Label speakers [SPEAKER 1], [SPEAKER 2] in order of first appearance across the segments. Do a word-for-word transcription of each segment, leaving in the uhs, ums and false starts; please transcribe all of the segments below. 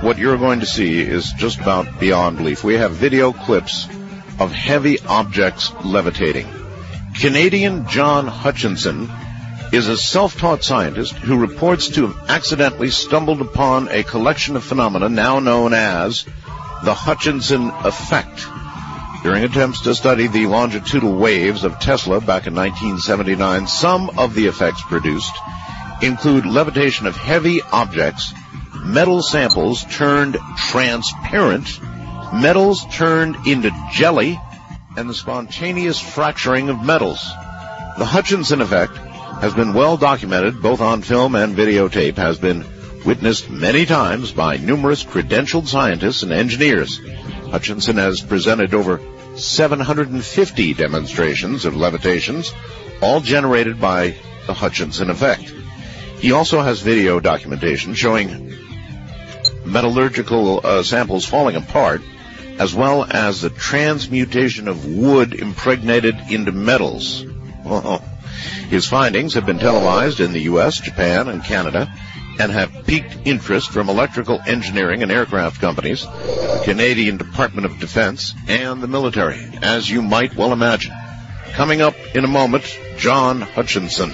[SPEAKER 1] what you're going to see is just about beyond belief. We have video clips of heavy objects levitating. Canadian John Hutchinson is a self-taught scientist who reports to have accidentally stumbled upon a collection of phenomena now known as the Hutchinson effect. During attempts to study the longitudinal waves of Tesla back in nineteen seventy-nine, some of the effects produced include levitation of heavy objects, metal samples turned transparent, metals turned into jelly, and the spontaneous fracturing of metals. The Hutchinson effect has been well documented both on film and videotape, has been witnessed many times by numerous credentialed scientists and engineers. Hutchinson has presented over seven hundred fifty demonstrations of levitations, all generated by the Hutchinson effect. He also has video documentation showing metallurgical uh, samples falling apart, as well as the transmutation of wood impregnated into metals. Oh. His findings have been televised in the U S, Japan, and Canada, and have piqued interest from electrical engineering and aircraft companies, the Canadian Department of Defense, and the military, as you might well imagine. Coming up in a moment, John Hutchinson.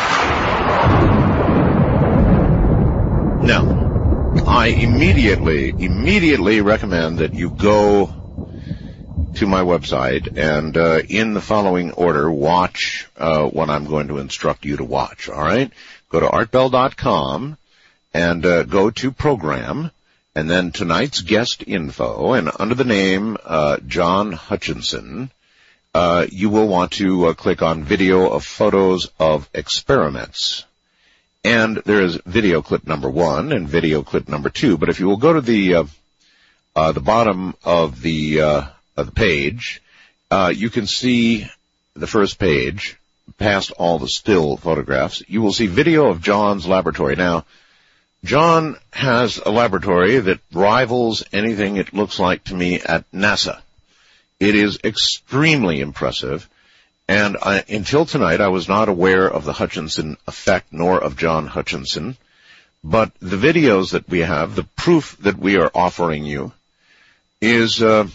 [SPEAKER 1] Now, I immediately, immediately recommend that you go to my website and uh, in the following order watch uh, what I'm going to instruct you to watch, all right? Go to art bell dot com and uh, go to program, and then tonight's guest info, and under the name uh, John Hutchinson, uh, you will want to uh, click on video of photos of experiments. And there is video clip number one and video clip number two, but if you will go to the uh, uh, the bottom of the uh, of the page, uh, you can see the first page, past all the still photographs. You will see video of John's laboratory. Now, John has a laboratory that rivals anything it looks like to me at NASA. It is extremely impressive, and I, until tonight I was not aware of the Hutchinson effect nor of John Hutchinson, but the videos that we have, the proof that we are offering you, is... Uh,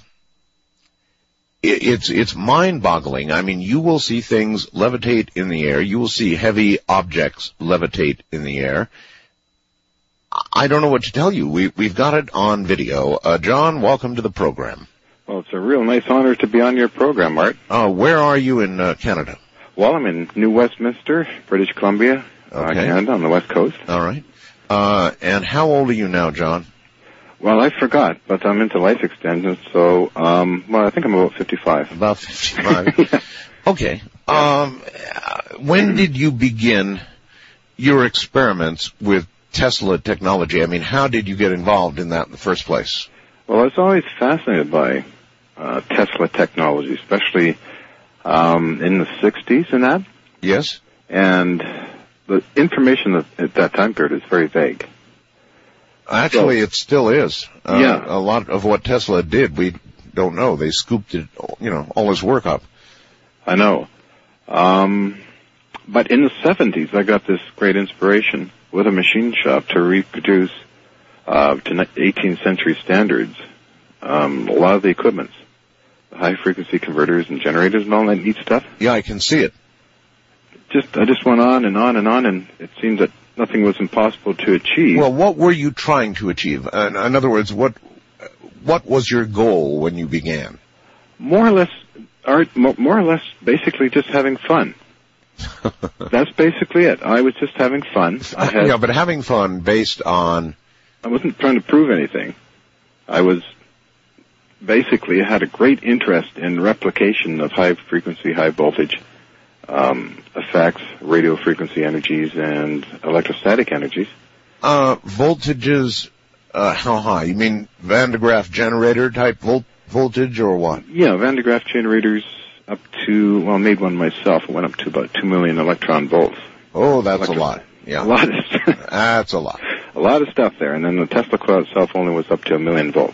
[SPEAKER 1] It's, it's mind-boggling. I mean, you will see things levitate in the air. You will see heavy objects levitate in the air. I don't know what to tell you. We, we've got it on video. Uh, John, welcome to the program.
[SPEAKER 2] Well, it's a real nice honor to be on your program, Art.
[SPEAKER 1] Uh, where are you in uh, Canada?
[SPEAKER 2] Well, I'm in New Westminster, British Columbia, uh,
[SPEAKER 1] okay.
[SPEAKER 2] Canada, on the west coast.
[SPEAKER 1] All right. Uh, and how old are you now, John?
[SPEAKER 2] Well, I forgot, but I'm into life extension, so, um, well, I think I'm about fifty-five.
[SPEAKER 1] About fifty-five.
[SPEAKER 2] Yeah.
[SPEAKER 1] Okay. Um, when did you begin your experiments with Tesla technology? I mean, how did you get involved in that in the first place?
[SPEAKER 2] Well, I was always fascinated by uh, Tesla technology, especially um, in the sixties and that.
[SPEAKER 1] Yes.
[SPEAKER 2] And the information at, at that time period is very vague.
[SPEAKER 1] Actually, so, it still is. Uh,
[SPEAKER 2] yeah.
[SPEAKER 1] A lot of what Tesla did, we don't know. They scooped it, you know, all his work up.
[SPEAKER 2] I know. Um, but in the seventies, I got this great inspiration with a machine shop to reproduce uh, to eighteenth century standards um, a lot of the equipments, the high-frequency converters and generators and all that neat stuff.
[SPEAKER 1] Yeah, I can see it.
[SPEAKER 2] Just, I just went on and on and on, and it seemed that nothing was impossible to achieve.
[SPEAKER 1] Well, what were you trying to achieve? Uh, in other words, what what was your goal when you began?
[SPEAKER 2] More or less, art. More or less, basically just having fun. That's basically it. I was just having fun. I had,
[SPEAKER 1] yeah, but having fun based on...
[SPEAKER 2] I wasn't trying to prove anything. I was basically had a great interest in replication of high-frequency, high-voltage Um, effects, radio frequency energies, and electrostatic energies.
[SPEAKER 1] Uh, voltages, uh, how high? You mean Van de Graaff generator type volt- voltage or what?
[SPEAKER 2] Yeah, Van de Graaff generators up to, well, I made one myself. It went up to about two million electron volts.
[SPEAKER 1] Oh, that's
[SPEAKER 2] Electro-
[SPEAKER 1] a lot. Yeah.
[SPEAKER 2] A lot of stuff.
[SPEAKER 1] That's a lot.
[SPEAKER 2] A lot of stuff there. And then the Tesla coil itself only was up to a million volts.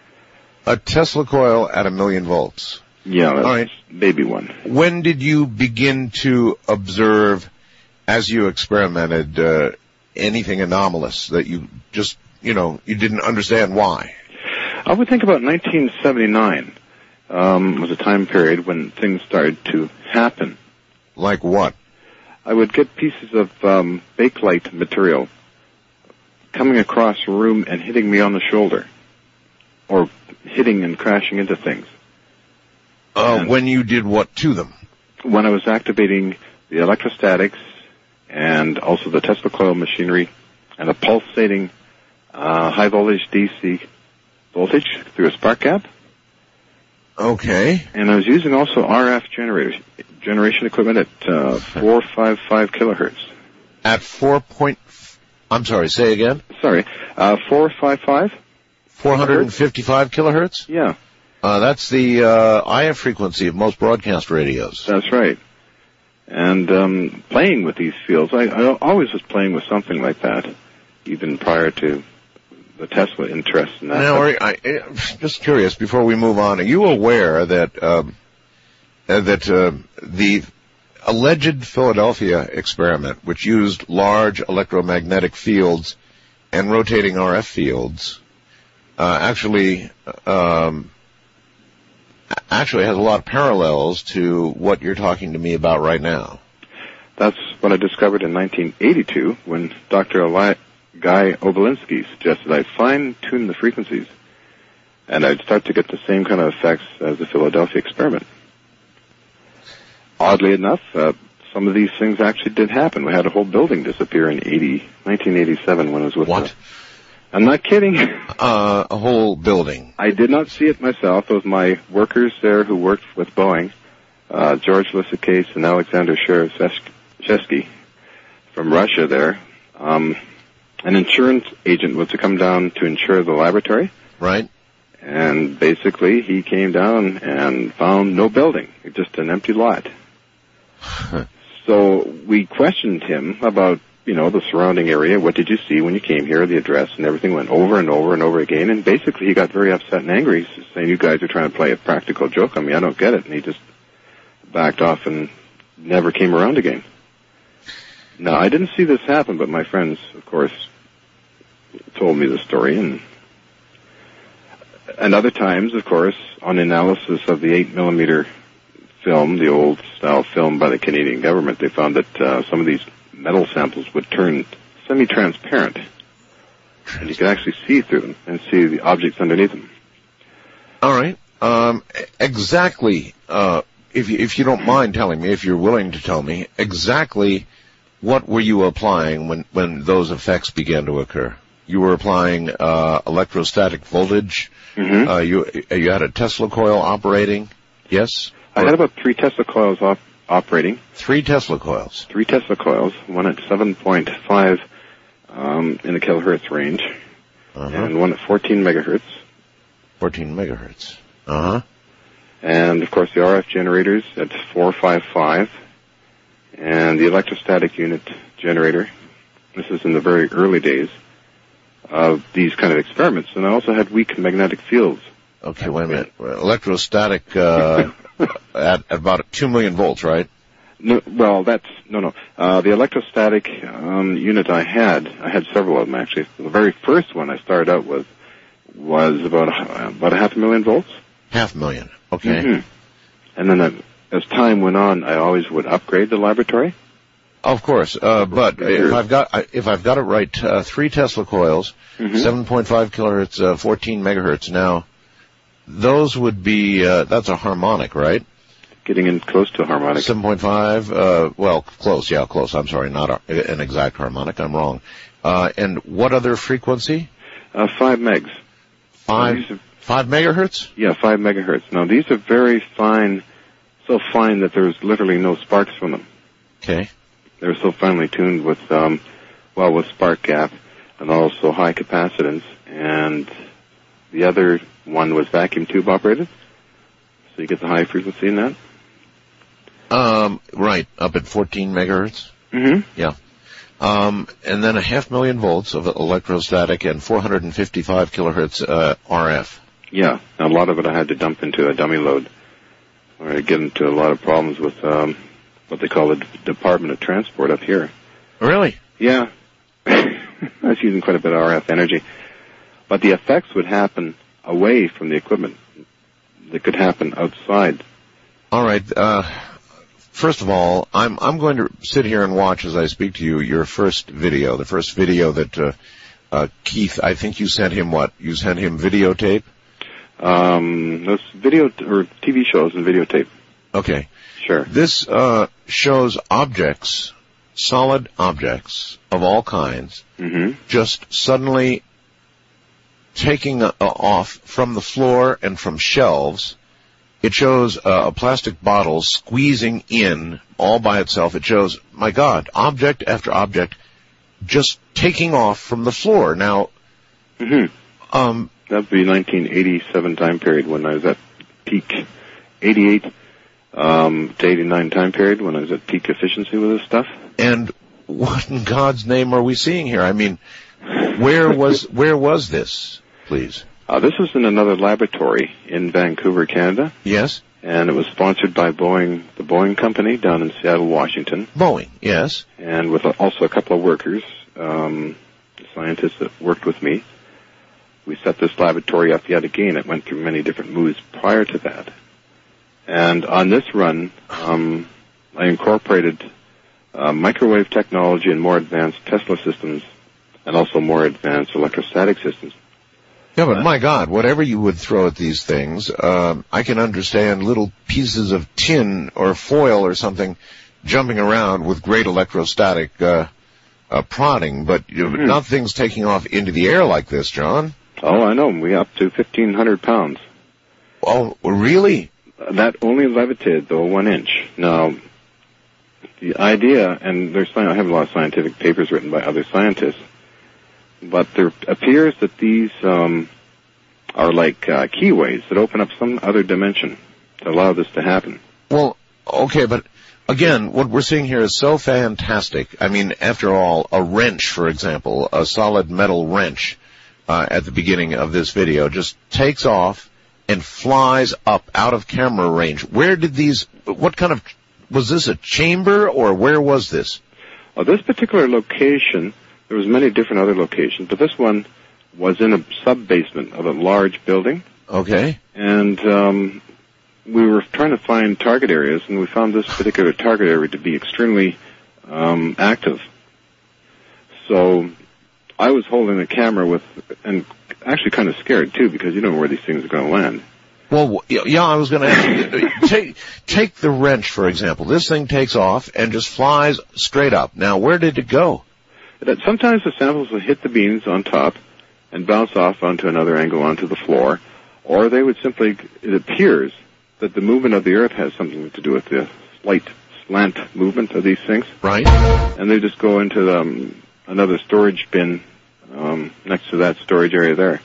[SPEAKER 1] A Tesla coil at a million volts.
[SPEAKER 2] Yeah, that's
[SPEAKER 1] all right.
[SPEAKER 2] Baby one.
[SPEAKER 1] When did you begin to observe, as you experimented, uh, anything anomalous that you just you know, you didn't understand why?
[SPEAKER 2] I would think about nineteen seventy-nine um, was a time period when things started to happen.
[SPEAKER 1] Like what?
[SPEAKER 2] I would get pieces of um, bakelite material coming across a room and hitting me on the shoulder, or hitting and crashing into things.
[SPEAKER 1] Uh, when you did what to them?
[SPEAKER 2] When I was activating the electrostatics and also the Tesla coil machinery and a pulsating uh, high voltage D C voltage through a spark gap.
[SPEAKER 1] Okay.
[SPEAKER 2] And I was using also R F generators, generation equipment at uh, four five five kilohertz.
[SPEAKER 1] At four point, I'm sorry, say again?
[SPEAKER 2] Sorry, uh, four five five?
[SPEAKER 1] four hundred fifty-five kilohertz?
[SPEAKER 2] Yeah.
[SPEAKER 1] Uh, that's the uh, I F frequency of most broadcast radios.
[SPEAKER 2] That's right. And um, playing with these fields, I, I always was playing with something like that, even prior to the Tesla interest in that.
[SPEAKER 1] Now, I, I, just curious, before we move on, are you aware that um, uh, that uh, the alleged Philadelphia experiment, which used large electromagnetic fields and rotating R F fields, uh, actually um, actually has a lot of parallels to what you're talking to me about right now?
[SPEAKER 2] That's what I discovered in nineteen eighty-two when Doctor Eli- Guy Obolinski suggested I fine-tune the frequencies, and I'd start to get the same kind of effects as the Philadelphia experiment. Oddly enough, uh, some of these things actually did happen. We had a whole building disappear in nineteen eighty-seven when I was with
[SPEAKER 1] What?
[SPEAKER 2] The, I'm not kidding.
[SPEAKER 1] Uh, a whole building.
[SPEAKER 2] I did not see it myself. It was my workers there who worked with Boeing, uh, George Lissakase and Alexander Shereshevsky from Russia there. Um, an insurance agent was to come down to insure the laboratory.
[SPEAKER 1] Right.
[SPEAKER 2] And basically he came down and found no building, just an empty lot. So we questioned him about, you know, the surrounding area. What did you see when you came here, the address, and everything went over and over and over again. And basically he got very upset and angry, saying, you guys are trying to play a practical joke on me. I don't get it. And he just backed off and never came around again. Now, I didn't see this happen, but my friends, of course, told me the story. And and other times, of course, on analysis of the eight millimeter film, the old style film by the Canadian government, they found that uh, some of these metal samples would turn semi-transparent, and you could actually see through them and see the objects underneath them.
[SPEAKER 1] All right. Um, exactly. Uh, if you, if you don't mind telling me, if you're willing to tell me, exactly what were you applying when, when those effects began to occur? You were applying uh, electrostatic voltage.
[SPEAKER 2] Mm-hmm.
[SPEAKER 1] Uh, you you had a Tesla coil operating. Yes.
[SPEAKER 2] I had about three Tesla coils op- operating.
[SPEAKER 1] Three Tesla coils.
[SPEAKER 2] Three Tesla coils, one at seven point five um, in the kilohertz range,
[SPEAKER 1] Uh-huh.
[SPEAKER 2] and one at fourteen megahertz.
[SPEAKER 1] fourteen megahertz. Uh-huh.
[SPEAKER 2] And, of course, the R F generators at four five five, and the electrostatic unit generator. This is in the very early days of these kind of experiments. And I also had weak magnetic fields.
[SPEAKER 1] Okay, wait a minute. Electrostatic uh, at, at about two million volts, right?
[SPEAKER 2] No, well, that's, no, no. Uh, the electrostatic um, unit I had, I had several of them actually. The very first one I started out with was about a, about a half a million volts.
[SPEAKER 1] Half a million, okay.
[SPEAKER 2] Mm-hmm. And then uh, as time went on, I always would upgrade the laboratory.
[SPEAKER 1] Of course, uh, but if I've got if I've got it right, uh, three Tesla coils, mm-hmm. seven point five kilohertz, uh, fourteen megahertz. Now, those would be uh, that's a harmonic, right?
[SPEAKER 2] Getting in close to a harmonic.
[SPEAKER 1] seven point five, uh, well, close, yeah, close. I'm sorry, not a, an exact harmonic. I'm wrong. Uh, and what other frequency?
[SPEAKER 2] Uh, five megs.
[SPEAKER 1] Five, are, five megahertz?
[SPEAKER 2] Yeah, five megahertz. Now, these are very fine, so fine that there's literally no sparks from them.
[SPEAKER 1] Okay.
[SPEAKER 2] They're so finely tuned with, um, well, with spark gap and also high capacitance. And the other one was vacuum tube operated. So you get the high frequency in that.
[SPEAKER 1] Um, right, up at fourteen megahertz.
[SPEAKER 2] Mm-hmm.
[SPEAKER 1] Yeah. Um, and then a half million volts of electrostatic and four hundred fifty-five kilohertz uh, R F.
[SPEAKER 2] Yeah, a lot of it I had to dump into a dummy load, where I get into a lot of problems with um, what they call the Department of Transport up here.
[SPEAKER 1] Really?
[SPEAKER 2] Yeah. I was using quite a bit of R F energy. but the effects would happen away from the equipment. They could happen outside.
[SPEAKER 1] All right. Uh, first of all, I'm I'm going to sit here and watch as I speak to you your first video, the first video that uh, uh, Keith. I think you sent him what? You sent him videotape.
[SPEAKER 2] Um, those video t- or T V shows and videotape.
[SPEAKER 1] Okay.
[SPEAKER 2] Sure.
[SPEAKER 1] This uh, shows objects, solid objects of all kinds,
[SPEAKER 2] mm-hmm.
[SPEAKER 1] just suddenly taking uh, off from the floor and from shelves. It shows uh, a plastic bottle squeezing in all by itself. It shows, my God, object after object just taking off from the floor. Now,
[SPEAKER 2] mm-hmm.
[SPEAKER 1] um,
[SPEAKER 2] that'd be nineteen eighty-seven time period when I was at peak, eighty-eight um, to eighty-nine time period when I was at peak efficiency with this stuff.
[SPEAKER 1] And what in God's name are we seeing here? I mean, where was where was this, please?
[SPEAKER 2] Uh, this was in another laboratory in Vancouver, Canada.
[SPEAKER 1] Yes.
[SPEAKER 2] And it was sponsored by Boeing, the Boeing company down in Seattle, Washington.
[SPEAKER 1] Boeing, yes.
[SPEAKER 2] And with also a couple of workers, um, scientists that worked with me. We set this laboratory up yet again. It went through many different moves prior to that. And on this run, um, I incorporated uh, microwave technology and more advanced Tesla systems and also more advanced electrostatic systems.
[SPEAKER 1] Yeah, but my God, whatever you would throw at these things, um, I can understand little pieces of tin or foil or something jumping around with great electrostatic uh, uh, prodding, but you know,
[SPEAKER 2] mm-hmm.
[SPEAKER 1] nothing's taking off into the air like this, John.
[SPEAKER 2] Oh, I know. We up to fifteen hundred pounds.
[SPEAKER 1] Oh, really?
[SPEAKER 2] That only levitated, though, one inch. Now, the idea, and there's I have a lot of scientific papers written by other scientists, but there appears that these um, are like uh, keyways that open up some other dimension to allow this to happen.
[SPEAKER 1] Well, okay, but again, what we're seeing here is so fantastic. I mean, after all, a wrench, for example, a solid metal wrench uh, at the beginning of this video just takes off and flies up out of camera range. Where did these, what kind of, was this a chamber or where was this?
[SPEAKER 2] Well, this particular location, there was many different other locations, but this one was in a sub-basement of a large building.
[SPEAKER 1] Okay.
[SPEAKER 2] And um, we were trying to find target areas, and we found this particular target area to be extremely um, active. So I was holding the camera with, and actually kind of scared, too, because you don't know where these things are going to land.
[SPEAKER 1] Well, yeah, I was going to ask you, take, take the wrench, for example. This thing takes off and just flies straight up. Now, where did it go?
[SPEAKER 2] That sometimes the samples will hit the beams on top and bounce off onto another angle onto the floor, or they would simply, it appears that the movement of the Earth has something to do with the slight slant movement of these things.
[SPEAKER 1] Right.
[SPEAKER 2] And they just go into the, um, another storage bin um, next to that storage area there.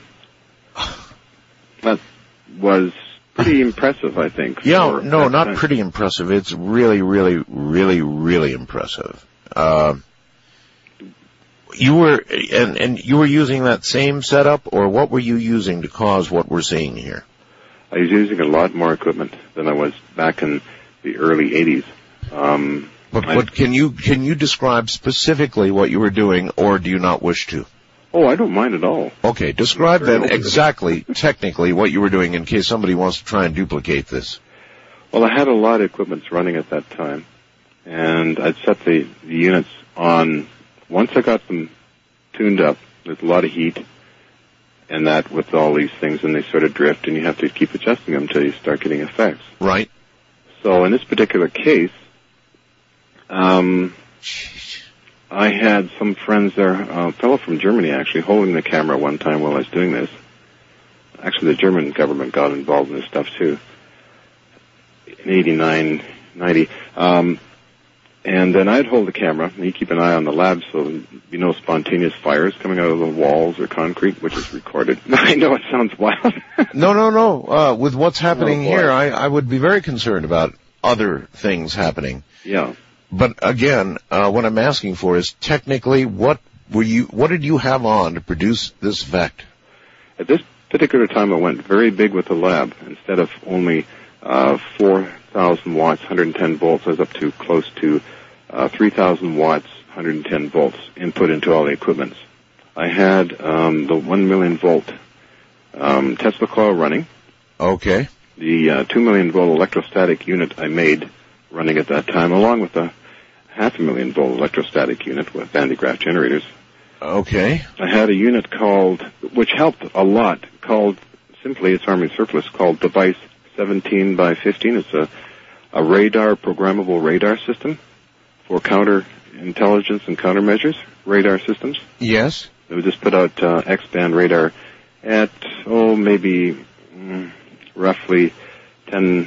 [SPEAKER 2] That was pretty impressive, I think.
[SPEAKER 1] Yeah, no, not
[SPEAKER 2] time.
[SPEAKER 1] pretty impressive. It's really, really, really, really impressive. Uh, you were, and, and you were using that same setup, or what were you using to cause what we're seeing here?
[SPEAKER 2] I was using a lot more equipment than I was back in the early eighties. Um,
[SPEAKER 1] but,
[SPEAKER 2] I,
[SPEAKER 1] but can you, can you describe specifically what you were doing, or do you not wish to?
[SPEAKER 2] Oh, I don't mind at all.
[SPEAKER 1] Okay, describe then exactly, technically, what you were doing in case somebody wants to try and duplicate this.
[SPEAKER 2] Well, I had a lot of equipment running at that time, and I'd set the, the units on. Once I got them tuned up, there's a lot of heat, and that with all these things, and they sort of drift, and you have to keep adjusting them until you start getting effects.
[SPEAKER 1] Right.
[SPEAKER 2] So in this particular case, um, I had some friends there, a fellow from Germany actually, holding the camera one time while I was doing this. Actually, the German government got involved in this stuff too. In eighty-nine, ninety. Um, and then I'd hold the camera, and he'd keep an eye on the lab so there'd be no spontaneous fires coming out of the walls or concrete, which is recorded. I know it sounds wild.
[SPEAKER 1] no, no, no. Uh, with what's happening
[SPEAKER 2] oh,
[SPEAKER 1] here, I, I would be very concerned about other things happening.
[SPEAKER 2] Yeah.
[SPEAKER 1] But again, uh, what I'm asking for is technically what were you, what did you have on to produce this effect?
[SPEAKER 2] At this particular time, I went very big with the lab. Instead of only uh, four thousand watts, one hundred ten volts, I was up to close to uh, three thousand watts, one hundred ten volts input into all the equipment. I had um, the one million volt um, Tesla coil running.
[SPEAKER 1] Okay.
[SPEAKER 2] The uh, two million volt electrostatic unit I made running at that time, along with the half a million volt electrostatic unit with Van de Graaff generators.
[SPEAKER 1] Okay.
[SPEAKER 2] I had a unit called, which helped a lot, called, simply, it's Army surplus, called Device seventeen by fifteen. It's a, a radar, programmable radar system for counter intelligence and countermeasures, radar systems.
[SPEAKER 1] Yes.
[SPEAKER 2] It would just put out uh, X-band radar at, oh, maybe mm, roughly ten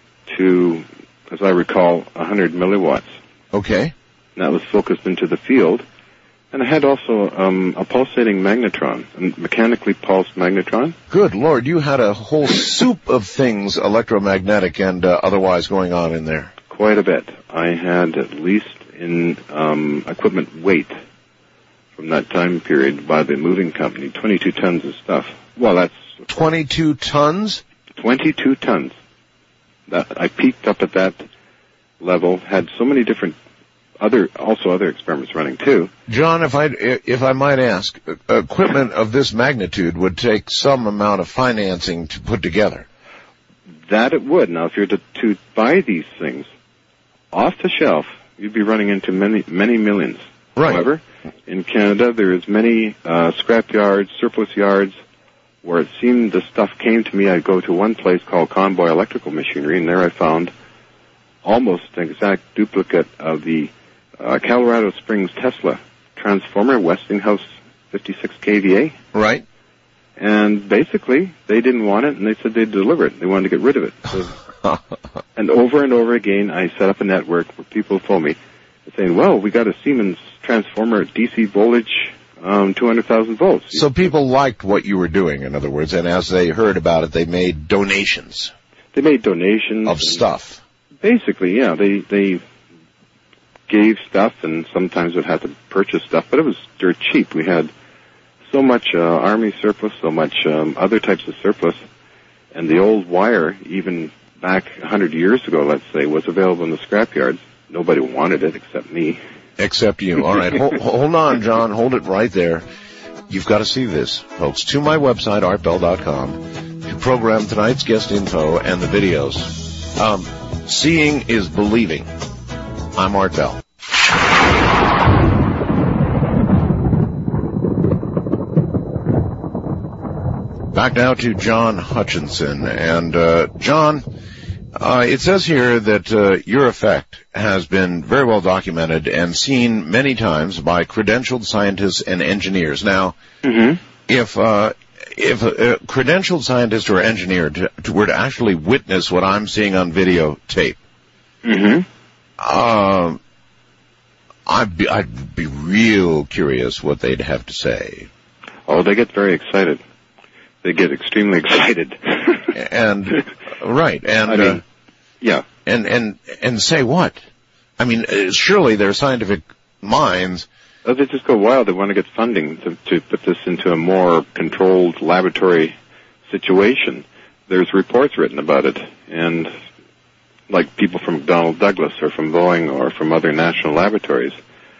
[SPEAKER 2] to, as I recall, one hundred milliwatts.
[SPEAKER 1] Okay.
[SPEAKER 2] And that was focused into the field. And I had also um, a pulsating magnetron, a mechanically pulsed magnetron.
[SPEAKER 1] Good Lord, you had a whole soup of things, electromagnetic and uh, otherwise, going on in there.
[SPEAKER 2] Quite a bit. I had at least in um, equipment weight from that time period by the moving company, twenty-two tons of stuff. Well, that's...
[SPEAKER 1] twenty-two tons?
[SPEAKER 2] twenty-two tons. That, I peaked up at that level, had so many different other, also other experiments running too.
[SPEAKER 1] John, if I, if I might ask, equipment of this magnitude would take some amount of financing to put together.
[SPEAKER 2] That it would. Now, if you're to, to buy these things off the shelf, you'd be running into many, many millions.
[SPEAKER 1] Right.
[SPEAKER 2] However, in Canada, there is many uh, scrap yards, surplus yards, where it seemed the stuff came to me. I'd go to one place called Convoy Electrical Machinery, and there I found almost an exact duplicate of the uh, Colorado Springs Tesla transformer, Westinghouse fifty-six K V A.
[SPEAKER 1] Right.
[SPEAKER 2] And basically, they didn't want it, and they said they'd deliver it. They wanted to get rid of it. So, and over and over again, I set up a network where people told me, saying, well, we got a Siemens transformer at D C voltage, um, two hundred thousand volts.
[SPEAKER 1] So people liked what you were doing, in other words, and as they heard about it, they made donations.
[SPEAKER 2] They made donations.
[SPEAKER 1] Of stuff.
[SPEAKER 2] Basically, yeah, they, they gave stuff, and sometimes would have to purchase stuff, but it was dirt cheap. We had so much uh, Army surplus, so much um, other types of surplus, and the old wire, even back one hundred years ago, let's say, was available in the scrap yards. Nobody wanted it except me.
[SPEAKER 1] Except you. All right, hold, hold on, John. Hold it right there. You've got to see this, folks. To my website, art bell dot com, to program tonight's guest info and the videos. Um, seeing is believing. I'm Art Bell. Back now to John Hutchinson. And, uh, John, uh, it says here that, uh, your effect has been very well documented and seen many times by credentialed scientists and engineers. Now, mm-hmm. if, uh, if a, a credentialed scientist or engineer to, to, were to actually witness what I'm seeing on videotape,
[SPEAKER 2] mm-hmm.
[SPEAKER 1] uh, I'd be, I'd be real curious what they'd have to say.
[SPEAKER 2] Oh, they get very excited. They get extremely excited.
[SPEAKER 1] and, right, and,
[SPEAKER 2] I mean,
[SPEAKER 1] uh,
[SPEAKER 2] yeah.
[SPEAKER 1] And, and, and say what? I mean, uh, surely their scientific minds.
[SPEAKER 2] Oh, they just go wild. They want to get funding to, to put this into a more controlled laboratory situation. There's reports written about it, and like people from McDonnell Douglas or from Boeing or from other national laboratories,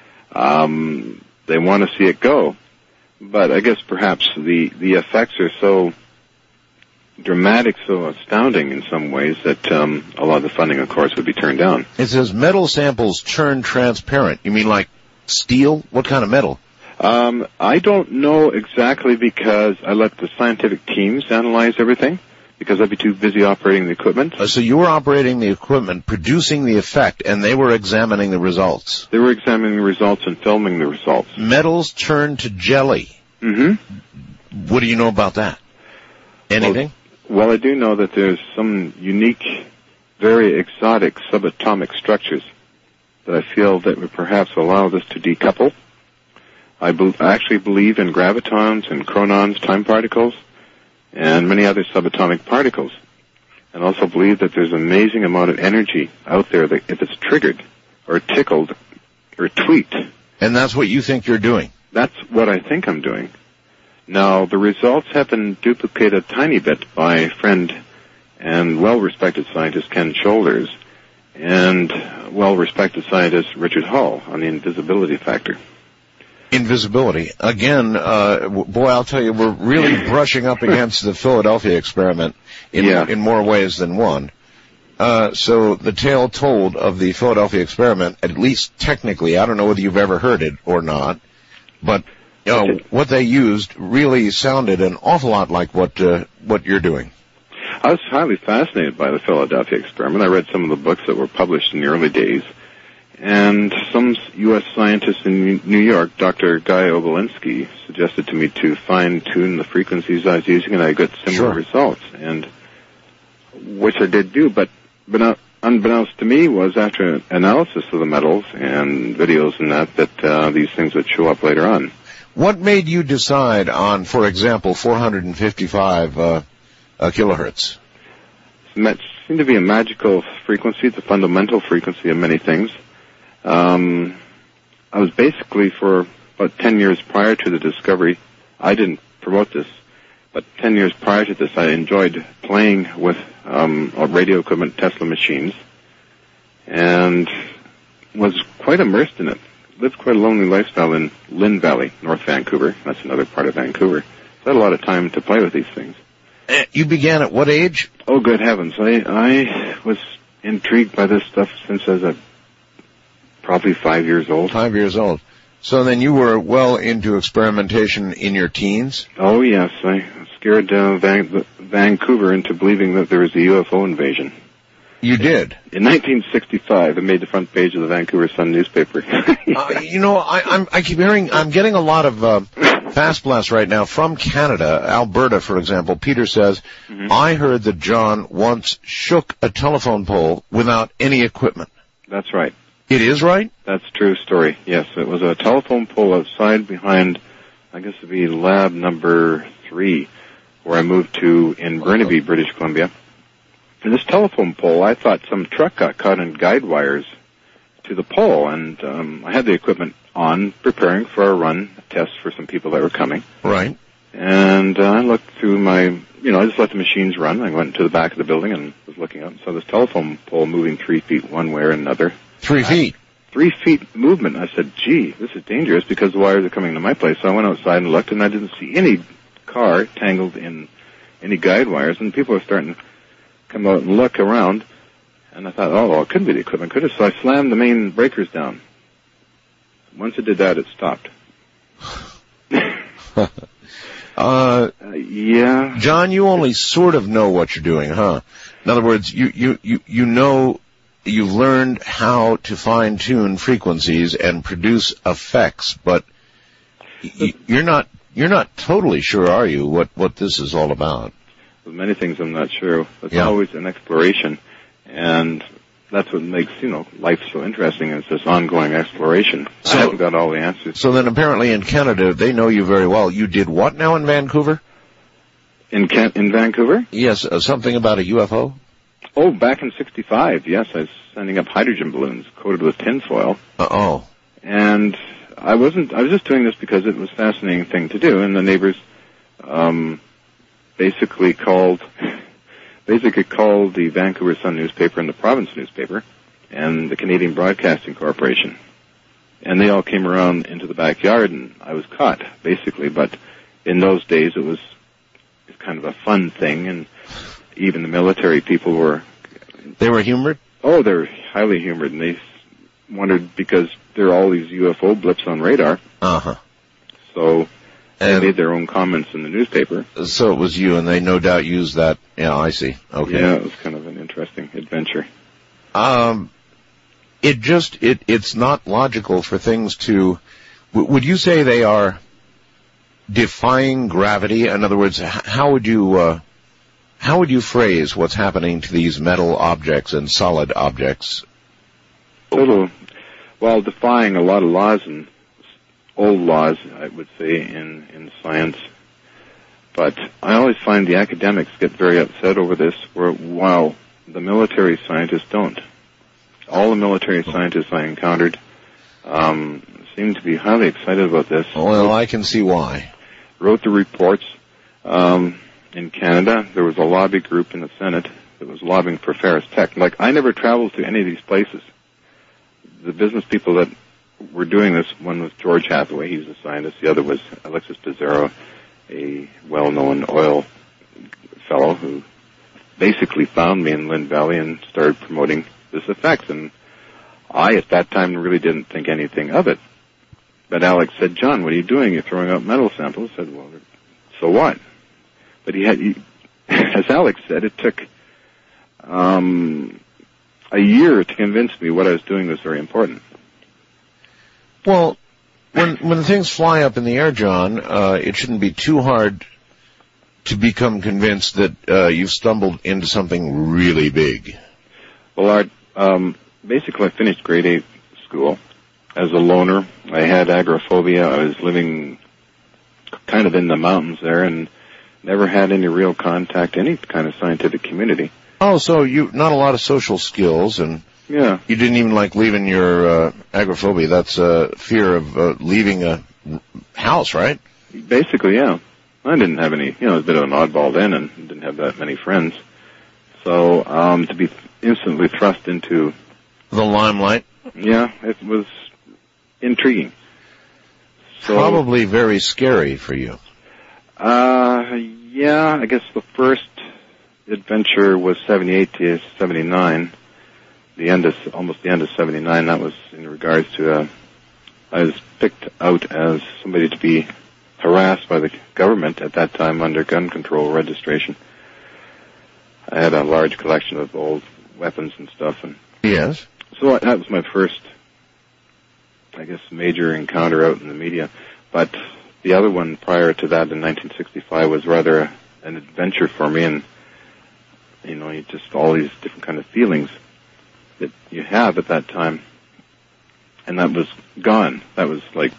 [SPEAKER 2] um, they want to see it go. But I guess perhaps the, the effects are so dramatic, so astounding in some ways that um, a lot of the funding, of course, would be turned down.
[SPEAKER 1] It says metal samples turn transparent. You mean like steel? What kind of metal?
[SPEAKER 2] Um, I don't know exactly because I let the scientific teams analyze everything because I'd be too busy operating the equipment.
[SPEAKER 1] Uh, so you were operating the equipment, producing the effect, and they were examining the results.
[SPEAKER 2] They were examining the results and filming the results.
[SPEAKER 1] Metals turn to jelly.
[SPEAKER 2] Mm-hmm.
[SPEAKER 1] What do you know about that? Anything?
[SPEAKER 2] Well, well, I do know that there's some unique, very exotic subatomic structures that I feel that would perhaps allow this to decouple. I, be- I actually believe in gravitons and chronons, time particles, and many other subatomic particles. And also believe that there's an amazing amount of energy out there that if it's triggered or tickled or tweaked.
[SPEAKER 1] And that's what you think you're doing?
[SPEAKER 2] That's what I think I'm doing. Now, the results have been duplicated a tiny bit by friend and well-respected scientist Ken Shoulders and well-respected scientist Richard Hall on the invisibility factor.
[SPEAKER 1] Invisibility. Again, uh, boy, I'll tell you, we're really brushing up against the Philadelphia experiment in,
[SPEAKER 2] yeah.
[SPEAKER 1] in more ways than one. Uh, so the tale told of the Philadelphia experiment, at least technically, I don't know whether you've ever heard it or not, but you know, what they used really sounded an awful lot like what uh, what you're doing.
[SPEAKER 2] I was highly fascinated by the Philadelphia experiment. I read some of the books that were published in the early days. And some U S scientist in New York, Doctor Guy Obolinski, suggested to me to fine-tune the frequencies I was using, and I got similar
[SPEAKER 1] sure.
[SPEAKER 2] results, and which I did do. But, but unbeknownst to me was after analysis of the metals and videos and that, that uh, these things would show up later on.
[SPEAKER 1] What made you decide on, for example, four hundred fifty-five uh, uh, kilohertz?
[SPEAKER 2] It seemed to be a magical frequency. It's a fundamental frequency of many things. Um, I was basically, for about ten years prior to the discovery, I didn't promote this, but ten years prior to this, I enjoyed playing with um, radio equipment, Tesla machines, and was quite immersed in it. Lived quite a lonely lifestyle in Lynn Valley, North Vancouver. That's another part of Vancouver. So I had a lot of time to play with these things.
[SPEAKER 1] You began at what age?
[SPEAKER 2] Oh, good heavens. I, I was intrigued by this stuff since I was a Probably five years old.
[SPEAKER 1] Five years old. So then you were well into experimentation in your teens?
[SPEAKER 2] Oh, yes. I scared uh, Van- Vancouver into believing that there was a U F O invasion.
[SPEAKER 1] You did?
[SPEAKER 2] In nineteen sixty-five, it made the front page of the Vancouver Sun newspaper.
[SPEAKER 1] uh, you know, I, I'm, I keep hearing, I'm getting a lot of uh, fast blasts right now from Canada, Alberta, for example. Peter says, mm-hmm. I heard that John once shook a telephone pole without any equipment.
[SPEAKER 2] That's right.
[SPEAKER 1] It is right?
[SPEAKER 2] That's a true story, yes. It was a telephone pole outside behind, I guess it would be lab number three, where I moved to in Burnaby, British Columbia. And this telephone pole, I thought some truck got caught in guide wires to the pole, and um, I had the equipment on, preparing for a run, a test for some people that were coming.
[SPEAKER 1] Right.
[SPEAKER 2] And uh, I looked through my, you know, I just let the machines run. I went to the back of the building and was looking up and saw this telephone pole moving three feet one way or another.
[SPEAKER 1] Three feet.
[SPEAKER 2] Uh, three feet movement. I said, gee, this is dangerous because the wires are coming to my place. So I went outside and looked, and I didn't see any car tangled in any guide wires. And people were starting to come out and look around. And I thought, oh, well, it couldn't be the equipment, could it? So I slammed the main breakers down. Once it did that, it stopped.
[SPEAKER 1] uh, uh,
[SPEAKER 2] yeah.
[SPEAKER 1] John, you only sort of know what you're doing, huh? In other words, you, you, you, you know... You've learned how to fine-tune frequencies and produce effects, but you're not you're not totally sure, are you, what, what this is all about?
[SPEAKER 2] With many things I'm not sure. It's
[SPEAKER 1] yeah.
[SPEAKER 2] always an exploration, and that's what makes, you know, life so interesting, is this ongoing exploration. So, I haven't got all the answers.
[SPEAKER 1] So then apparently in Canada, they know you very well. You did what now in Vancouver?
[SPEAKER 2] In Can- in Vancouver?
[SPEAKER 1] Yes, uh, something about a U F O?
[SPEAKER 2] Oh, back in sixty-five, yes, I was sending up hydrogen balloons coated with tinfoil.
[SPEAKER 1] Uh-oh.
[SPEAKER 2] And I wasn't, I was just doing this because it was a fascinating thing to do, and the neighbors, um, basically called, basically called the Vancouver Sun newspaper and the province newspaper and the Canadian Broadcasting Corporation. And they all came around into the backyard, and I was caught, basically, but in those days it was kind of a fun thing, and even the military people were...
[SPEAKER 1] They were humored?
[SPEAKER 2] Oh, they were highly humored, and they wondered, because there are all these U F O blips on radar.
[SPEAKER 1] Uh-huh.
[SPEAKER 2] So they
[SPEAKER 1] and
[SPEAKER 2] made their own comments in the newspaper.
[SPEAKER 1] So it was you, and they no doubt used that. Yeah, I see. Okay.
[SPEAKER 2] Yeah, it was kind of an interesting adventure.
[SPEAKER 1] Um, it just, it, it's not logical for things to... W- would you say they are defying gravity? In other words, h- how would you... Uh, How would you phrase what's happening to these metal objects and solid objects?
[SPEAKER 2] Total, well, defying a lot of laws and old laws, I would say, in, in science. But I always find the academics get very upset over this, where, while the military scientists don't. All the military scientists I encountered um, seemed to be highly excited about this.
[SPEAKER 1] Well, I can see why.
[SPEAKER 2] Wrote the reports. Um, In Canada, there was a lobby group in the Senate that was lobbying for Ferris Tech. Like, I never traveled to any of these places. The business people that were doing this, one was George Hathaway, he was a scientist. The other was Alexis Pizarro, a well-known oil fellow who basically found me in Lynn Valley and started promoting this effect. And I, at that time, really didn't think anything of it. But Alex said, John, what are you doing? You're throwing out metal samples. I said, well, so what? But he had, he, as Alex said, it took um, a year to convince me what I was doing was very important.
[SPEAKER 1] Well, when when things fly up in the air, John, uh, it shouldn't be too hard to become convinced that uh, you've stumbled into something really big.
[SPEAKER 2] Well, Art, um, basically I finished grade eight school as a loner. I had agoraphobia. I was living kind of in the mountains there and never had any real contact, any kind of scientific community.
[SPEAKER 1] Oh, so you not a lot of social skills, and
[SPEAKER 2] yeah,
[SPEAKER 1] you didn't even like leaving your uh, agoraphobia. That's uh, fear of uh, leaving a house, right?
[SPEAKER 2] Basically, yeah. I didn't have any, you know, I was a bit of an oddball then and didn't have that many friends. So um, to be instantly thrust into
[SPEAKER 1] the limelight,
[SPEAKER 2] yeah, it was intriguing. So,
[SPEAKER 1] probably very scary for you.
[SPEAKER 2] Uh, yeah, I guess the first adventure was seventy-eight to seventy-nine. The end of, almost the end of seventy-nine, that was in regards to, uh, I was picked out as somebody to be harassed by the government at that time under gun control registration. I had a large collection of old weapons and stuff, and
[SPEAKER 1] yes,
[SPEAKER 2] so that was my first, I guess, major encounter out in the media. But the other one prior to that in nineteen sixty-five was rather a, an adventure for me, and you know, you just all these different kind of feelings that you have at that time, and that was gone. That was like,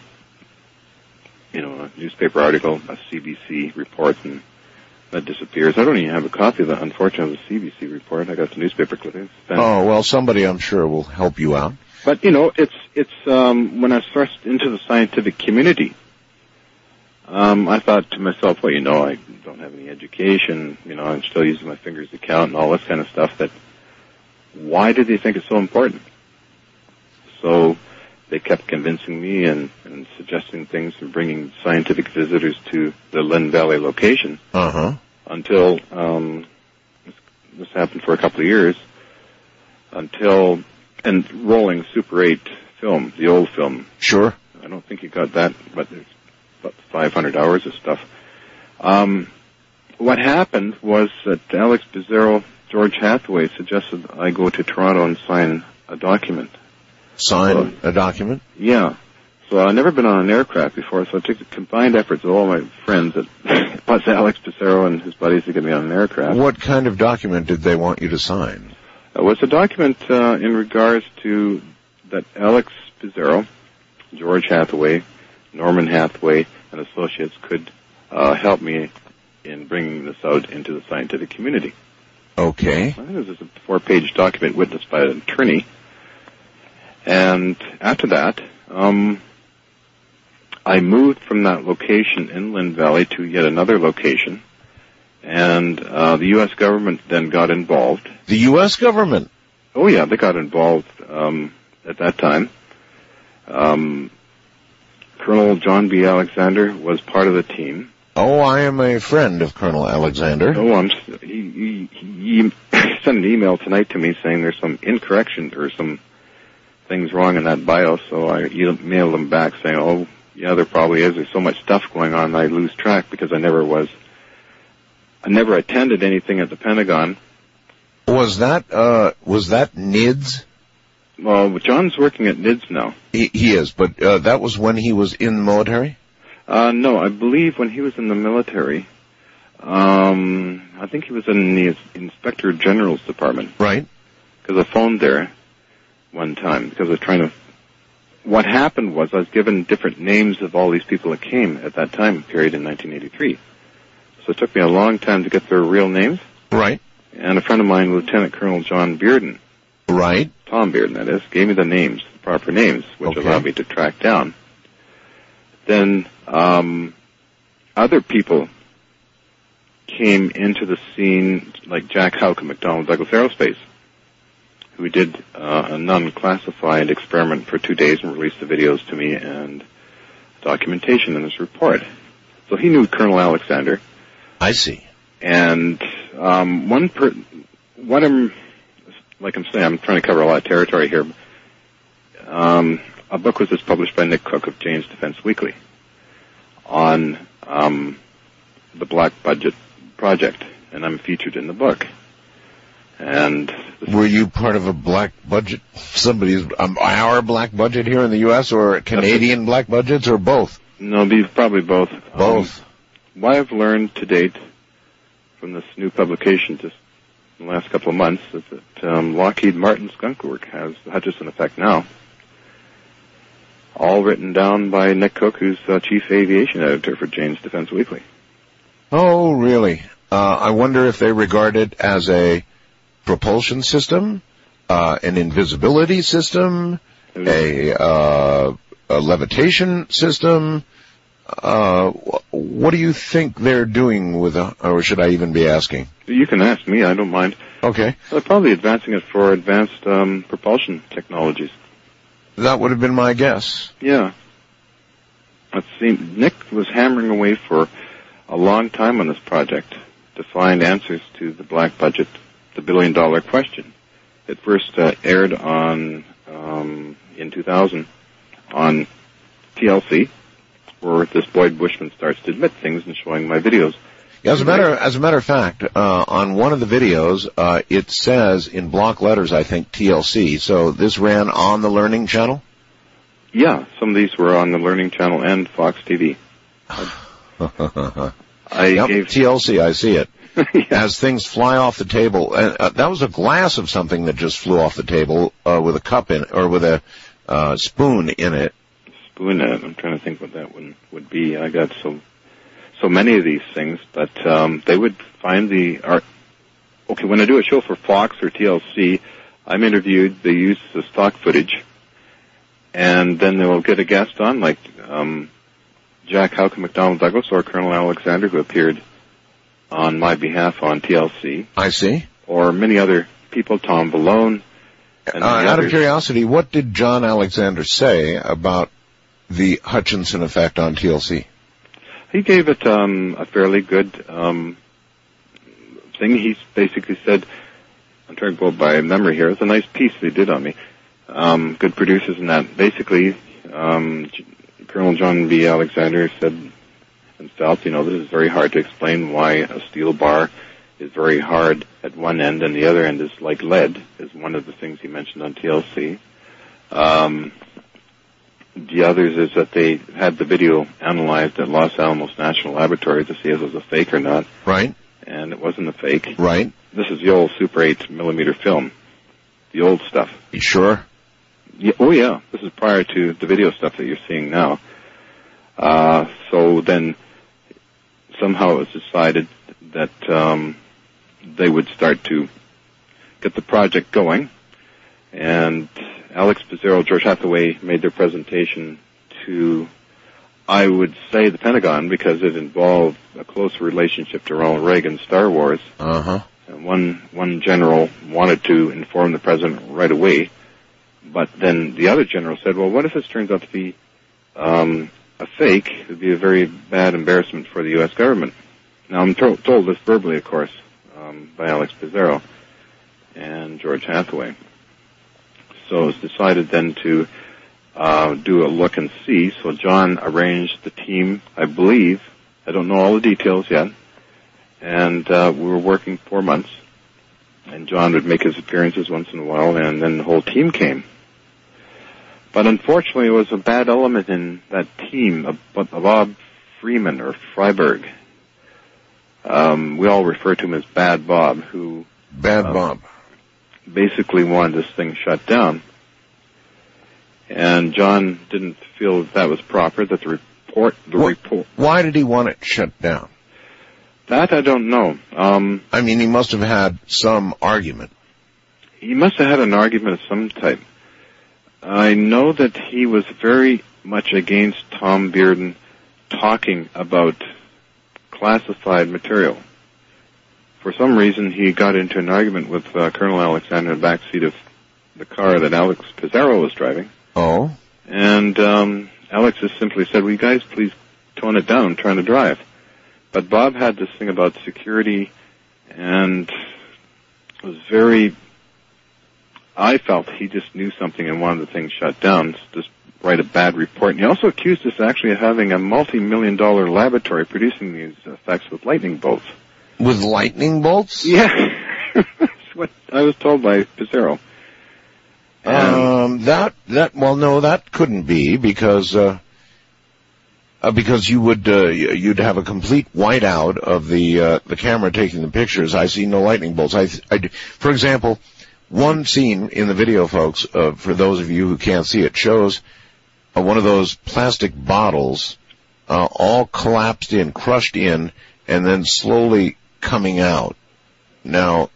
[SPEAKER 2] you know, a newspaper article, a C B C report, and that disappears. I don't even have a copy of that, unfortunately, of the C B C report. I got the newspaper clippings.
[SPEAKER 1] Oh, well, somebody I'm sure will help you out.
[SPEAKER 2] But, you know, it's, it's, um, when I was thrust into the scientific community, um, I thought to myself, well, you know, I don't have any education, you know, I'm still using my fingers to count and all this kind of stuff, that why did they think it's so important? So they kept convincing me and, and suggesting things and bringing scientific visitors to the Lynn Valley location.
[SPEAKER 1] Uh-huh.
[SPEAKER 2] Until, um, this, this happened for a couple of years, until, and rolling Super eight film, the old film.
[SPEAKER 1] Sure.
[SPEAKER 2] I don't think you got that, but there's about five hundred hours of stuff. Um, what happened was that Alex Pizarro, George Hathaway suggested I go to Toronto and sign a document.
[SPEAKER 1] Sign so, a document?
[SPEAKER 2] Yeah. So I've never been on an aircraft before, so I took the combined efforts of all my friends, that, plus Alex Pizarro and his buddies, to get me on an aircraft.
[SPEAKER 1] What kind of document did they want you to sign?
[SPEAKER 2] It was a document uh, in regards to that Alex Pizarro, George Hathaway, Norman Hathaway, and associates could uh, help me in bringing this out into the scientific community.
[SPEAKER 1] Okay.
[SPEAKER 2] I think this is a four-page document witnessed by an attorney. And after that, um, I moved from that location in Lynn Valley to yet another location, and uh, the U S government then got involved.
[SPEAKER 1] The U S government?
[SPEAKER 2] Oh, yeah, they got involved um, at that time. Um, Colonel John B. Alexander was part of the team.
[SPEAKER 1] Oh, I am a friend of Colonel Alexander.
[SPEAKER 2] Oh, I'm, he, he, he sent an email tonight to me saying there's some incorrection or some things wrong in that bio, so I emailed him back saying, oh, yeah, there probably is. There's so much stuff going on, I lose track because I never was, I never attended anything at the Pentagon.
[SPEAKER 1] Was that, uh, was that N I D S?
[SPEAKER 2] Well, John's working at N I D S now.
[SPEAKER 1] He, he is, but uh, that was when he was in the military?
[SPEAKER 2] Uh, no, I believe when he was in the military, um, I think he was in the Inspector General's department.
[SPEAKER 1] Right.
[SPEAKER 2] Because I phoned there one time because I was trying to, what happened was I was given different names of all these people that came at that time period in nineteen eighty-three. So it took me a long time to get their real names.
[SPEAKER 1] Right.
[SPEAKER 2] And a friend of mine, Lieutenant Colonel John Bearden.
[SPEAKER 1] Right.
[SPEAKER 2] Tom Bearden, that is, gave me the names, the proper names, which
[SPEAKER 1] okay.
[SPEAKER 2] allowed me to track down. Then, um, other people came into the scene, like Jack Houck of McDonnell Douglas Aerospace. who did uh, a non-classified experiment for two days and released the videos to me and documentation in this report. So he knew Colonel Alexander.
[SPEAKER 1] I see.
[SPEAKER 2] And um, one per, what I'm, like I'm saying, I'm trying to cover a lot of territory here. Um, a book was just published by Nick Cook of Jane's Defense Weekly on um, the Black Budget Project, and I'm featured in the book. And
[SPEAKER 1] were you part of a black budget? Somebody's um, our black budget here in the U S or Canadian black budgets, or both?
[SPEAKER 2] No, be probably both.
[SPEAKER 1] Both.
[SPEAKER 2] Um, what I've learned to date from this new publication just in the last couple of months is that um, Lockheed Martin Skunk Work has the Hutchison Effect now. All written down by Nick Cook, who's uh, chief aviation editor for Jane's Defense Weekly.
[SPEAKER 1] Oh, really? Uh, I wonder if they regard it as a propulsion system, uh, an invisibility system, a, uh, a levitation system. Uh, what do you think they're doing with a, or should I even be asking?
[SPEAKER 2] You can ask me, I don't mind.
[SPEAKER 1] Okay.
[SPEAKER 2] They're probably advancing it for advanced um, propulsion technologies.
[SPEAKER 1] That would have been my guess.
[SPEAKER 2] Yeah. Let's see, Nick was hammering away for a long time on this project to find answers to the black budget, the billion dollar question. It first uh, aired on, um, in two thousand on T L C, where this Boyd Bushman starts to admit things and showing my videos.
[SPEAKER 1] Yeah, as a matter, as a matter of fact, uh, on one of the videos, uh, it says in block letters, I think, T L C. So this ran on the Learning Channel?
[SPEAKER 2] Yeah, some of these were on the Learning Channel and Fox T V. I
[SPEAKER 1] yep,
[SPEAKER 2] gave
[SPEAKER 1] T L C, I see it.
[SPEAKER 2] Yeah.
[SPEAKER 1] As things fly off the table. And, uh, that was a glass of something that just flew off the table, uh, with a cup in it, or with a, uh, spoon in it.
[SPEAKER 2] Spoon in it. I'm trying to think what that one would be. I got so, so many of these things, but, um, they would find the art. Okay, when I do a show for Fox or T L C, I'm interviewed, they use the stock footage, and then they'll get a guest on, like, um, Jack Houck and McDonnell Douglas or Colonel Alexander, who appeared on my behalf on T L C.
[SPEAKER 1] I see.
[SPEAKER 2] Or many other people, Tom Valone. And
[SPEAKER 1] uh, out
[SPEAKER 2] others.
[SPEAKER 1] of curiosity, what did John Alexander say about the Hutchison Effect on T L C?
[SPEAKER 2] He gave it um, a fairly good um, thing. He basically said, I'm trying to go by memory here, it's a nice piece they did on me. Um, good producers and that. Basically, um, Colonel John B. Alexander said and felt, you know, this is very hard to explain why a steel bar is very hard at one end and the other end is like lead, is one of the things he mentioned on T L C. Um, the others is that they had the video analyzed at Los Alamos National Laboratory to see if it was a fake or not.
[SPEAKER 1] Right.
[SPEAKER 2] And it wasn't a fake.
[SPEAKER 1] Right.
[SPEAKER 2] This is the old Super eight millimeter film. The old stuff.
[SPEAKER 1] You sure?
[SPEAKER 2] Yeah, oh yeah. This is prior to the video stuff that you're seeing now. Uh, so then somehow it was decided that um, they would start to get the project going. And Alex Pizzero, George Hathaway made their presentation to, I would say, the Pentagon, because it involved a close relationship to Ronald Reagan's Star Wars.
[SPEAKER 1] Uh-huh.
[SPEAKER 2] And one, one general wanted to inform the president right away, but then the other general said, well, what if this turns out to be um, a fake? It would be a very bad embarrassment for the U S government. Now, I'm to- told this verbally, of course, um, by Alex Pizzero and George Hathaway. So it was decided then to uh, do a look and see. So John arranged the team, I believe. I don't know all the details yet. And uh, we were working four months. And John would make his appearances once in a while, and then the whole team came. But unfortunately, it was a bad element in that team, a Bob Freeman or Freiberg. Um, we all refer to him as Bad Bob, who...
[SPEAKER 1] Bad
[SPEAKER 2] uh,
[SPEAKER 1] Bob.
[SPEAKER 2] Basically wanted this thing shut down. And John didn't feel that that was proper, that the report... The
[SPEAKER 1] What,
[SPEAKER 2] report.
[SPEAKER 1] Why did he want it shut down?
[SPEAKER 2] That I don't know. Um,
[SPEAKER 1] I mean, he must have had some argument.
[SPEAKER 2] He must have had an argument of some type. I know that he was very much against Tom Bearden talking about classified material. For some reason, he got into an argument with uh, Colonel Alexander in the backseat of the car that Alex Pizarro was driving.
[SPEAKER 1] Oh.
[SPEAKER 2] And um, Alex just simply said, "Will you guys please tone it down, trying to drive?" But Bob had this thing about security, and was very, I felt he just knew something and wanted the thing shut down, just write a bad report. And he also accused us actually of having a multi-million dollar laboratory producing these effects with lightning bolts.
[SPEAKER 1] With lightning bolts?
[SPEAKER 2] Yeah. That's what I was told by Pizarro.
[SPEAKER 1] Um, that, that, well, no, that couldn't be because, uh, uh because you would, uh, you'd have a complete whiteout of the, uh, the camera taking the pictures. I see no lightning bolts. I, I, for example, one scene in the video, folks, uh, for those of you who can't see it, shows uh, one of those plastic bottles, uh, all collapsed in, crushed in, and then slowly coming out. Now,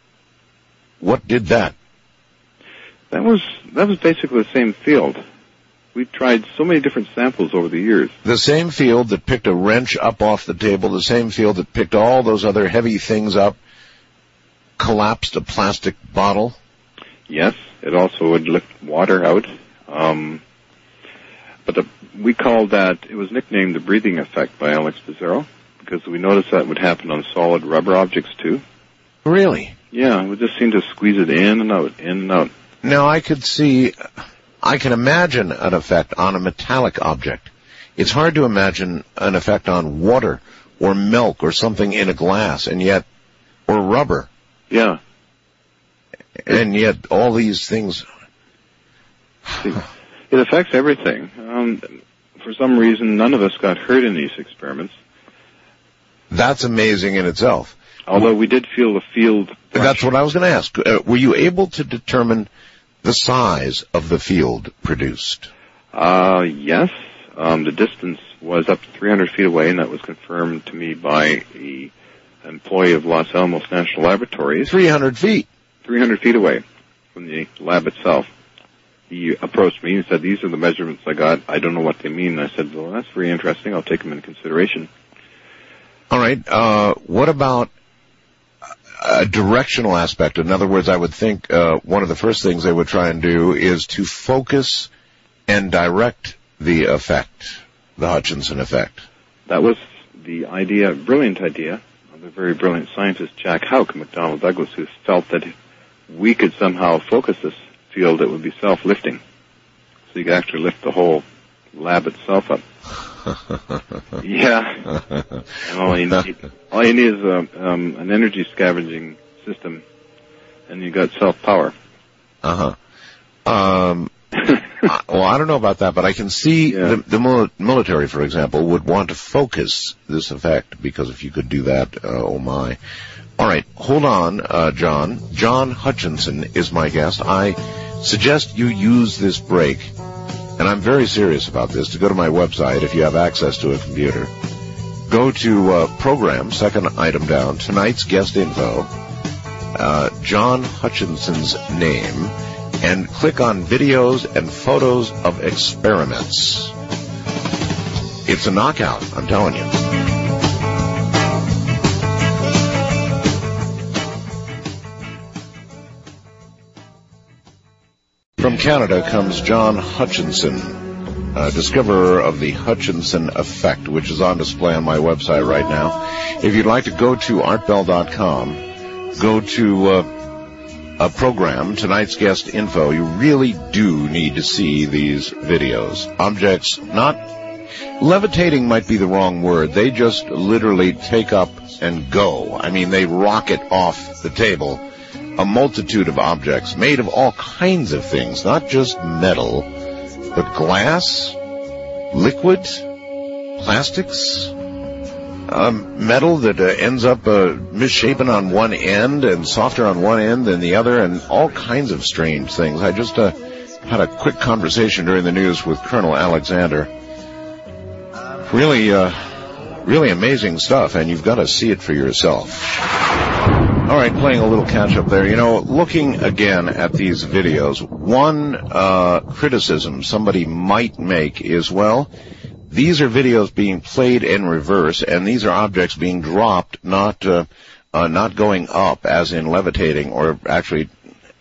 [SPEAKER 1] what did that?
[SPEAKER 2] That was that was basically the same field. We tried so many different samples over the years.
[SPEAKER 1] The same field that picked a wrench up off the table, the same field that picked all those other heavy things up, collapsed a plastic bottle?
[SPEAKER 2] Yes, it also would lift water out. Um, but the, we called that, it was nicknamed the breathing effect by Alex Pizarro, because we noticed that would happen on solid rubber objects too.
[SPEAKER 1] Really?
[SPEAKER 2] Yeah, we just seemed to squeeze it in and out, in and out.
[SPEAKER 1] Now, I could see, I can imagine an effect on a metallic object. It's hard to imagine an effect on water or milk or something in a glass, and yet, or rubber.
[SPEAKER 2] Yeah.
[SPEAKER 1] And yet, all these things.
[SPEAKER 2] See, it affects everything. Um, for some reason, none of us got hurt in these experiments.
[SPEAKER 1] That's amazing in itself.
[SPEAKER 2] Although we did feel the field brush.
[SPEAKER 1] That's what I was going to ask. Uh, were you able to determine the size of the field produced?
[SPEAKER 2] Uh, yes. Um, the distance was up to three hundred feet away, and that was confirmed to me by an employee of Los Alamos National Laboratories.
[SPEAKER 1] three hundred feet?
[SPEAKER 2] three hundred feet away from the lab itself. He approached me and said, "These are the measurements I got. I don't know what they mean." And I said, "Well, that's very interesting. I'll take them into consideration."
[SPEAKER 1] All right. Uh, what about a directional aspect? In other words, I would think uh, one of the first things they would try and do is to focus and direct the effect, the Hutchinson effect.
[SPEAKER 2] That was the idea, brilliant idea, of a very brilliant scientist, Jack Houck, McDonnell Douglas, who felt that we could somehow focus this field that would be self-lifting. So you could actually lift the whole lab itself up. Yeah. And all you need, all you need is a, um, an energy scavenging system, and you got self-power.
[SPEAKER 1] Uh-huh. Um, I, well, I don't know about that, but I can see
[SPEAKER 2] Yeah.
[SPEAKER 1] the, the military, for example, would want to focus this effect, because if you could do that, uh, oh my. All right, hold on, uh, John. John Hutchinson is my guest. I suggest you use this break, and I'm very serious about this, to go to my website if you have access to a computer. Go to uh, Program, second item down, tonight's guest info, uh, John Hutchinson's name, and click on videos and photos of experiments. It's a knockout, I'm telling you. From Canada comes John Hutchinson, uh, discoverer of the Hutchinson effect, which is on display on my website right now. If you'd like to go to art bell dot com, go to uh, a program, tonight's guest info. You really do need to see these videos. Objects not levitating might be the wrong word. They just literally take up and go. I mean, they rocket off the table. A multitude of objects made of all kinds of things, not just metal, but glass, liquid, plastics, um, metal that uh, ends up uh, misshapen on one end and softer on one end than the other, and all kinds of strange things. I just uh, had a quick conversation during the news with Colonel Alexander. Really, uh, really amazing stuff, and you've got to see it for yourself. All right, playing a little catch-up there. You know, looking again at these videos, one uh criticism somebody might make is, well, these are videos being played in reverse, and these are objects being dropped, not uh, uh not going up, as in levitating, or actually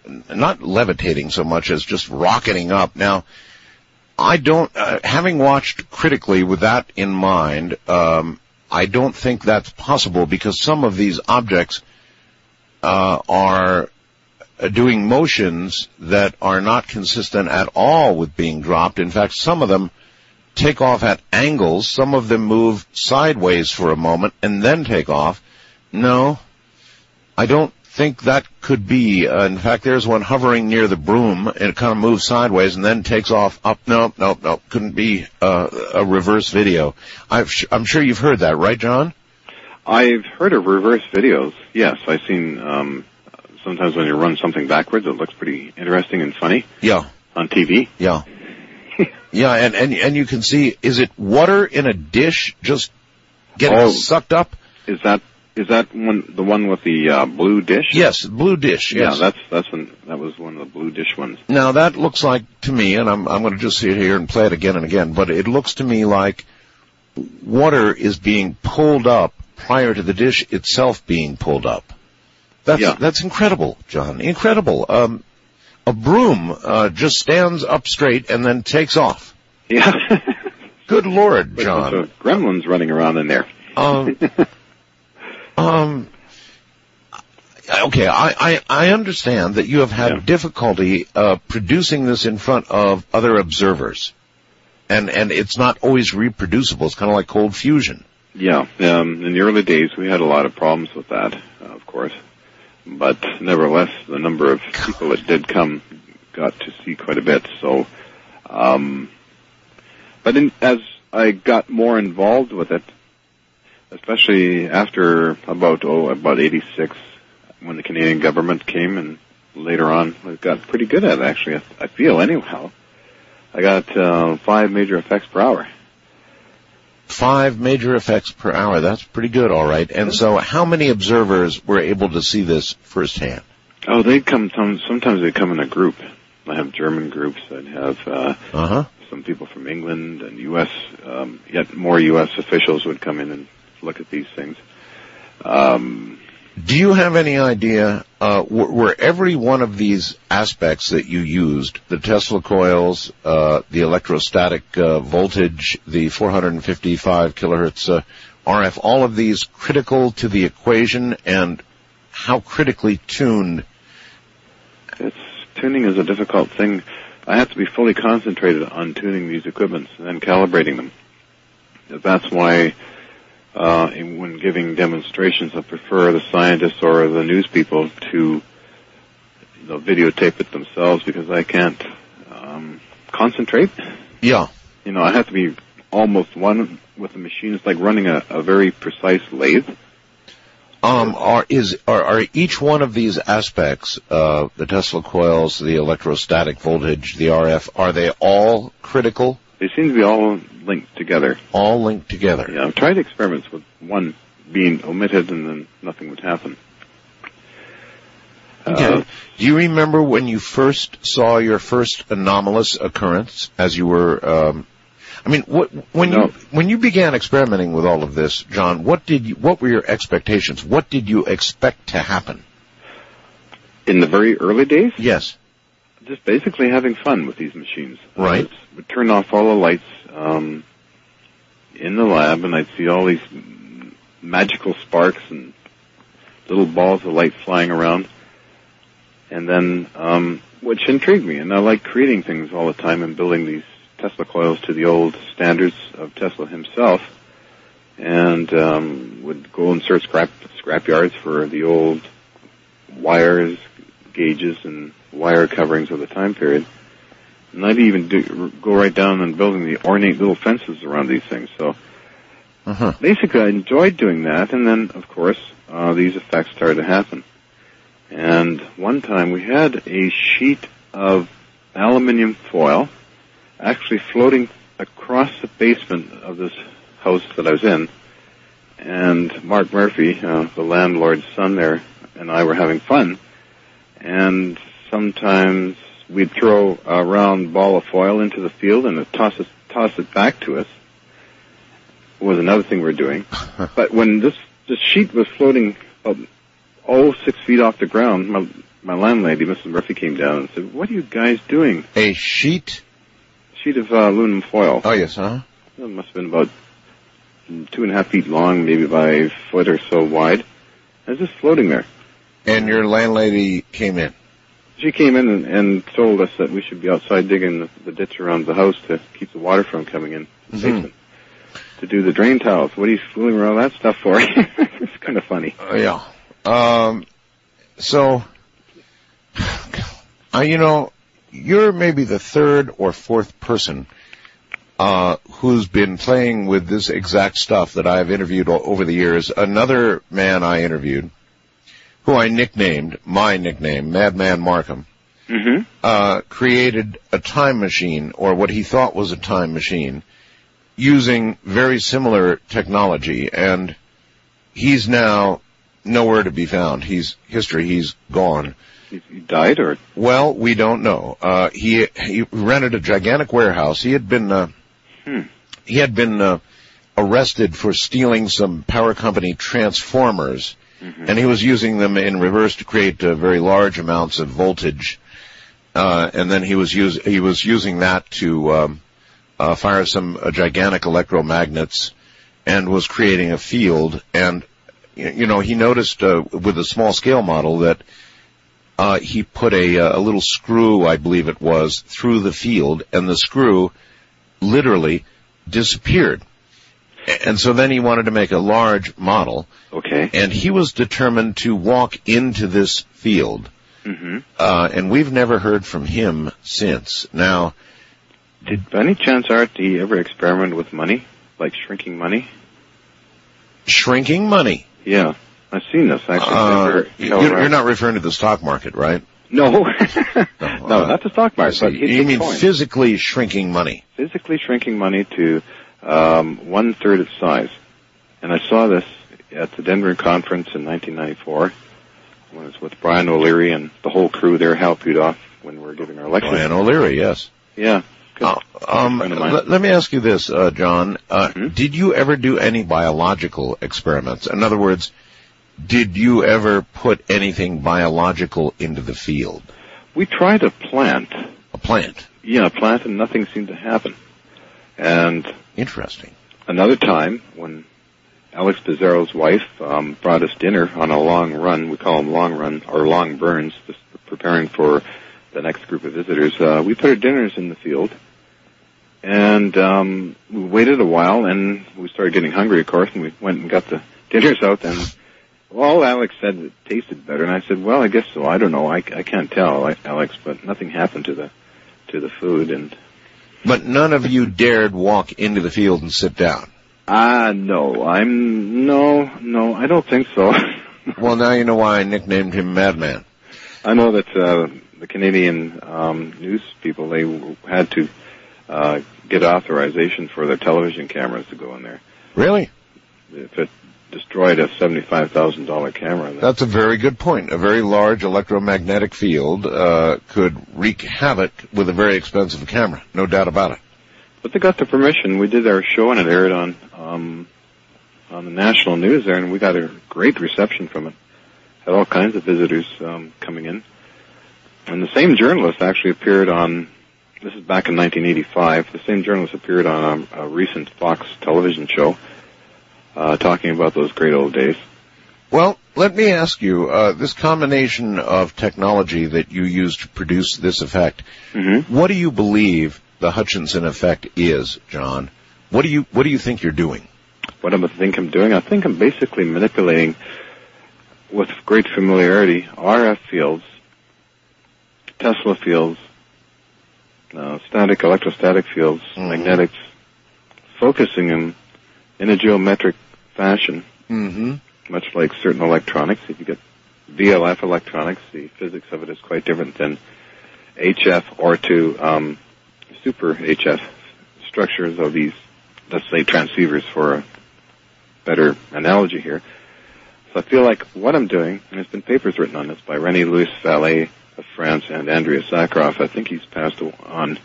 [SPEAKER 1] not levitating so much as just rocketing up. Now, I don't, uh, having watched critically with that in mind, um, I don't think that's possible because some of these objects uh, are doing motions that are not consistent at all with being dropped. In fact, some of them take off at angles. Some of them move sideways for a moment and then take off. No, I don't think that could be. Uh, in fact, there's one hovering near the broom, and it kind of moves sideways and then takes off up. No, no, no, couldn't be uh, a reverse video. I've sh- I'm sure you've heard that, right, John?
[SPEAKER 2] I've heard of reverse videos, yes. I've seen um, sometimes when you run something backwards, it looks pretty interesting and funny.
[SPEAKER 1] Yeah.
[SPEAKER 2] On T V.
[SPEAKER 1] Yeah. Yeah, and, and, and you can see, is it water in a dish just getting
[SPEAKER 2] oh,
[SPEAKER 1] sucked up?
[SPEAKER 2] Is that Is that one the one with the uh, blue dish?
[SPEAKER 1] Yes, blue dish. Yes.
[SPEAKER 2] Yeah, that's that's one, that was one of the blue dish ones.
[SPEAKER 1] Now that looks like to me, and I'm I'm going to just sit here and play it again and again, but it looks to me like water is being pulled up prior to the dish itself being pulled up. That's
[SPEAKER 2] yeah.
[SPEAKER 1] that's incredible, John. Incredible. Um, a broom uh, just stands up straight and then takes off.
[SPEAKER 2] Yeah.
[SPEAKER 1] Good Lord, John.
[SPEAKER 2] There's a gremlins running around in there.
[SPEAKER 1] Um. Um, okay, I, I, I understand that you have had
[SPEAKER 2] yeah.
[SPEAKER 1] difficulty uh, producing this in front of other observers, and and it's not always reproducible. It's kind of like cold fusion.
[SPEAKER 2] Yeah, um, in the early days we had a lot of problems with that, uh, of course, but nevertheless, the number of people that did come got to see quite a bit. So, um, but in, as I got more involved with it, especially after about, oh, about eighty-six, when the Canadian government came, and later on, I got pretty good at it, actually, I, I feel, anyhow. I got uh, five major effects per hour.
[SPEAKER 1] Five major effects per hour, that's pretty good, all right. And so how many observers were able to see this firsthand?
[SPEAKER 2] Oh, they'd come, sometimes they'd come in a group. I have German groups, I'd have uh,
[SPEAKER 1] uh-huh.
[SPEAKER 2] some people from England and U S, um, yet more U S officials would come in and look at these things. Um,
[SPEAKER 1] Do you have any idea, uh, were, were every one of these aspects that you used, the Tesla coils, uh, the electrostatic uh, voltage, the four hundred fifty-five kilohertz uh, R F, all of these critical to the equation, and how critically tuned?
[SPEAKER 2] It's, tuning is a difficult thing. I have to be fully concentrated on tuning these equipments and then calibrating them. That's why Uh, when giving demonstrations, I prefer the scientists or the news people to, you know, videotape it themselves because I can't um, concentrate.
[SPEAKER 1] Yeah.
[SPEAKER 2] You know, I have to be almost one with the machine. It's like running a, a very precise lathe.
[SPEAKER 1] Um, are is are, are each one of these aspects, uh, the Tesla coils, the electrostatic voltage, the R F, are they all critical?
[SPEAKER 2] They seem to be all linked together.
[SPEAKER 1] All linked together.
[SPEAKER 2] Yeah, I've tried experiments with one being omitted and then nothing would happen.
[SPEAKER 1] Okay.
[SPEAKER 2] Uh,
[SPEAKER 1] Do you remember when you first saw your first anomalous occurrence as you were, um, I mean, what, when
[SPEAKER 2] no.
[SPEAKER 1] you, when you began experimenting with all of this, John, what did you, what were your expectations? What did you expect to happen?
[SPEAKER 2] In the very early days?
[SPEAKER 1] Yes.
[SPEAKER 2] Just basically having fun with these machines.
[SPEAKER 1] Right.
[SPEAKER 2] I would turn off all the lights um, in the lab, and I'd see all these magical sparks and little balls of light flying around. And then, um, which intrigued me, and I like creating things all the time and building these Tesla coils to the old standards of Tesla himself, and um, would go and search scrap scrap yards for the old wires, gauges, and wire coverings of the time period. And I'd even do, go right down and building the ornate little fences around these things. So
[SPEAKER 1] uh-huh.
[SPEAKER 2] basically I enjoyed doing that, and then, of course, uh, these effects started to happen. And one time we had a sheet of aluminum foil actually floating across the basement of this house that I was in, and Mark Murphy, uh, the landlord's son there, and I were having fun, and sometimes we'd throw a round ball of foil into the field and it'd toss, us, toss it back to us. It was another thing we were doing. But when this, this sheet was floating about, oh, six feet off the ground, my, my landlady, Missus Murphy, came down and said, "What are you guys doing?"
[SPEAKER 1] A sheet?
[SPEAKER 2] Sheet of uh, aluminum foil.
[SPEAKER 1] Oh, yes, huh?
[SPEAKER 2] It must have been about two and a half feet long, maybe by a foot or so wide. It was just floating there.
[SPEAKER 1] And your landlady came in?
[SPEAKER 2] She came in and, and told us that we should be outside digging the, the ditch around the house to keep the water from coming in the
[SPEAKER 1] mm-hmm.
[SPEAKER 2] basement. To do the drain tiles. What are you fooling around with that stuff for? It's kind of funny.
[SPEAKER 1] Uh, yeah. Um, so, uh, you know, you're maybe the third or fourth person uh, who's been playing with this exact stuff that I've interviewed all, over the years. Another man I interviewed, who I nicknamed, my nickname, Madman Markham,
[SPEAKER 2] mm-hmm.
[SPEAKER 1] uh, created a time machine, or what he thought was a time machine, using very similar technology, and he's now nowhere to be found. He's history. He's gone.
[SPEAKER 2] He died, or?
[SPEAKER 1] Well, we don't know. Uh, he he rented a gigantic warehouse. He had been uh,
[SPEAKER 2] hmm.
[SPEAKER 1] he had been uh, arrested for stealing some power company transformers, mm-hmm. and he was using them in reverse to create uh, very large amounts of voltage. Uh, and then he was use he was using that to um, Uh, fire some uh, gigantic electromagnets, and was creating a field. And, you know, he noticed uh, with a small-scale model that uh, he put a, a little screw, I believe it was, through the field, and the screw literally disappeared. And so then he wanted to make a large model.
[SPEAKER 2] Okay.
[SPEAKER 1] And he was determined to walk into this field.
[SPEAKER 2] Mm-hmm.
[SPEAKER 1] Uh, and we've never heard from him since. Now,
[SPEAKER 2] did by any chance, Art, did he ever experiment with money? Like shrinking money?
[SPEAKER 1] Shrinking money?
[SPEAKER 2] Yeah. I've seen this, actually.
[SPEAKER 1] Uh,
[SPEAKER 2] never,
[SPEAKER 1] you're, you're not referring to the stock market, right?
[SPEAKER 2] No. no,
[SPEAKER 1] uh,
[SPEAKER 2] not the stock market. But
[SPEAKER 1] you mean
[SPEAKER 2] coin.
[SPEAKER 1] physically shrinking money?
[SPEAKER 2] Physically shrinking money to um, one-third its size. And I saw this at the Denver conference in nineteen ninety-four when it was with Brian O'Leary and the whole crew there, Hal Pudoff, when we were giving our lecture.
[SPEAKER 1] Brian O'Leary, yes.
[SPEAKER 2] Yeah.
[SPEAKER 1] Uh, um, l- let me ask you this, uh, John. Uh, mm-hmm. Did you ever do any biological experiments? In other words, did you ever put anything biological into the field?
[SPEAKER 2] We tried a plant.
[SPEAKER 1] A plant?
[SPEAKER 2] Yeah, a plant, and nothing seemed to happen. And
[SPEAKER 1] interesting.
[SPEAKER 2] Another time, when Alex Pizarro's wife um, brought us dinner on a long run, we call them long run, or long burns, just preparing for the next group of visitors, uh, we put our dinners in the field. And um, we waited a while, and we started getting hungry, of course, and we went and got the dinners out. And well, Alex said it tasted better, and I said, "Well, I guess so. I don't know. I, I can't tell, Alex." But nothing happened to the to the food. And
[SPEAKER 1] but none of you dared walk into the field and sit down.
[SPEAKER 2] Ah, uh, no. I'm no, no. I don't think so.
[SPEAKER 1] Well, now you know why I nicknamed him Madman.
[SPEAKER 2] I know that uh, the Canadian um, news people, they had to uh, get authorization for their television cameras to go in there.
[SPEAKER 1] Really?
[SPEAKER 2] If it destroyed a seventy-five thousand dollars camera. Then.
[SPEAKER 1] That's a very good point. A very large electromagnetic field uh, could wreak havoc with a very expensive camera. No doubt about it.
[SPEAKER 2] But they got the permission. We did our show, and it aired on um, on the national news there, and we got a great reception from it. Had all kinds of visitors um, coming in. And the same journalist actually appeared on, this is back in nineteen eighty-five, the same journalist appeared on a, a recent Fox television show uh, talking about those great old days.
[SPEAKER 1] Well, let me ask you, uh, this combination of technology that you use to produce this effect,
[SPEAKER 2] mm-hmm.
[SPEAKER 1] what do you believe the Hutchinson effect is, John? What do you what do you think you're doing?
[SPEAKER 2] What do I think I'm doing? I think I'm basically manipulating, with great familiarity, R F fields, Tesla fields, uh, static, electrostatic fields, mm-hmm. magnetics, focusing them in a geometric fashion,
[SPEAKER 1] mm-hmm.
[SPEAKER 2] much like certain electronics. If you get V L F electronics, the physics of it is quite different than H F or to um, super H F structures of these, let's say, transceivers for a better analogy here. So I feel like what I'm doing, and there's been papers written on this by René Louis Vallée of France and Andrea Sakharov, I think he's passed on,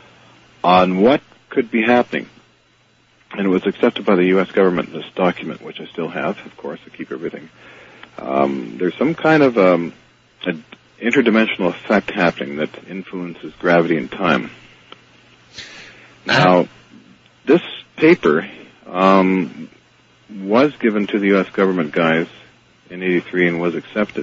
[SPEAKER 2] on what could be happening. And it was accepted by the U S government, this document, which I still have, of course, to keep everything. Um, there's some kind of um, a interdimensional effect happening that influences gravity and time. Now, this paper um, was given to the U S government guys in eighty-three and was accepted.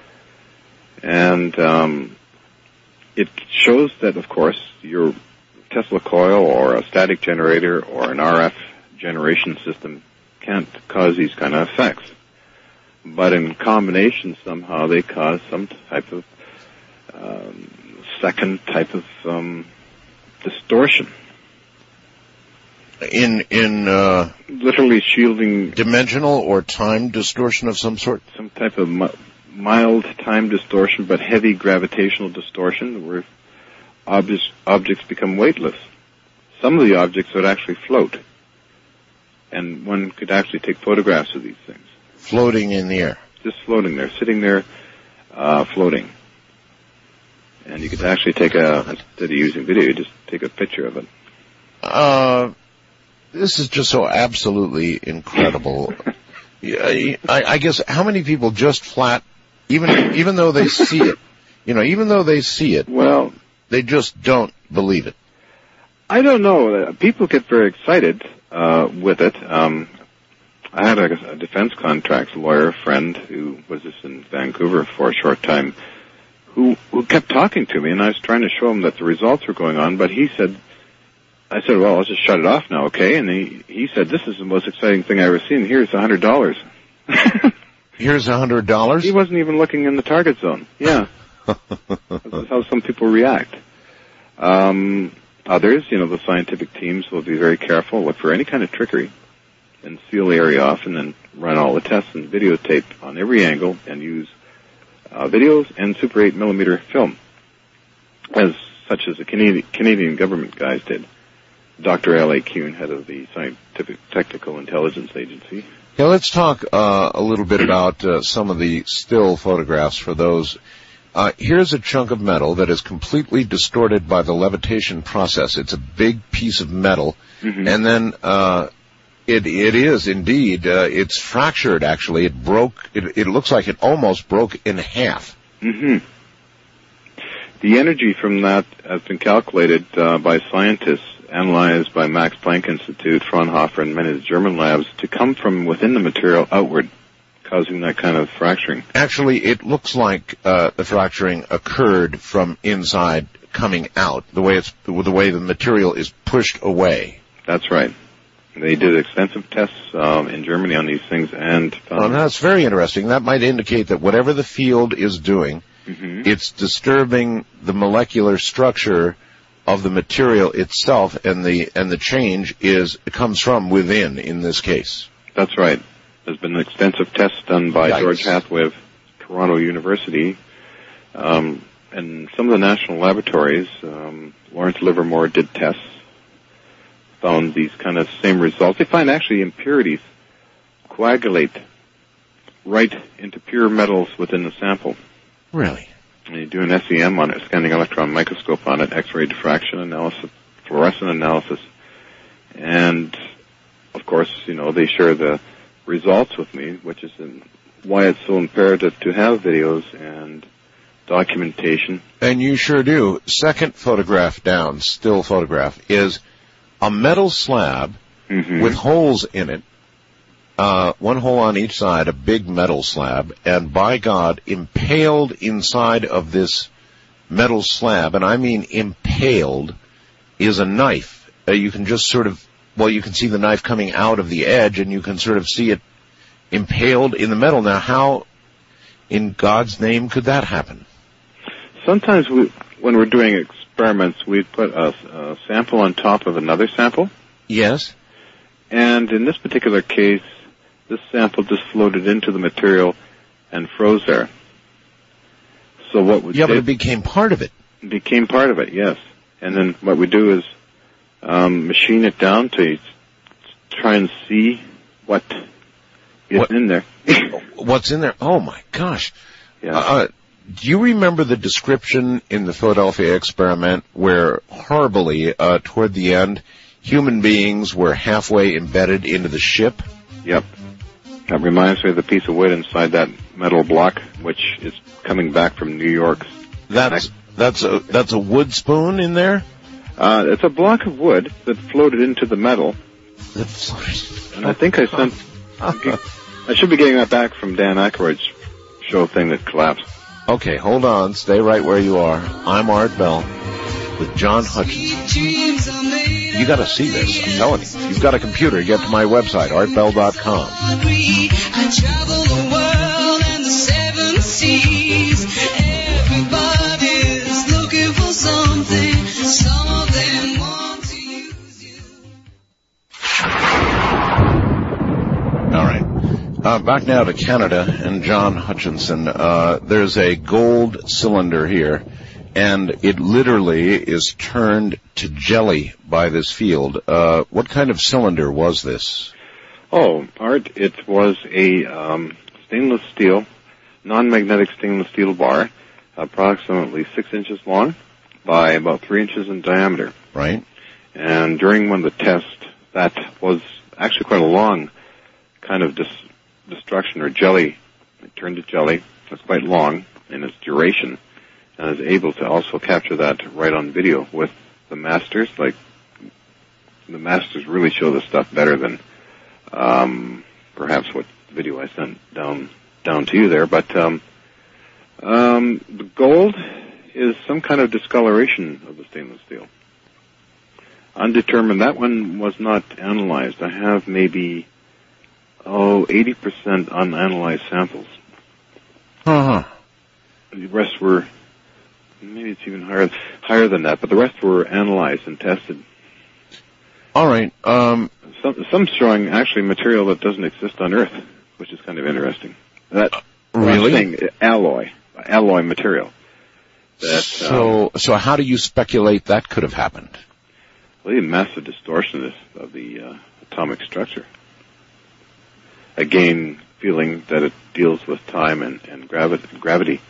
[SPEAKER 2] And um, it shows that, of course, your Tesla coil or a static generator or an R F generation system can't cause these kind of effects. But in combination, somehow they cause some type of um, second type of um, distortion.
[SPEAKER 1] In in uh,
[SPEAKER 2] literally shielding
[SPEAKER 1] dimensional or time distortion of some sort.
[SPEAKER 2] Some type of mi- mild time distortion, but heavy gravitational distortion, where objects objects become weightless. Some of the objects would actually float, and one could actually take photographs of these things.
[SPEAKER 1] Floating in the air.
[SPEAKER 2] Just floating there, sitting there, uh, floating. And you could actually take a, instead of using video, you just take a picture of it.
[SPEAKER 1] Uh, this is just so absolutely incredible. I, I guess how many people just flat, even even though they see it, you know, even though they see it,
[SPEAKER 2] well,
[SPEAKER 1] they just don't believe it.
[SPEAKER 2] I don't know. People get very excited uh, with it. Um, I had a, a defense contracts lawyer friend who was just in Vancouver for a short time, who who kept talking to me, and I was trying to show him that the results were going on, but he said, I said, well, I'll just shut it off now, okay? And he, he said, this is the most exciting thing I've ever seen. Here's a hundred dollars.
[SPEAKER 1] Here's a hundred dollars?
[SPEAKER 2] He wasn't even looking in the target zone. Yeah. That's how some people react. Um, others, you know, the scientific teams will be very careful, look for any kind of trickery, and seal the area off, and then run all the tests and videotape on every angle, and use uh, videos and Super eight millimeter film, as such as the Canadian, Canadian government guys did. Doctor L A. Kuhn, head of the Scientific Technical Intelligence Agency.
[SPEAKER 1] Yeah, let's talk uh, a little bit about uh, some of the still photographs for those. Uh, here's a chunk of metal that is completely distorted by the levitation process. It's a big piece of metal, mm-hmm. and then uh, it it is indeed uh, it's fractured. Actually, it broke. It, it looks like it almost broke in half.
[SPEAKER 2] Mm-hmm. The energy from that has been calculated uh, by scientists, analyzed by Max Planck Institute, Fraunhofer, and many of the German labs, to come from within the material outward, causing that kind of fracturing.
[SPEAKER 1] Actually, it looks like uh, the fracturing occurred from inside coming out, the way it's the way the material is pushed away.
[SPEAKER 2] That's right. They did extensive tests um, in Germany on these things, and
[SPEAKER 1] found well, that's very interesting. That might indicate that whatever the field is doing, mm-hmm. it's disturbing the molecular structure of the material itself, and the and the change is it comes from within. In this case,
[SPEAKER 2] that's right. There's been extensive tests done by
[SPEAKER 1] Yikes.
[SPEAKER 2] George Hathaway of Toronto University, um, and some of the national laboratories. Um, Lawrence Livermore did tests, found these kind of same results. They find actually impurities coagulate right into pure metals within the sample.
[SPEAKER 1] Really?
[SPEAKER 2] And you do an S E M on it, scanning electron microscope on it, X-ray diffraction analysis, fluorescent analysis, and of course, you know, they share the results with me, which is in why it's so imperative to have videos and documentation.
[SPEAKER 1] And you sure do. Second photograph down, still photograph, is a metal slab mm-hmm. with holes in it, uh, one hole on each side, a big metal slab, and by God, impaled inside of this metal slab, and I mean impaled, is a knife. Uh, you can just sort of, well, you can see the knife coming out of the edge, and you can sort of see it impaled in the metal. Now, how in God's name could that happen?
[SPEAKER 2] Sometimes we, when we're doing experiments, we put a, a sample on top of another sample.
[SPEAKER 1] Yes.
[SPEAKER 2] And in this particular case, this sample just floated into the material and froze there. So what we
[SPEAKER 1] yeah,
[SPEAKER 2] did,
[SPEAKER 1] but it became part of it.
[SPEAKER 2] Became part of it, yes. And then what we do is um, machine it down to try and see what is
[SPEAKER 1] what,
[SPEAKER 2] in there.
[SPEAKER 1] What's in there? Oh my gosh!
[SPEAKER 2] Yeah.
[SPEAKER 1] Uh, do you remember the description in the Philadelphia experiment where horribly uh, toward the end, human beings were halfway embedded into the ship?
[SPEAKER 2] Yep. That reminds me of the piece of wood inside that metal block, which is coming back from New York's.
[SPEAKER 1] That's that's a that's a wood spoon in there.
[SPEAKER 2] Uh, it's a block of wood that floated into the metal.
[SPEAKER 1] That floated.
[SPEAKER 2] And I think I sent. I should be getting that back from Dan Aykroyd's show thing that collapsed.
[SPEAKER 1] Okay, hold on. Stay right where you are. I'm Art Bell with John Hutchinson. You got to see this. I'm telling you. If you've got a computer, get to my website, art bell dot com.
[SPEAKER 3] I travel the world and the seven seas. Everybody's looking for something. Some of them want to use you.
[SPEAKER 1] All right. Uh, back now to Canada and John Hutchinson. Uh, there's a gold cylinder here, and it literally is turned to jelly by this field. Uh, what kind of cylinder was this?
[SPEAKER 2] Oh, Art, it was a um, stainless steel, non-magnetic stainless steel bar, approximately six inches long by about three inches in diameter.
[SPEAKER 1] Right.
[SPEAKER 2] And during one of the tests, that was actually quite a long kind of dis- destruction or jelly. It turned to jelly. It's quite long in its duration, and is able to also capture that right on video with the masters. Like, the masters really show this stuff better than um, perhaps what video I sent down down to you there. But um, um, the gold is some kind of discoloration of the stainless steel. Undetermined. That one was not analyzed. I have maybe, oh, eighty percent unanalyzed samples.
[SPEAKER 1] Uh-huh.
[SPEAKER 2] The rest were, maybe it's even higher higher than that, but the rest were analyzed and tested.
[SPEAKER 1] All right. Um,
[SPEAKER 2] some, some showing actually material that doesn't exist on Earth, which is kind of interesting. That
[SPEAKER 1] really?
[SPEAKER 2] Saying, alloy, alloy material. That,
[SPEAKER 1] so,
[SPEAKER 2] um,
[SPEAKER 1] so how do you speculate that could have happened?
[SPEAKER 2] Well, massive distortion of the uh, atomic structure. Again, feeling that it deals with time and, and gravi- gravity.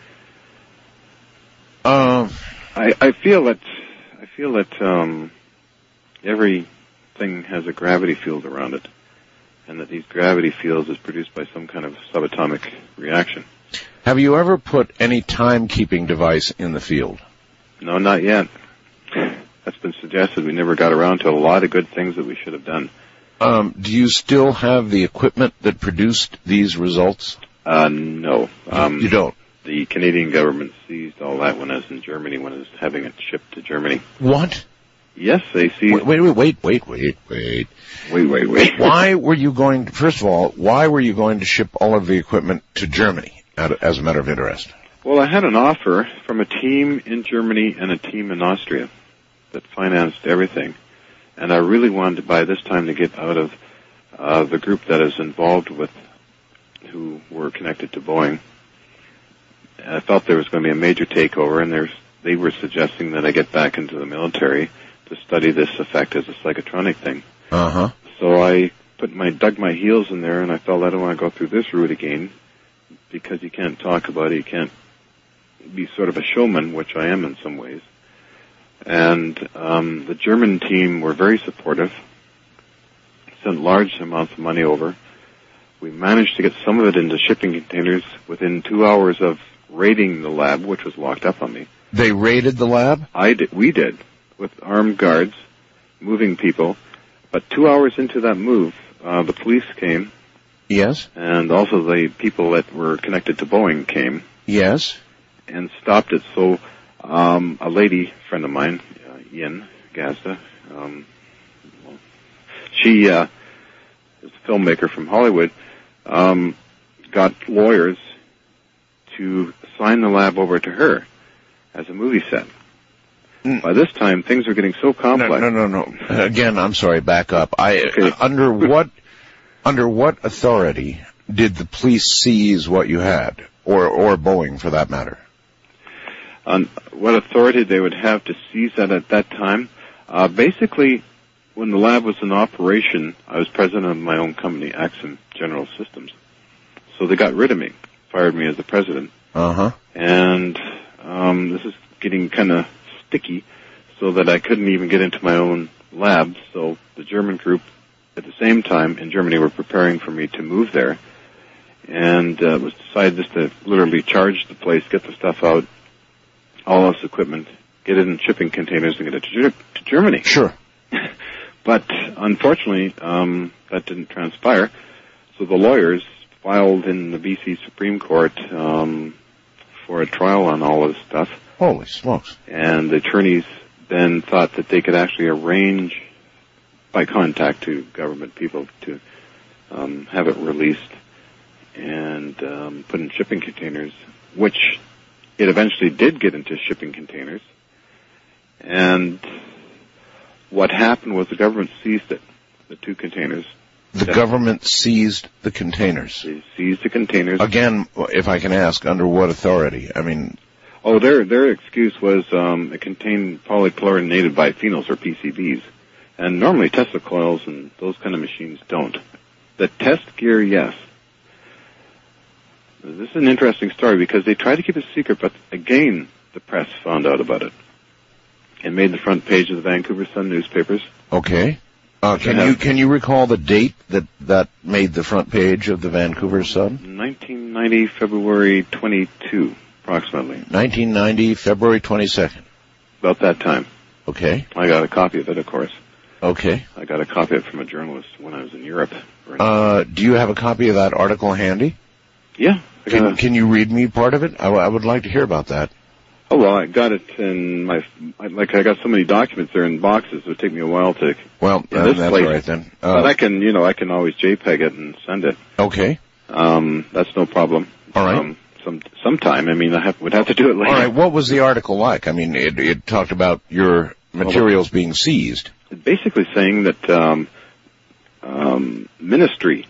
[SPEAKER 1] Um,
[SPEAKER 2] I, I feel that I feel that um, everything has a gravity field around it, and that these gravity fields is produced by some kind of subatomic reaction.
[SPEAKER 1] Have you ever put any timekeeping device in the field?
[SPEAKER 2] No, not yet. That's been suggested. We never got around to a lot of good things that we should have done.
[SPEAKER 1] Um, do you still have the equipment that produced these results?
[SPEAKER 2] Uh, no. Um,
[SPEAKER 1] you don't?
[SPEAKER 2] The Canadian government seized all that when I was in Germany, when I was having it shipped to Germany.
[SPEAKER 1] What?
[SPEAKER 2] Yes, they seized...
[SPEAKER 1] Wait, wait, wait, wait, wait, wait.
[SPEAKER 2] Wait, wait, wait.
[SPEAKER 1] Why were you going to, first of all, why were you going to ship all of the equipment to Germany, as a matter of interest?
[SPEAKER 2] Well, I had an offer from a team in Germany and a team in Austria that financed everything. And I really wanted by this time to get out of uh, the group that is involved with, who were connected to Boeing. And I felt there was going to be a major takeover, and there's, they were suggesting that I get back into the military to study this effect as a psychotronic thing.
[SPEAKER 1] Uh-huh.
[SPEAKER 2] So I put my, dug my heels in there, and I felt I don't want to go through this route again, because you can't talk about it, you can't be sort of a showman, which I am in some ways. And um, the German team were very supportive, sent large amounts of money over. We managed to get some of it into shipping containers within two hours of raiding the lab, which was locked up on me.
[SPEAKER 1] They raided the lab?
[SPEAKER 2] I did. We did, with armed guards, moving people. But two hours into that move, uh, the police came.
[SPEAKER 1] Yes.
[SPEAKER 2] And also the people that were connected to Boeing came.
[SPEAKER 1] Yes. And
[SPEAKER 2] stopped it. So um, a lady friend of mine, uh, Ian Gazda, um, well, she uh, is a filmmaker from Hollywood, um, got lawyers to sign the lab over to her as a movie set. Mm. By this time, things were getting so complex.
[SPEAKER 1] No, no, no, no. Again, I'm sorry, back up. I okay. Under what under what authority did the police seize what you had, or or Boeing for that matter?
[SPEAKER 2] On what authority they would have to seize that at that time? Uh, basically, when the lab was in operation, I was president of my own company, Axim General Systems. So they got rid of me, fired me as the president.
[SPEAKER 1] Uh-huh.
[SPEAKER 2] And um, this is getting kind of sticky, so that I couldn't even get into my own lab. So the German group, at the same time, in Germany, were preparing for me to move there. and uh, it was decided just to literally charge the place, get the stuff out, all this equipment, get it in shipping containers, and get it to, Ger- to Germany.
[SPEAKER 1] Sure.
[SPEAKER 2] But unfortunately, um, that didn't transpire. So the lawyers filed in the B C Supreme Court um, for a trial on all of this stuff.
[SPEAKER 1] Holy smokes.
[SPEAKER 2] And the attorneys then thought that they could actually arrange by contact to government people to um, have it released and um, put in shipping containers, which it eventually did get into shipping containers. And what happened was the government seized it, the two containers.
[SPEAKER 1] The
[SPEAKER 2] That-
[SPEAKER 1] government seized the containers.
[SPEAKER 2] They seized the containers.
[SPEAKER 1] Again, if I can ask, under what authority? I mean,
[SPEAKER 2] Oh, their their excuse was um, it contained polychlorinated biphenyls, or P C Bs. And normally Tesla coils and those kind of machines don't. The test gear, yes. This is an interesting story because they tried to keep it secret, but again, the press found out about it. It made the front page of the Vancouver Sun newspapers.
[SPEAKER 1] okay. Uh, can you can you recall the date that that made the front page of the Vancouver Sun?
[SPEAKER 2] nineteen ninety, February twenty-second, approximately.
[SPEAKER 1] nineteen ninety, February twenty-second.
[SPEAKER 2] About that time.
[SPEAKER 1] Okay.
[SPEAKER 2] I got a copy of it, of course.
[SPEAKER 1] Okay.
[SPEAKER 2] I got a copy of it from a journalist when I was in Europe.
[SPEAKER 1] Uh, do you have a copy of that article handy?
[SPEAKER 2] Yeah. I got
[SPEAKER 1] Can,
[SPEAKER 2] a,
[SPEAKER 1] can you read me part of it? I, w- I would like to hear about that.
[SPEAKER 2] oh, well, I got it in my, I, like I got so many documents there in boxes, it would take me a while to,
[SPEAKER 1] Well,
[SPEAKER 2] Yeah,
[SPEAKER 1] uh,
[SPEAKER 2] this
[SPEAKER 1] that's
[SPEAKER 2] place-
[SPEAKER 1] all right then.
[SPEAKER 2] but I
[SPEAKER 1] Uh,
[SPEAKER 2] can, you know, I can always JPEG it and send it.
[SPEAKER 1] okay.
[SPEAKER 2] Um, that's no problem.
[SPEAKER 1] All right.
[SPEAKER 2] Um, some, sometime, I mean, I have, would have to do it later.
[SPEAKER 1] All right. What was the article like? I mean, it, it talked about your materials being seized.
[SPEAKER 2] Basically saying that, um, um, ministry,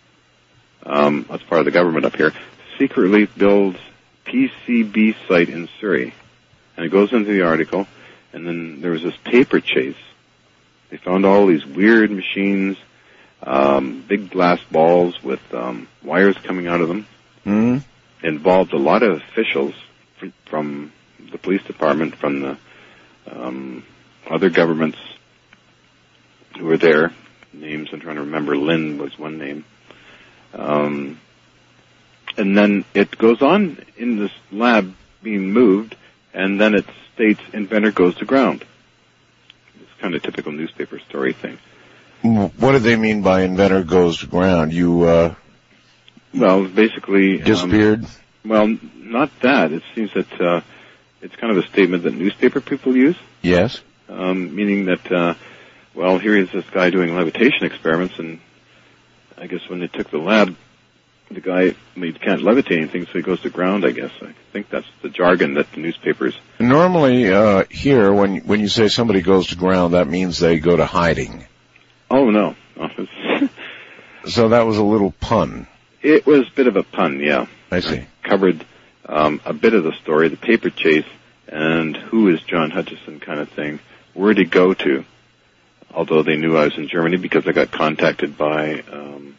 [SPEAKER 2] um, that's part of the government up here, secretly builds P C B site in Surrey. And it goes into the article, and then there was this paper chase. They found all these weird machines, um, big glass balls with um, wires coming out of them.
[SPEAKER 1] Hmm?
[SPEAKER 2] Involved a lot of officials from, from the police department, from the um, other governments who were there. Names I'm trying to remember. Lynn was one name. Um, and then it goes on in this lab being moved, and then it states inventor goes to ground. It's kind of typical newspaper story thing.
[SPEAKER 1] What do they mean by inventor goes to ground? You uh,
[SPEAKER 2] Well, basically... um,
[SPEAKER 1] disappeared?
[SPEAKER 2] well, not that. It seems that uh, it's kind of a statement that newspaper people use,
[SPEAKER 1] Yes.
[SPEAKER 2] um, meaning that, uh, well, here is this guy doing levitation experiments, and I guess when they took the lab, the guy, well, he can't levitate anything, so he goes to ground, I guess. I think that's the jargon that the newspapers...
[SPEAKER 1] Normally, uh, here, when when you say somebody goes to ground, that means they go to hiding.
[SPEAKER 2] Oh, no. Oh, it's-
[SPEAKER 1] So that was a little pun.
[SPEAKER 2] it was a bit of a pun, yeah.
[SPEAKER 1] I see.
[SPEAKER 2] Covered um, a bit of the story, the paper chase, and who is John Hutchison kind of thing. Where'd he go to? Although they knew I was in Germany because I got contacted by um,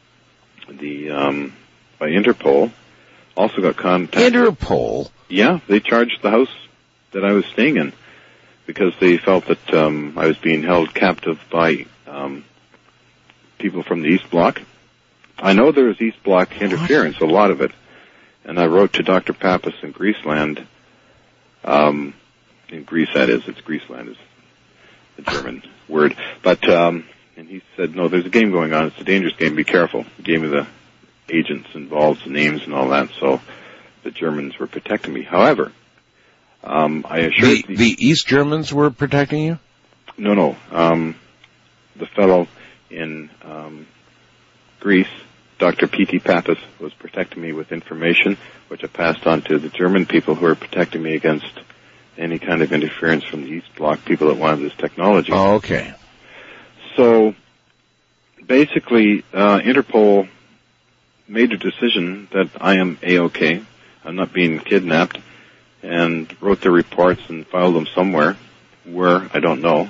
[SPEAKER 2] the um, by Interpol. Also got contacted.
[SPEAKER 1] Interpol?
[SPEAKER 2] Yeah, they charged the house that I was staying in because they felt that um, I was being held captive by um, people from the East Bloc. I know there was East Bloc interference, a lot of it, and I wrote to Doctor Pappas in Greeceland. Um, in Greece, that is, it's Greeceland is the German word. But um, and he said, no, there's a game going on. It's a dangerous game. Be careful. He gave me the agents involved, the names and all that. So the Germans were protecting me. However, um, I assured
[SPEAKER 1] The, the East Germans were protecting you?
[SPEAKER 2] no, no. Um, the fellow in um, Greece, Doctor P T Pappas, was protecting me with information, which I passed on to the German people who are protecting me against any kind of interference from the East Bloc, people that wanted this technology.
[SPEAKER 1] Oh, okay.
[SPEAKER 2] So, basically, uh, Interpol made a decision that I am A-OK, I'm not being kidnapped, and wrote the reports and filed them somewhere, where, I don't know.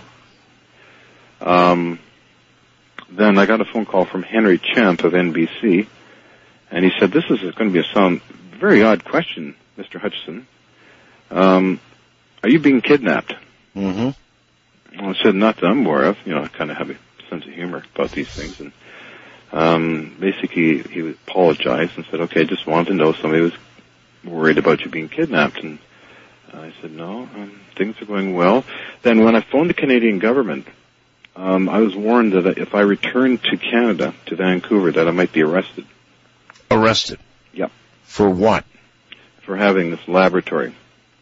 [SPEAKER 2] Um, then I got a phone call from Henry Champ of N B C, and he said, this is going to be a sound, very odd question, Mister Hutchison. Um, are you being kidnapped?
[SPEAKER 1] Mm-hmm.
[SPEAKER 2] Well, I said, not that I'm aware of. You know, I kind of have a sense of humor about these things. And Um, basically, he apologized and said, okay, I just wanted to know somebody was worried about you being kidnapped. And I said, no, um, things are going well. Then when I phoned the Canadian government, um, I was warned that if I returned to Canada, to Vancouver, that I might be arrested.
[SPEAKER 1] Arrested?
[SPEAKER 2] Yep.
[SPEAKER 1] For what?
[SPEAKER 2] For having this laboratory.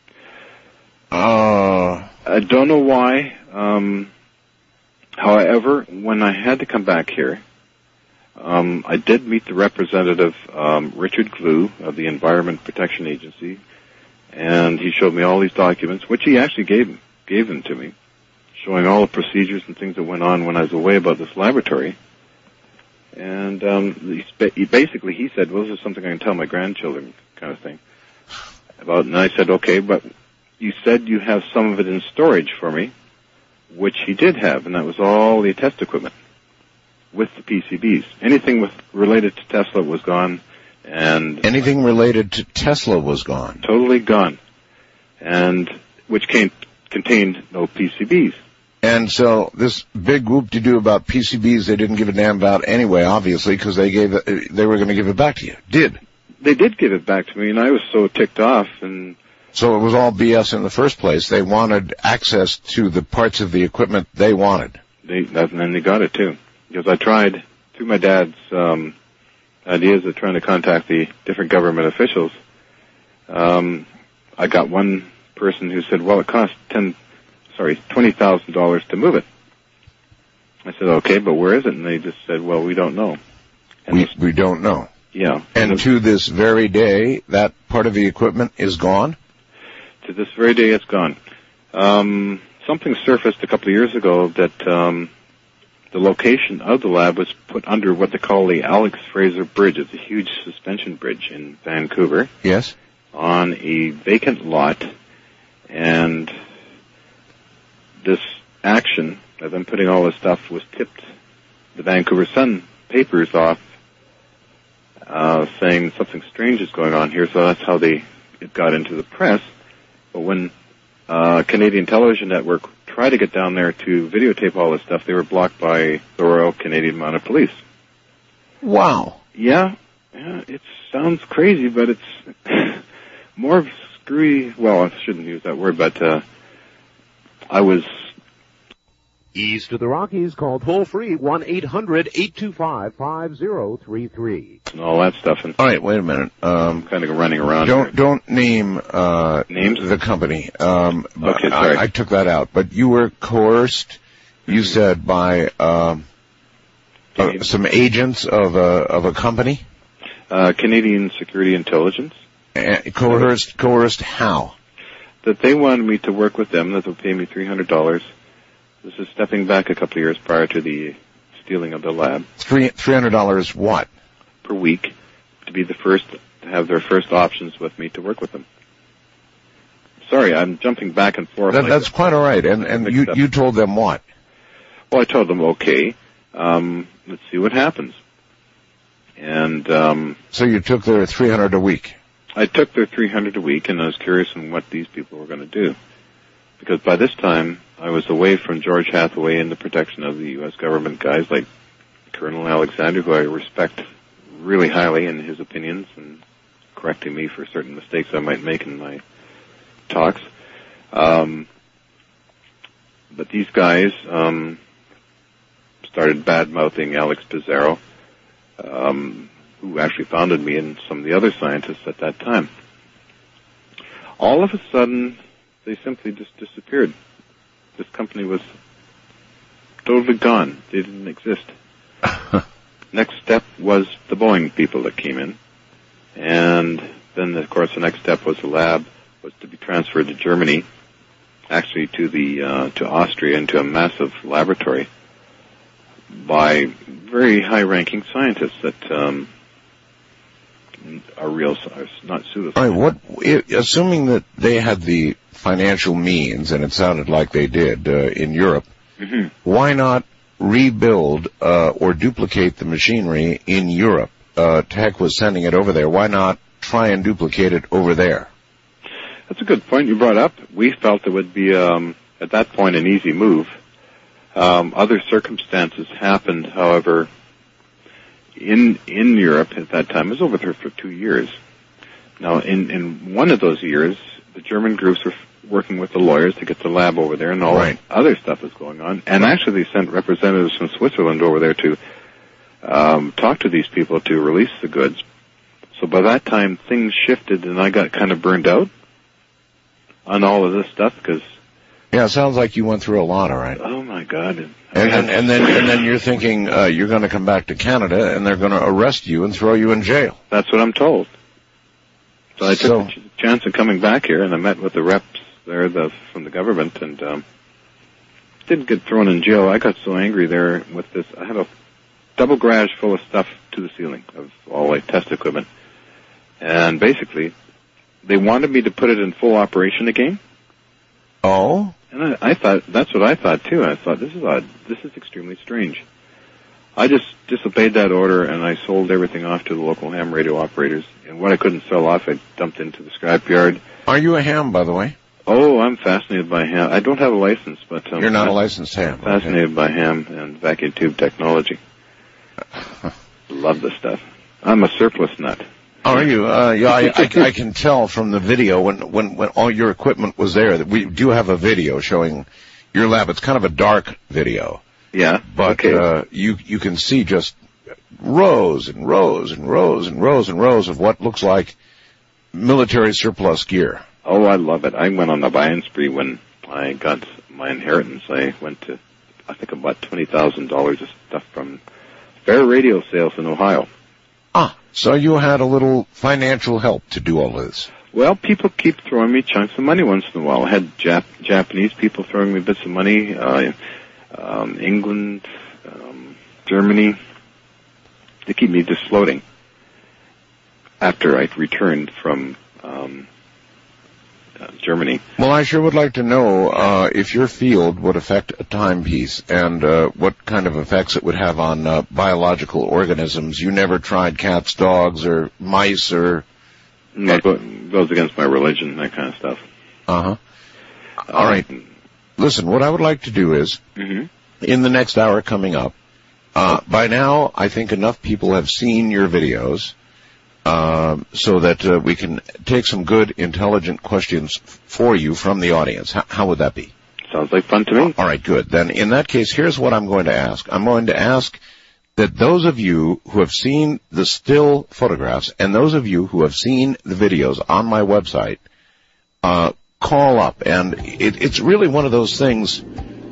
[SPEAKER 1] Uh...
[SPEAKER 2] I don't know why. Um, however, when I had to come back here, um, I did meet the representative, um, Richard Glue of the Environment Protection Agency, and he showed me all these documents, which he actually gave gave them to me, showing all the procedures and things that went on when I was away about this laboratory. And um, he, sp- he basically he said, well, this is something I can tell my grandchildren, kind of thing. About, and I said, okay, but you said you have some of it in storage for me, which he did have, and that was all the test equipment with the P C Bs. Anything with related to Tesla was gone, and
[SPEAKER 1] anything related to Tesla was gone.
[SPEAKER 2] Totally gone, and which came, contained no P C Bs.
[SPEAKER 1] And so this big whoop-de-doo about P C Bs they didn't give a damn about anyway, obviously, because they gave it, they were going to give it back to you. Did
[SPEAKER 2] they did give it back to me, and I was so ticked off. And
[SPEAKER 1] so it was all B S in the first place. They wanted access to the parts of the equipment they wanted.
[SPEAKER 2] They, and then they got it too, because I tried through my dad's um, ideas of trying to contact the different government officials. Um, I got one person who said, "Well, it cost ten, sorry, twenty thousand dollars to move it." I said, "Okay, but where is it?" And they just said, "Well, we don't know." And
[SPEAKER 1] we
[SPEAKER 2] this,
[SPEAKER 1] we don't know.
[SPEAKER 2] Yeah.
[SPEAKER 1] And, and to this very day, that part of the equipment is gone?
[SPEAKER 2] To this very day, it's gone. Um, something surfaced a couple of years ago that um, the location of the lab was put under what they call the Alex Fraser Bridge. It's a huge suspension bridge in Vancouver.
[SPEAKER 1] Yes.
[SPEAKER 2] On a vacant lot. And this action of them putting all this stuff was tipped the Vancouver Sun papers off, uh, saying something strange is going on here, so that's how they it got into the press. But when uh, Canadian Television Network tried to get down there to videotape all this stuff, they were blocked by the Royal Canadian Mounted Police.
[SPEAKER 1] Wow.
[SPEAKER 2] Yeah, yeah, it sounds crazy, but it's more screwy. Well, I shouldn't use that word, but uh, I was...
[SPEAKER 4] East of the Rockies, call toll-free one eight hundred eight two five five zero three three.
[SPEAKER 2] And all that stuff. And
[SPEAKER 1] all right, wait a minute. Um,
[SPEAKER 2] I'm kind of running around
[SPEAKER 1] Don't
[SPEAKER 2] here.
[SPEAKER 1] don't name uh,
[SPEAKER 2] names
[SPEAKER 1] the company. Um,
[SPEAKER 2] okay, sorry.
[SPEAKER 1] I, I took that out. But you were coerced, you mm-hmm. said, by um, uh, some agents of a of a company.
[SPEAKER 2] Uh, Canadian Security Intelligence.
[SPEAKER 1] Uh, coerced, coerced how?
[SPEAKER 2] That they wanted me to work with them, that they'll pay me three hundred dollars. This is stepping back a couple of years prior to the stealing of the lab.
[SPEAKER 1] Three three hundred dollars what?
[SPEAKER 2] Per week, to be the first, to have their first options with me to work with them. Sorry, I'm jumping back and forth.
[SPEAKER 1] That,
[SPEAKER 2] like
[SPEAKER 1] that's quite all right. And and you, you told them what?
[SPEAKER 2] Well, I told them, okay, um, let's see what happens. And um,
[SPEAKER 1] so you took their three hundred a week.
[SPEAKER 2] I took their three hundred a week, and I was curious on what these people were going to do, because by this time I was away from George Hathaway and the protection of the U S government guys like Colonel Alexander, who I respect really highly in his opinions and correcting me for certain mistakes I might make in my talks. Um, but these guys um, started bad-mouthing Alex Pizarro, um, who actually founded me, and some of the other scientists at that time. All of a sudden, they simply just disappeared. This company was totally gone. They didn't exist. Next step was the Boeing people that came in. And then, of course, the next step was the lab was to be transferred to Germany, actually to the uh, to Austria, into a massive laboratory by very high-ranking scientists that um, are real, are not pseudoscientists.
[SPEAKER 1] All right, what, it, assuming that they had the financial means, and it sounded like they did uh, in Europe,
[SPEAKER 2] mm-hmm.
[SPEAKER 1] why not rebuild uh, or duplicate the machinery in Europe? Uh, Tech was sending it over there. Why not try and duplicate it over there?
[SPEAKER 2] That's a good point you brought up. We felt it would be, um, at that point, an easy move. Um, other circumstances happened, however, in in Europe at that time. I was over there for two years. Now, in, in one of those years, the German groups were working with the lawyers to get the lab over there, and all
[SPEAKER 1] Right.
[SPEAKER 2] other stuff was going on. And actually, they sent representatives from Switzerland over there to um, talk to these people to release the goods. So by that time, things shifted, and I got kind of burned out on all of this stuff because,
[SPEAKER 1] Yeah, it sounds like you went through a lot, all right.
[SPEAKER 2] oh my God.
[SPEAKER 1] And, and, and then and then you're thinking uh, you're going to come back to Canada and they're going to arrest you and throw you in jail.
[SPEAKER 2] That's what I'm told. So I took
[SPEAKER 1] So-
[SPEAKER 2] the ch- chance of coming back here, and I met with the reps there the, from the government, and um, didn't get thrown in jail. I got so angry there with this. I had a double garage full of stuff to the ceiling of all like test equipment, and basically they wanted me to put it in full operation again.
[SPEAKER 1] Oh?
[SPEAKER 2] And I, I thought, that's what I thought too. I thought, this is odd. This is extremely strange. I just disobeyed that order, and I sold everything off to the local ham radio operators. And what I couldn't sell off, I dumped into the scrapyard.
[SPEAKER 1] Are you a ham, by the way?
[SPEAKER 2] Oh, I'm fascinated by ham. I don't have a license, but I'm
[SPEAKER 1] You're not a
[SPEAKER 2] fas-
[SPEAKER 1] licensed ham.
[SPEAKER 2] fascinated by ham and vacuum tube technology. Love this stuff. I'm a surplus nut.
[SPEAKER 1] Are you? Uh, yeah, I, I, I can tell from the video when, when, when all your equipment was there that we do have a video showing your lab. It's kind of a dark video,
[SPEAKER 2] Yeah,
[SPEAKER 1] but
[SPEAKER 2] okay.
[SPEAKER 1] uh, you you can see just rows and rows and rows and rows and rows of what looks like military surplus gear.
[SPEAKER 2] Oh, I love it. I went on the buying spree when I got my inheritance. I went to, I think, about twenty thousand dollars of stuff from fair radio sales in Ohio.
[SPEAKER 1] Ah, so you had a little financial help to do all this.
[SPEAKER 2] Well, people keep throwing me chunks of money once in a while. I had Jap- Japanese people throwing me bits of money, uh, um, England, um, Germany. They keep me just floating after I returned from um, uh, Germany.
[SPEAKER 1] Well, I sure would like to know uh, if your field would affect a timepiece and uh, what kind of effects it would have on uh, biological organisms. You never tried cats, dogs, or mice, or...
[SPEAKER 2] That go- goes against my religion, that kind of stuff.
[SPEAKER 1] Uh-huh. All right. Listen, what I would like to do is,
[SPEAKER 2] Mm-hmm.
[SPEAKER 1] in the next hour coming up, uh, by now I think enough people have seen your videos uh, so that uh, we can take some good, intelligent questions f- for you from the audience. H- how would that be?
[SPEAKER 2] Sounds like fun to me.
[SPEAKER 1] All right, good. Then in that case, here's what I'm going to ask. I'm going to ask that those of you who have seen the still photographs and those of you who have seen the videos on my website, uh, call up. And it, it's really one of those things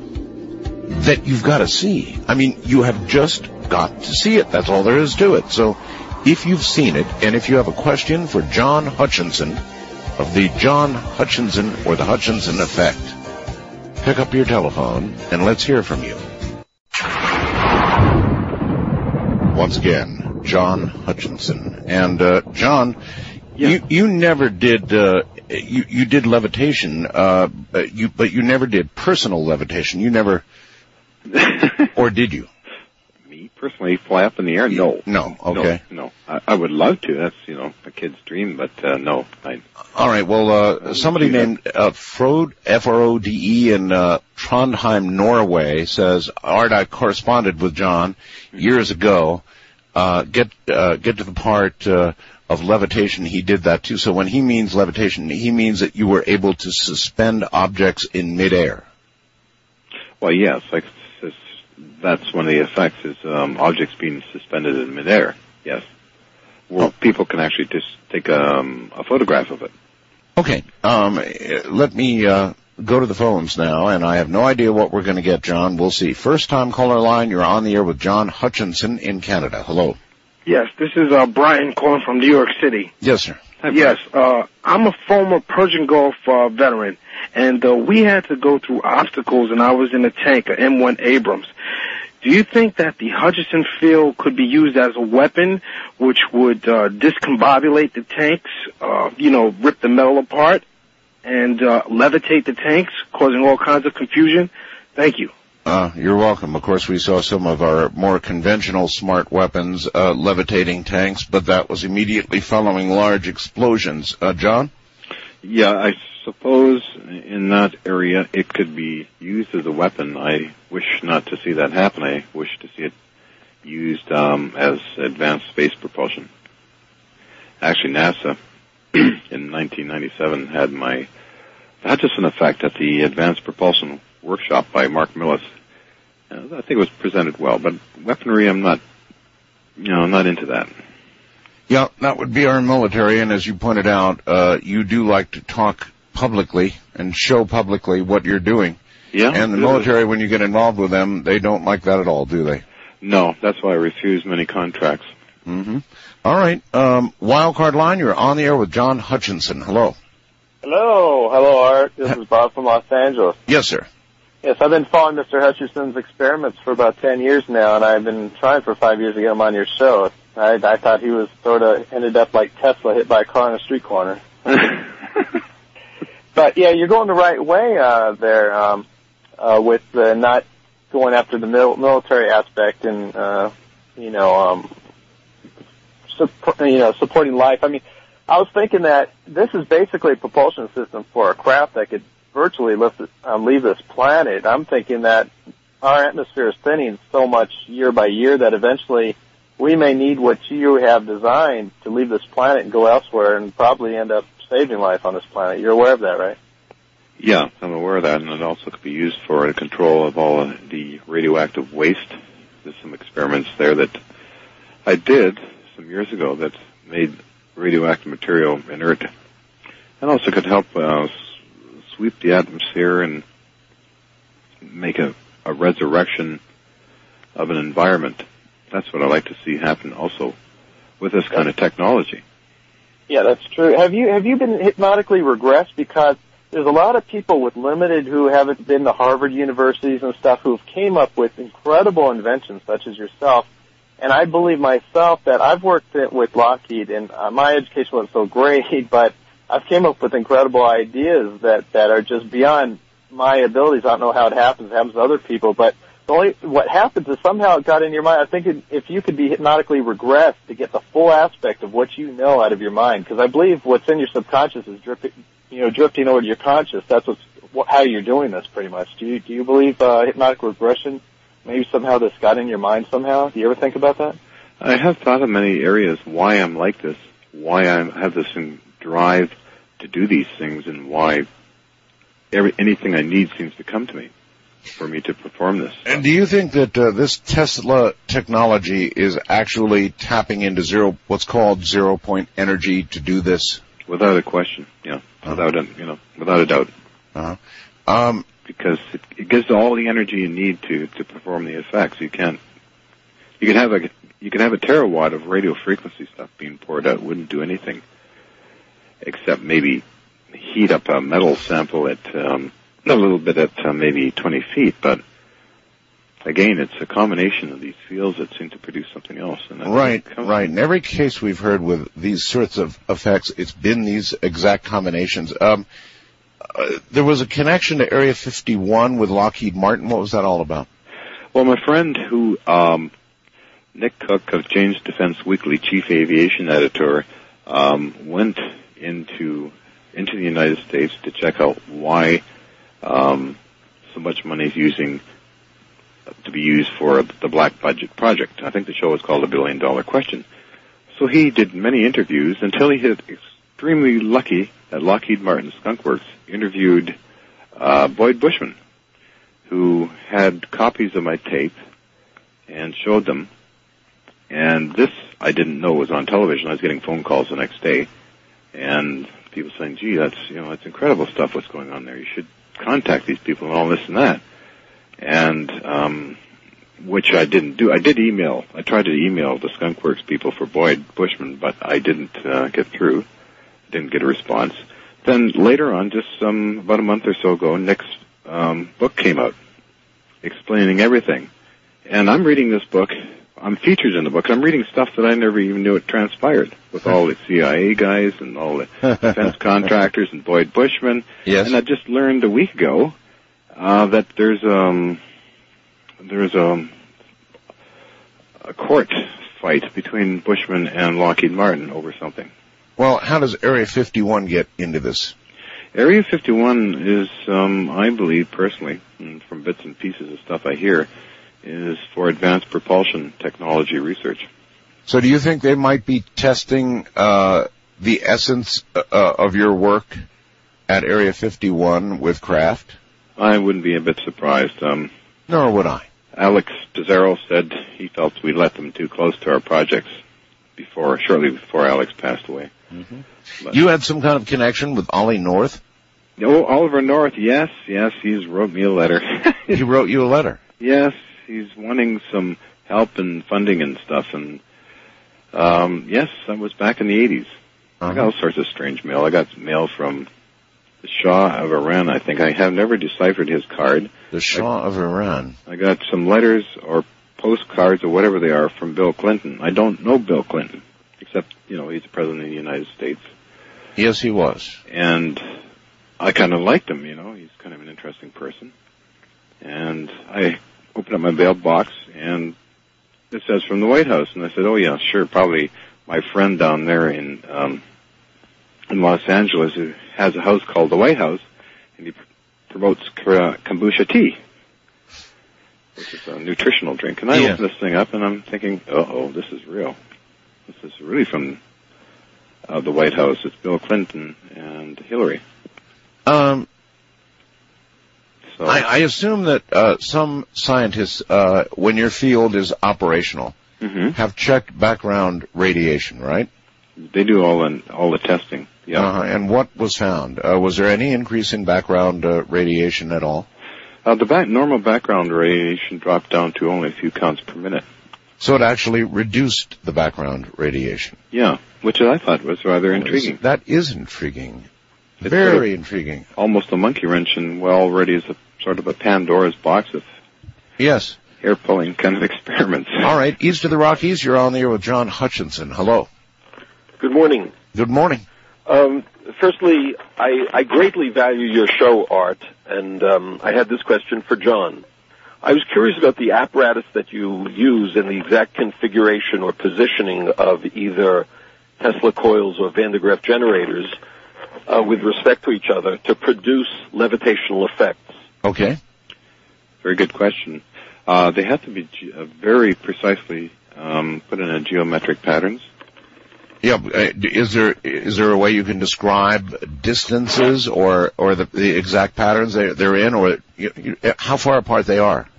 [SPEAKER 1] that you've got to see. I mean, you have just got to see it. That's all there is to it. So if you've seen it, and if you have a question for John Hutchinson of the John Hutchinson or the Hutchinson Effect, pick up your telephone and let's hear from you. Once again, John Hutchinson. And, uh, John,
[SPEAKER 2] Yeah.
[SPEAKER 1] you, you never did, uh, you, you did levitation, uh, but you, but you never did personal levitation. You never, or did you?
[SPEAKER 2] Me personally, fly up in the air? No.
[SPEAKER 1] No, okay.
[SPEAKER 2] No, no. I, I would love to. That's, you know, a kid's dream, but uh, no. I,
[SPEAKER 1] All right, well, uh, somebody
[SPEAKER 2] do that.
[SPEAKER 1] named uh, Frode, F R O D E, in uh, Trondheim, Norway, says, Art, I corresponded with John years ago. Uh, get uh, get to the part uh, of levitation. He did that, too. So when he means levitation, he means that you were able to suspend objects in midair.
[SPEAKER 2] well, yes, like, it's, that's one of the effects is um, objects being suspended in midair, yes. Well,
[SPEAKER 1] Oh.
[SPEAKER 2] people can actually just take um, a photograph of it.
[SPEAKER 1] Okay, um, let me uh, go to the phones now, and I have no idea what we're going to get, John. We'll see. First time caller line, you're on the air with John Hutchinson in Canada. Hello.
[SPEAKER 5] Yes, this is uh, Brian calling from New York City.
[SPEAKER 1] Yes, sir.
[SPEAKER 5] Yes, uh, I'm a former Persian Gulf uh, veteran, and uh, we had to go through obstacles, and I was in a tank, a M one Abrams. Do you think that the Hutchinson field could be used as a weapon, which would uh, discombobulate the tanks, uh, you know, rip the metal apart, and uh, levitate the tanks, causing all kinds of confusion? Thank you.
[SPEAKER 1] Uh, you're welcome. Of course, we saw some of our more conventional smart weapons uh, levitating tanks, but that was immediately following large explosions. Uh, John?
[SPEAKER 2] Yeah, I suppose in that area it could be used as a weapon. I wish not to see that happen. I wish to see it used um, as advanced space propulsion. Actually, NASA in nineteen ninety-seven had my Hutchison effect at the Advanced Propulsion Workshop by Mark Millis. Uh, I think it was presented well, but weaponry, I'm not, you know, I'm not into that.
[SPEAKER 1] Yeah, that would be our military, and as you pointed out, uh, you do like to talk publicly and show publicly what you're doing.
[SPEAKER 2] Yeah.
[SPEAKER 1] And the military, when you get involved with them, they don't like that at all, do they?
[SPEAKER 2] No, that's why I refuse many contracts.
[SPEAKER 1] Mm-hmm. All right. Um, Wildcard Line, you're on the air with John Hutchinson. Hello.
[SPEAKER 6] Hello. Hello, Art. This is Bob from Los Angeles.
[SPEAKER 1] Yes, sir.
[SPEAKER 6] Yes, I've been following Mister Hutchinson's experiments for about ten years now, and I've been trying for five years to get him on your show. I, I thought he was sort of ended up like Tesla hit by a car on a street corner. But, yeah, you're going the right way uh, there um, uh, with uh, not going after the mil- military aspect and, uh, you know, um, supp- you know, supporting life. I mean, I was thinking that this is basically a propulsion system for a craft that could virtually lift, um, leave this planet. I'm thinking that our atmosphere is thinning so much year by year that eventually we may need what you have designed to leave this planet and go elsewhere and probably end up saving life on this planet. You're aware of that, right?
[SPEAKER 2] Yeah, I'm aware of that, and it also could be used for the control of all of the radioactive waste. There's some experiments there that I did some years ago that made radioactive material inert, and also could help uh, sweep the atmosphere and make a, a resurrection of an environment. That's what I like to see happen also with this kind of technology.
[SPEAKER 6] Yeah, that's true. Have you have you been hypnotically regressed? Because there's a lot of people with limited who haven't been to Harvard universities and stuff who've came up with incredible inventions such as yourself. And I believe myself that I've worked with Lockheed, and uh, my education wasn't so great, but I've came up with incredible ideas that, that are just beyond my abilities. I don't know how it happens. It happens to other people, but the only, what happens is somehow it got in your mind. I think it, if you could be hypnotically regressed to get the full aspect of what you know out of your mind, because I believe what's in your subconscious is dripping, you know, drifting over to your conscious. That's what's, what, how you're doing this pretty much. Do you, do you believe, uh, hypnotic regression? Maybe somehow this got in your mind somehow? Do you ever think about that?
[SPEAKER 2] I have thought of many areas why I'm like this, why I have this drive to do these things, and why every, anything I need seems to come to me for me to perform this.
[SPEAKER 1] And do you think that uh, this Tesla technology is actually tapping into zero, what's called zero-point energy to do this?
[SPEAKER 2] Without a question, yeah, uh-huh. without a you know, without a doubt.
[SPEAKER 1] Uh-huh. Um,
[SPEAKER 2] because it, it gives all the energy you need to to perform the effects. You can't. You can have a you can have a terawatt of radio frequency stuff being poured out. It wouldn't do anything except maybe heat up a metal sample at um, a little bit at uh, maybe twenty feet. But again, it's a combination of these fields that seem to produce something else. And
[SPEAKER 1] right, right. In every case we've heard with these sorts of effects, it's been these exact combinations. Um, uh, there was a connection to Area fifty-one with Lockheed Martin. What was that all about?
[SPEAKER 2] Well, my friend who, um, Nick Cook of Jane's Defense Weekly, chief aviation editor, um, went into into the United States to check out why um, so much money is using to be used for the Black Budget Project. I think the show is called A Billion Dollar Question. So he did many interviews until he hit extremely lucky at Lockheed Martin Skunk Works, interviewed uh, Boyd Bushman, who had copies of my tape and showed them. And this I didn't know was on television. I was getting phone calls the next day, and people saying, "Gee, that's you know, that's incredible stuff. What's going on there? You should contact these people and all this and that." And um, which I didn't do. I did email. I tried to email the Skunk Works people for Boyd Bushman, but I didn't uh, get through. Didn't get a response. Then later on, just um, about a month or so ago, Nick's um, book came out explaining everything. And I'm reading this book. I'm featured in the book. I'm reading stuff that I never even knew it transpired with all the C I A guys and all the defense contractors and Boyd Bushman.
[SPEAKER 1] Yes.
[SPEAKER 2] And I just learned a week ago uh, that there's um there's a, a court fight between Bushman and Lockheed Martin over something.
[SPEAKER 1] Well, how does Area fifty-one get into this?
[SPEAKER 2] Area fifty-one is, um, I believe personally, and from bits and pieces of stuff I hear, is for advanced propulsion technology research.
[SPEAKER 1] So do you think they might be testing uh, the essence uh, of your work at Area fifty-one with Kraft?
[SPEAKER 2] I wouldn't be a bit surprised. Um,
[SPEAKER 1] Nor would I.
[SPEAKER 2] Alex Pizarro said he felt we let them too close to our projects before, shortly before Alex passed away.
[SPEAKER 1] Mm-hmm. You had some kind of connection with Ollie North?
[SPEAKER 2] Oh, Oliver North, yes, yes, he's wrote me a letter.
[SPEAKER 1] He wrote you a letter?
[SPEAKER 2] Yes, he's wanting some help and funding and stuff, and um, yes, that was back in the eighties. Uh-huh. I got all sorts of strange mail. I got mail from the Shah of Iran, I think. I have never deciphered his card.
[SPEAKER 1] The Shah
[SPEAKER 2] I,
[SPEAKER 1] of Iran.
[SPEAKER 2] I got some letters or postcards or whatever they are from Bill Clinton. I don't know Bill Clinton, except, you know, he's the president of the United States.
[SPEAKER 1] Yes, he was.
[SPEAKER 2] And I kind of liked him, you know. He's kind of an interesting person. And I opened up my mailbox, and it says from the White House. And I said, oh, yeah, sure, probably my friend down there in um, in Los Angeles who has a house called the White House, and he pr- promotes k- kombucha tea, which is a nutritional drink. And I
[SPEAKER 1] yeah.
[SPEAKER 2] opened this thing up, and I'm thinking, uh-oh, this is real. This is really from uh, the White House. It's Bill Clinton and Hillary.
[SPEAKER 1] Um,
[SPEAKER 2] so
[SPEAKER 1] I, I assume that uh, some scientists, uh, when your field is operational,
[SPEAKER 2] mm-hmm.
[SPEAKER 1] have checked background radiation, right?
[SPEAKER 2] They do all the, all the testing, yeah.
[SPEAKER 1] Uh, and what was found? Uh, was there any increase in background uh, radiation at all?
[SPEAKER 2] Uh, the back, normal background radiation dropped down to only a few counts per minute.
[SPEAKER 1] So it actually reduced the background radiation.
[SPEAKER 2] Yeah, which I thought was rather intriguing.
[SPEAKER 1] That is intriguing.
[SPEAKER 2] It's
[SPEAKER 1] Very
[SPEAKER 2] sort of
[SPEAKER 1] intriguing.
[SPEAKER 2] Almost a monkey wrench, and well, already is a sort of a Pandora's box of
[SPEAKER 1] yes,
[SPEAKER 2] hair-pulling kind of experiments.
[SPEAKER 1] All right, east of the Rockies, you're on the air with John Hutchinson. Hello.
[SPEAKER 7] Good morning.
[SPEAKER 1] Good morning.
[SPEAKER 7] Um, firstly, I, I greatly value your show, Art, and um, I had this question for John. I was curious about the apparatus that you use and the exact configuration or positioning of either Tesla coils or Van de Graaff generators uh, with respect to each other to produce levitational effects.
[SPEAKER 1] Okay.
[SPEAKER 2] Very good question. Uh, they have to be ge- uh, very precisely um, put in a geometric patterns.
[SPEAKER 1] Yeah, uh, is there is there a way you can describe distances or or the, the exact patterns they're, they're in, or you, you, how far apart they are?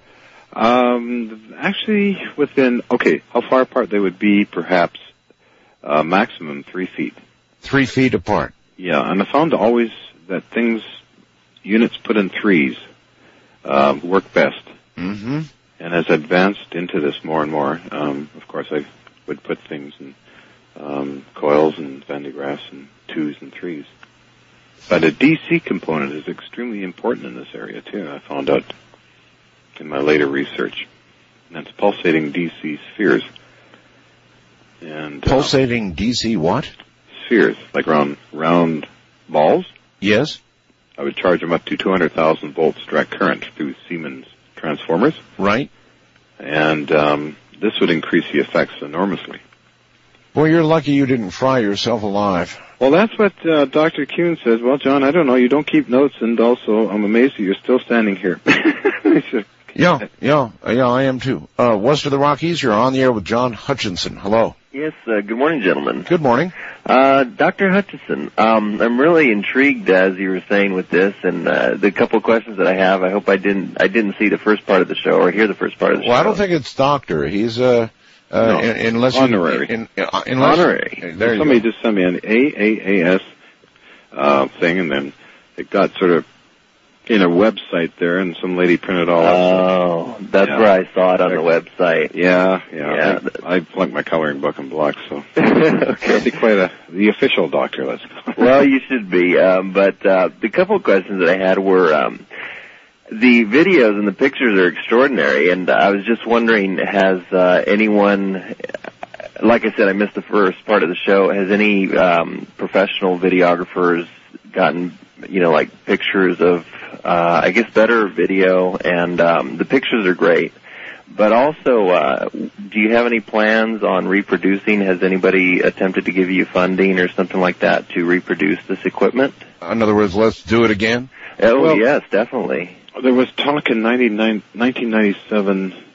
[SPEAKER 2] Um, actually, within okay, how far apart they would be? Perhaps uh, maximum three feet.
[SPEAKER 1] Three feet apart.
[SPEAKER 2] Yeah, and I found always that things units put in threes uh, work best.
[SPEAKER 1] Mm-hmm.
[SPEAKER 2] And as I advanced into this more and more, um, of course, I would put things in. Um, coils and Van de Graaffs and twos and threes. But a D C component is extremely important in this area too, I found out in my later research. And that's pulsating D C spheres. And
[SPEAKER 1] Pulsating uh, D C what?
[SPEAKER 2] Spheres, like round, round balls.
[SPEAKER 1] Yes.
[SPEAKER 2] I would charge them up to two hundred thousand volts direct current through Siemens transformers.
[SPEAKER 1] Right.
[SPEAKER 2] And um, this would increase the effects enormously.
[SPEAKER 1] Well, you're lucky you didn't fry yourself alive.
[SPEAKER 2] Well, that's what uh, Doctor Kuhn says. Well, John, I don't know. You don't keep notes, and also I'm amazed that you're still standing here.
[SPEAKER 1] yeah, yeah, yeah, I am too. Uh, west of the Rockies, you're on the air with John Hutchinson. Hello.
[SPEAKER 8] Yes, uh, good morning, gentlemen.
[SPEAKER 1] Good morning.
[SPEAKER 8] Uh, Doctor Hutchinson, um, I'm really intrigued, as you were saying, with this, and uh, the couple of questions that I have, I hope I didn't I didn't see the first part of the show or hear the first part of the
[SPEAKER 1] well,
[SPEAKER 8] show.
[SPEAKER 1] Well, I don't think it's doctor. He's, uh... Uh,
[SPEAKER 2] no,
[SPEAKER 1] in, unless
[SPEAKER 2] honorary.
[SPEAKER 1] You, in, uh, unless
[SPEAKER 8] honorary.
[SPEAKER 1] You, there
[SPEAKER 2] Somebody
[SPEAKER 1] you go.
[SPEAKER 2] just sent me an A A A S uh, thing, and then it got sort of in a website there, and some lady printed all
[SPEAKER 8] Oh,
[SPEAKER 2] up.
[SPEAKER 8] that's
[SPEAKER 2] yeah.
[SPEAKER 8] where I saw it on the website.
[SPEAKER 2] Yeah, yeah.
[SPEAKER 8] yeah.
[SPEAKER 2] I, I flunked my coloring book and block, so
[SPEAKER 8] okay.
[SPEAKER 2] I'll be quite a the official doctor. Let's go.
[SPEAKER 8] Well, you should be. Um, but uh, the couple of questions that I had were. Um, The videos and the pictures are extraordinary, and I was just wondering, has uh, anyone, like I said, I missed the first part of the show, has any um, professional videographers gotten, you know, like pictures of, uh, I guess, better video, and um, the pictures are great, but also, uh, do you have any plans on reproducing? Has anybody attempted to give you funding or something like that to reproduce this equipment?
[SPEAKER 1] In other words, let's do it again?
[SPEAKER 8] Oh,
[SPEAKER 2] Well,
[SPEAKER 8] yes, definitely.
[SPEAKER 2] There was talk in nineteen ninety-seven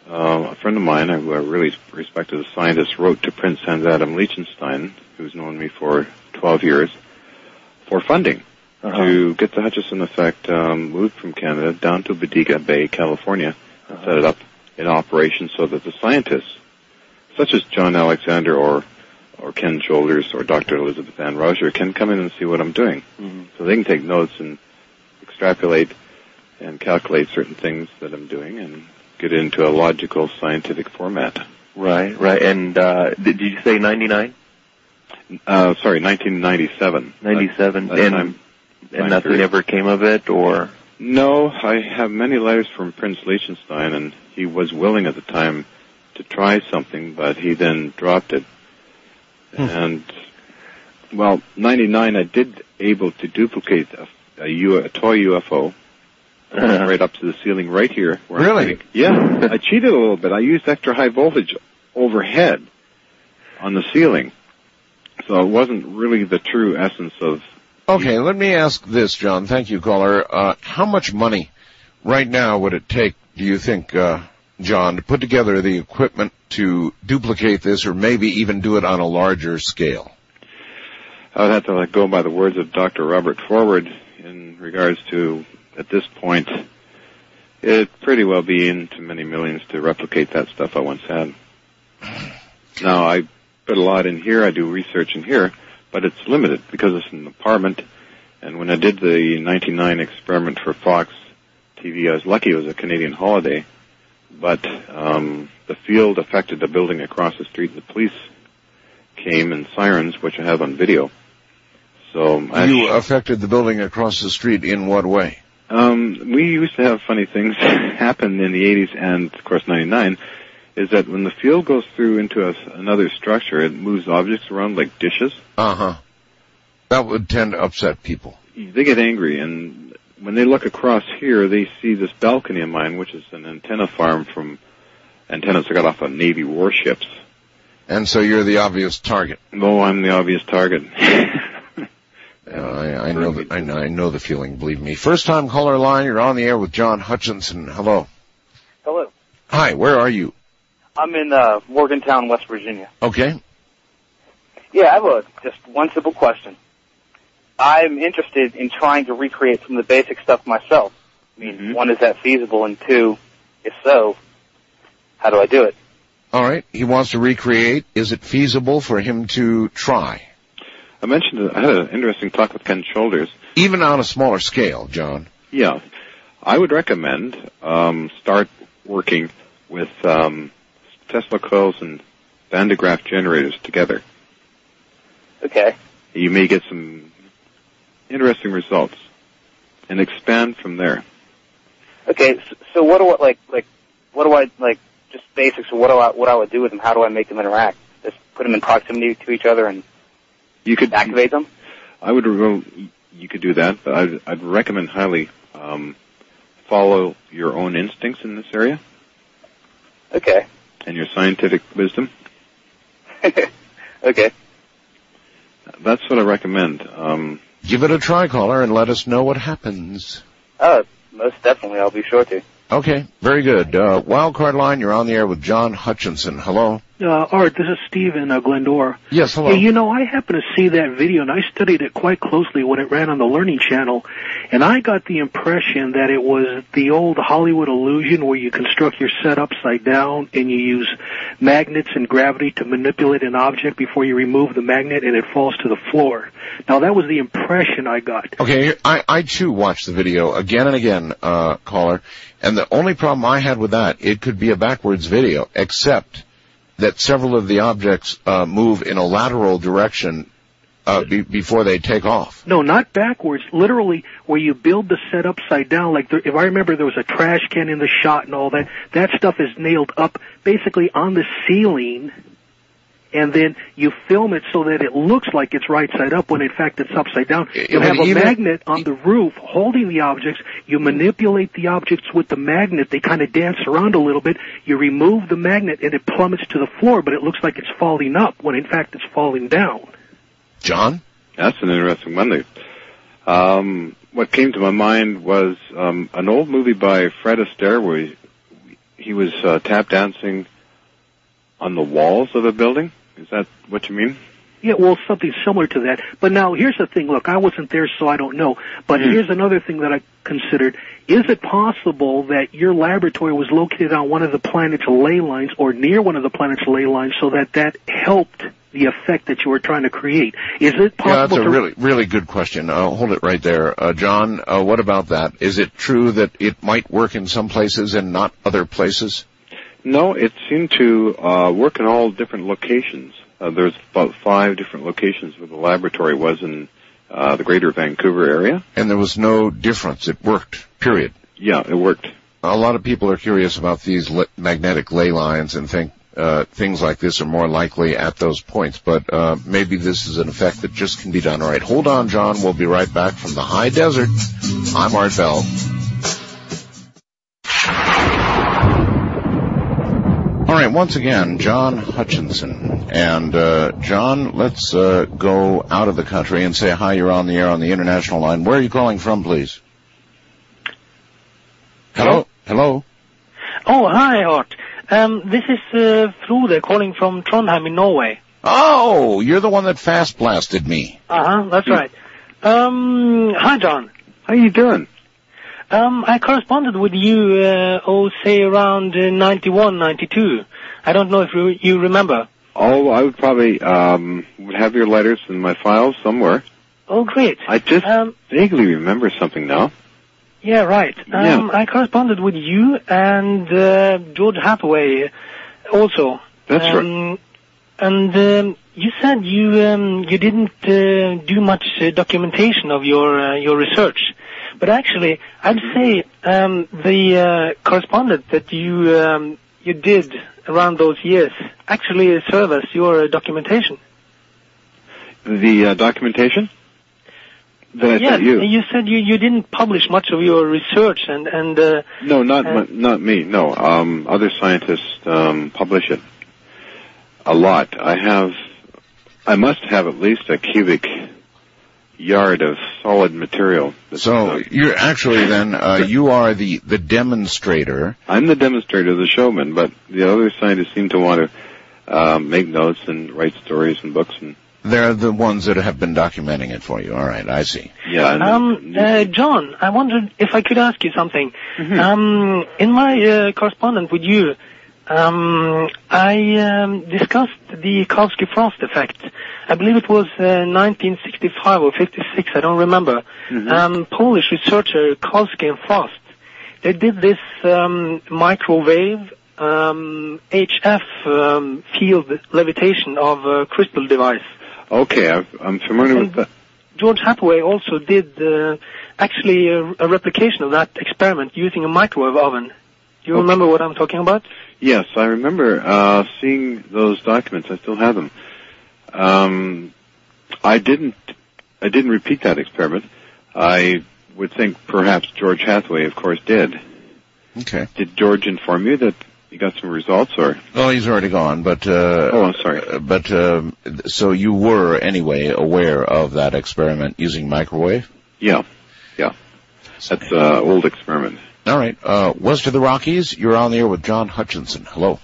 [SPEAKER 2] uh, a friend of mine, who I really respect as a scientist, wrote to Prince Hans Adam Liechtenstein, who's known me for twelve years, for funding uh-huh. to get the Hutchison effect um, moved from Canada down to Bodega Bay, California, and uh-huh. set it up in operation so that the scientists, such as John Alexander or or Ken Shoulders or Doctor Elizabeth Ann Roger, can come in and see what I'm doing. Mm-hmm. So they can take notes and extrapolate and calculate certain things that I'm doing and get it into a logical scientific format.
[SPEAKER 8] Right, right. And uh, did you say ninety-nine?
[SPEAKER 2] Uh, sorry, nineteen ninety-seven.
[SPEAKER 8] ninety-seven.
[SPEAKER 2] That, that
[SPEAKER 8] and
[SPEAKER 2] time,
[SPEAKER 8] and
[SPEAKER 2] time
[SPEAKER 8] nothing
[SPEAKER 2] period.
[SPEAKER 8] ever came of it, or?
[SPEAKER 2] No, I have many letters from Prince Liechtenstein, and he was willing at the time to try something, but he then dropped it. Hmm. And, well, ninety-nine, I did able to duplicate a, a, U, a toy U F O uh-huh. right up to the ceiling right here. Where
[SPEAKER 1] really?
[SPEAKER 2] I'm sitting. Yeah, I cheated a little bit. I used extra high voltage overhead on the ceiling. So it wasn't really the true essence of...
[SPEAKER 1] Okay, let me ask this, John. Thank you, caller. Uh, how much money right now would it take, do you think, uh, John, to put together the equipment to duplicate this or maybe even do it on a larger scale?
[SPEAKER 2] I would have to go by the words of Doctor Robert Forward in regards to, at this point, it'd pretty well be into many millions to replicate that stuff I once had. Now, I put a lot in here, I do research in here, but it's limited because it's an apartment. And when I did the ninety-nine experiment for Fox T V, I was lucky it was a Canadian holiday. But um, the field affected the building across the street, and the police came and sirens, which I have on video. So I
[SPEAKER 1] you
[SPEAKER 2] sh-
[SPEAKER 1] affected the building across the street in what way?
[SPEAKER 2] Um, we used to have funny things happen in the eighties and, of course, ninety-nine, is that when the field goes through into a, another structure, it moves objects around like dishes.
[SPEAKER 1] Uh-huh. That would tend to upset people.
[SPEAKER 2] They get angry, and when they look across here, they see this balcony of mine, which is an antenna farm from antennas I got off of Navy warships.
[SPEAKER 1] And so you're the obvious target.
[SPEAKER 2] No, I'm the obvious target.
[SPEAKER 1] Uh, I, I know that. I know, I know the feeling. Believe me. First time caller line. You're on the air with John Hutchinson. Hello.
[SPEAKER 9] Hello.
[SPEAKER 1] Hi. Where are you?
[SPEAKER 9] I'm in uh, Morgantown, West Virginia.
[SPEAKER 1] Okay.
[SPEAKER 9] Yeah, I have a just one simple question. I'm interested in trying to recreate some of the basic stuff myself. I mean, mm-hmm. one, is that feasible? And two, if so, how do I do it?
[SPEAKER 1] All right. He wants to recreate. Is it feasible for him to try?
[SPEAKER 2] I mentioned, I had an interesting talk with Ken Shoulders.
[SPEAKER 1] Even on a smaller scale, John.
[SPEAKER 2] Yeah. I would recommend um, start working with um, Tesla coils and Van de Graaff generators together.
[SPEAKER 9] Okay.
[SPEAKER 2] You may get some interesting results and expand from there.
[SPEAKER 9] Okay, so, so what do I, like, like, what do I, like, just basics of what do I, what I would do with them? How do I make them interact? Just put them in proximity to each other and
[SPEAKER 2] you could
[SPEAKER 9] activate them?
[SPEAKER 2] I would, you could do that, but I'd, I'd recommend highly, um, follow your own instincts in this area.
[SPEAKER 9] Okay.
[SPEAKER 2] And your scientific wisdom.
[SPEAKER 9] Okay.
[SPEAKER 2] That's what I recommend. Um,
[SPEAKER 1] Give it a try, caller, and let us know what happens.
[SPEAKER 9] Oh, most definitely. I'll be sure to.
[SPEAKER 1] Okay, very good. Uh, Wildcard line, you're on the air with John Hutchinson. Hello.
[SPEAKER 10] Uh, Art, this is Steve in uh, Glendora.
[SPEAKER 1] Yes, hello.
[SPEAKER 10] Hey, you know, I happened to see that video, and I studied it quite closely when it ran on the Learning Channel, and I got the impression that it was the old Hollywood illusion where you construct your set upside down and you use magnets and gravity to manipulate an object before you remove the magnet and it falls to the floor. Now, that was the impression I got.
[SPEAKER 1] Okay, I, I too watched the video again and again, uh, caller, and the only problem I had with that, it could be a backwards video, except that several of the objects uh, move in a lateral direction uh, be- before they take off.
[SPEAKER 10] No, not backwards. Literally, where you build the set upside down. Like, there, if I remember, there was a trash can in the shot and all that. That stuff is nailed up basically on the ceiling, and then you film it so that it looks like it's right side up when in fact it's upside down. You have a even, magnet on the roof holding the objects. You manipulate the objects with the magnet. They kind of dance around a little bit. You remove the magnet and it plummets to the floor, but it looks like it's falling up when in fact it's falling down.
[SPEAKER 1] John?
[SPEAKER 2] That's an interesting one. Um, what came to my mind was um, an old movie by Fred Astaire where he, he was uh, tap dancing on the walls of a building. Is that what you mean?
[SPEAKER 10] Yeah, well, something similar to that. But now, here's the thing. Look, I wasn't there, so I don't know. But mm. here's another thing that I considered. Is it possible that your laboratory was located on one of the planet's ley lines or near one of the planet's ley lines so that that helped the effect that you were trying to create? Is it possible?
[SPEAKER 1] Yeah, that's a
[SPEAKER 10] to...
[SPEAKER 1] really, really good question. Uh, hold it right there. Uh, John, uh, what about that? Is it true that it might work in some places and not other places?
[SPEAKER 2] No, it seemed to uh, work in all different locations. Uh, there's about five different locations where the laboratory was in uh, the greater Vancouver area.
[SPEAKER 1] And there was no difference. It worked, period.
[SPEAKER 2] Yeah, it worked.
[SPEAKER 1] A lot of people are curious about these le- magnetic ley lines and think uh, things like this are more likely at those points. But uh, maybe this is an effect that just can be done. All right, hold on, John. We'll be right back from the high desert. I'm Art Bell. All right, once again, John Hutchinson. And, uh, John, let's, uh, go out of the country and say hi. You're on the air on the international line. Where are you calling from, please? Hello? Hello?
[SPEAKER 11] Oh, hi, Art. Um, this is, uh, Frode calling from Trondheim in Norway.
[SPEAKER 1] Oh, you're the one that fast blasted me.
[SPEAKER 11] Uh-huh, that's right. Um, hi, John.
[SPEAKER 2] How you doing?
[SPEAKER 11] Um, I corresponded with you, uh, oh, say around uh, ninety-one, ninety-two. I don't know if you, you remember.
[SPEAKER 2] Oh, I would probably, um, would have your letters in my files somewhere.
[SPEAKER 11] Oh, great.
[SPEAKER 2] I just
[SPEAKER 11] um,
[SPEAKER 2] vaguely remember something now.
[SPEAKER 11] Yeah, right. Um,
[SPEAKER 2] yeah.
[SPEAKER 11] I corresponded with you and, uh, George Hathaway also.
[SPEAKER 2] That's
[SPEAKER 11] um,
[SPEAKER 2] right.
[SPEAKER 11] And, um, you said you, um, you didn't, uh, do much uh, documentation of your, uh, your research. But actually, I'd say um, the uh, correspondence that you um, you did around those years actually serve as your uh, documentation.
[SPEAKER 2] The uh, documentation that I
[SPEAKER 11] yeah,
[SPEAKER 2] sent you?
[SPEAKER 11] you said you, you didn't publish much of your research, and and uh,
[SPEAKER 2] no, not
[SPEAKER 11] uh,
[SPEAKER 2] my, not me. No, um, other scientists um, publish it a lot. I have, I must have at least a cubic yard of solid material.
[SPEAKER 1] So you're actually then, uh, you are the, the demonstrator.
[SPEAKER 2] I'm the demonstrator, the showman, but the other scientists seem to want to uh, make notes and write stories and books. And
[SPEAKER 1] they're the ones that have been documenting it for you. All right, I see.
[SPEAKER 2] Yeah. And
[SPEAKER 11] um, uh, John, I wondered if I could ask you something.
[SPEAKER 2] Mm-hmm.
[SPEAKER 11] Um, in my uh, correspondence with you, Um, I um, discussed the Kalski-Frost effect. I believe it was uh, nineteen sixty-five or fifty-six, I don't remember.
[SPEAKER 2] Mm-hmm.
[SPEAKER 11] Um, Polish researcher Kalski and Frost, they did this um, microwave um, H F um, field levitation of a crystal device.
[SPEAKER 2] Okay, I've, I'm familiar
[SPEAKER 11] and
[SPEAKER 2] with that.
[SPEAKER 11] George Hathaway also did uh, actually a, a replication of that experiment using a microwave oven. Do you okay. remember what I'm talking about?
[SPEAKER 2] Yes, I remember uh, seeing those documents. I still have them. Um, I didn't. I didn't repeat that experiment. I would think perhaps George Hathaway, of course, did.
[SPEAKER 1] Okay.
[SPEAKER 2] Did George inform you that you got some results, or?
[SPEAKER 1] Oh, he's already gone. But uh,
[SPEAKER 2] oh, I'm sorry.
[SPEAKER 1] But uh, so you were anyway aware of that experiment using microwave?
[SPEAKER 2] Yeah, yeah. That's an uh, old experiment.
[SPEAKER 1] All right. Uh, west of the Rockies, you're on the air with John Hutchinson. Hello.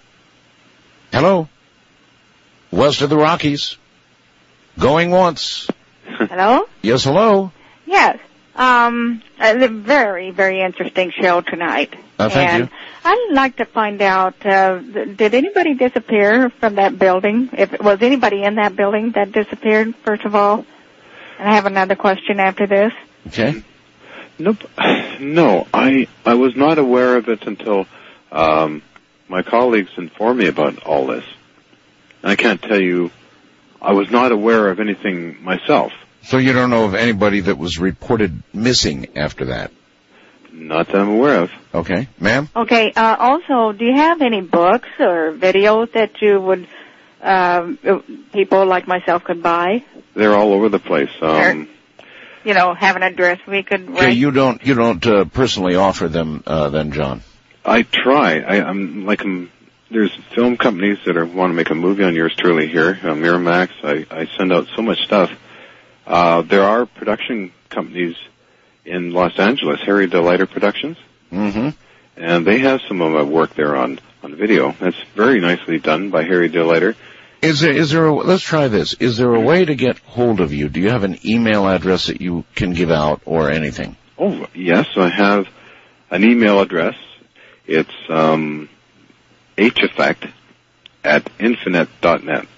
[SPEAKER 1] Hello. West of the Rockies. Going once.
[SPEAKER 12] Hello?
[SPEAKER 1] Yes, hello.
[SPEAKER 12] Yes. Um, a very, very interesting show tonight.
[SPEAKER 1] Uh, thank
[SPEAKER 12] and
[SPEAKER 1] you.
[SPEAKER 12] I'd like to find out, uh, did anybody disappear from that building? If was anybody in that building that disappeared, first of all? And I have another question after this.
[SPEAKER 1] Okay.
[SPEAKER 2] Nope. No, I I was not aware of it until um, my colleagues informed me about all this. And I can't tell you, I was not aware of anything myself.
[SPEAKER 1] So you don't know of anybody that was reported missing after that?
[SPEAKER 2] Not that I'm aware of.
[SPEAKER 1] Okay. Ma'am?
[SPEAKER 12] Okay, uh, also, do you have any books or videos that you would, um, people like myself could buy?
[SPEAKER 2] They're all over the place. Um,
[SPEAKER 12] you know, have an address we could write.
[SPEAKER 1] Okay, you don't, you don't, uh, personally offer them, uh, then, John?
[SPEAKER 2] I try. I, I'm like, I'm, there's film companies that are, want to make a movie on yours truly here, uh, Miramax. I, I send out so much stuff. Uh, there are production companies in Los Angeles, Harry Delighter Productions.
[SPEAKER 1] Mm-hmm.
[SPEAKER 2] and they have some of my work there on, on video. That's very nicely done by Harry Delighter.
[SPEAKER 1] Is there, is there a, let's try this. Is there a way to get hold of you? Do you have an email address that you can give out or anything?
[SPEAKER 2] Oh, yes, I have an email address. It's um, heffect at infinite dot net.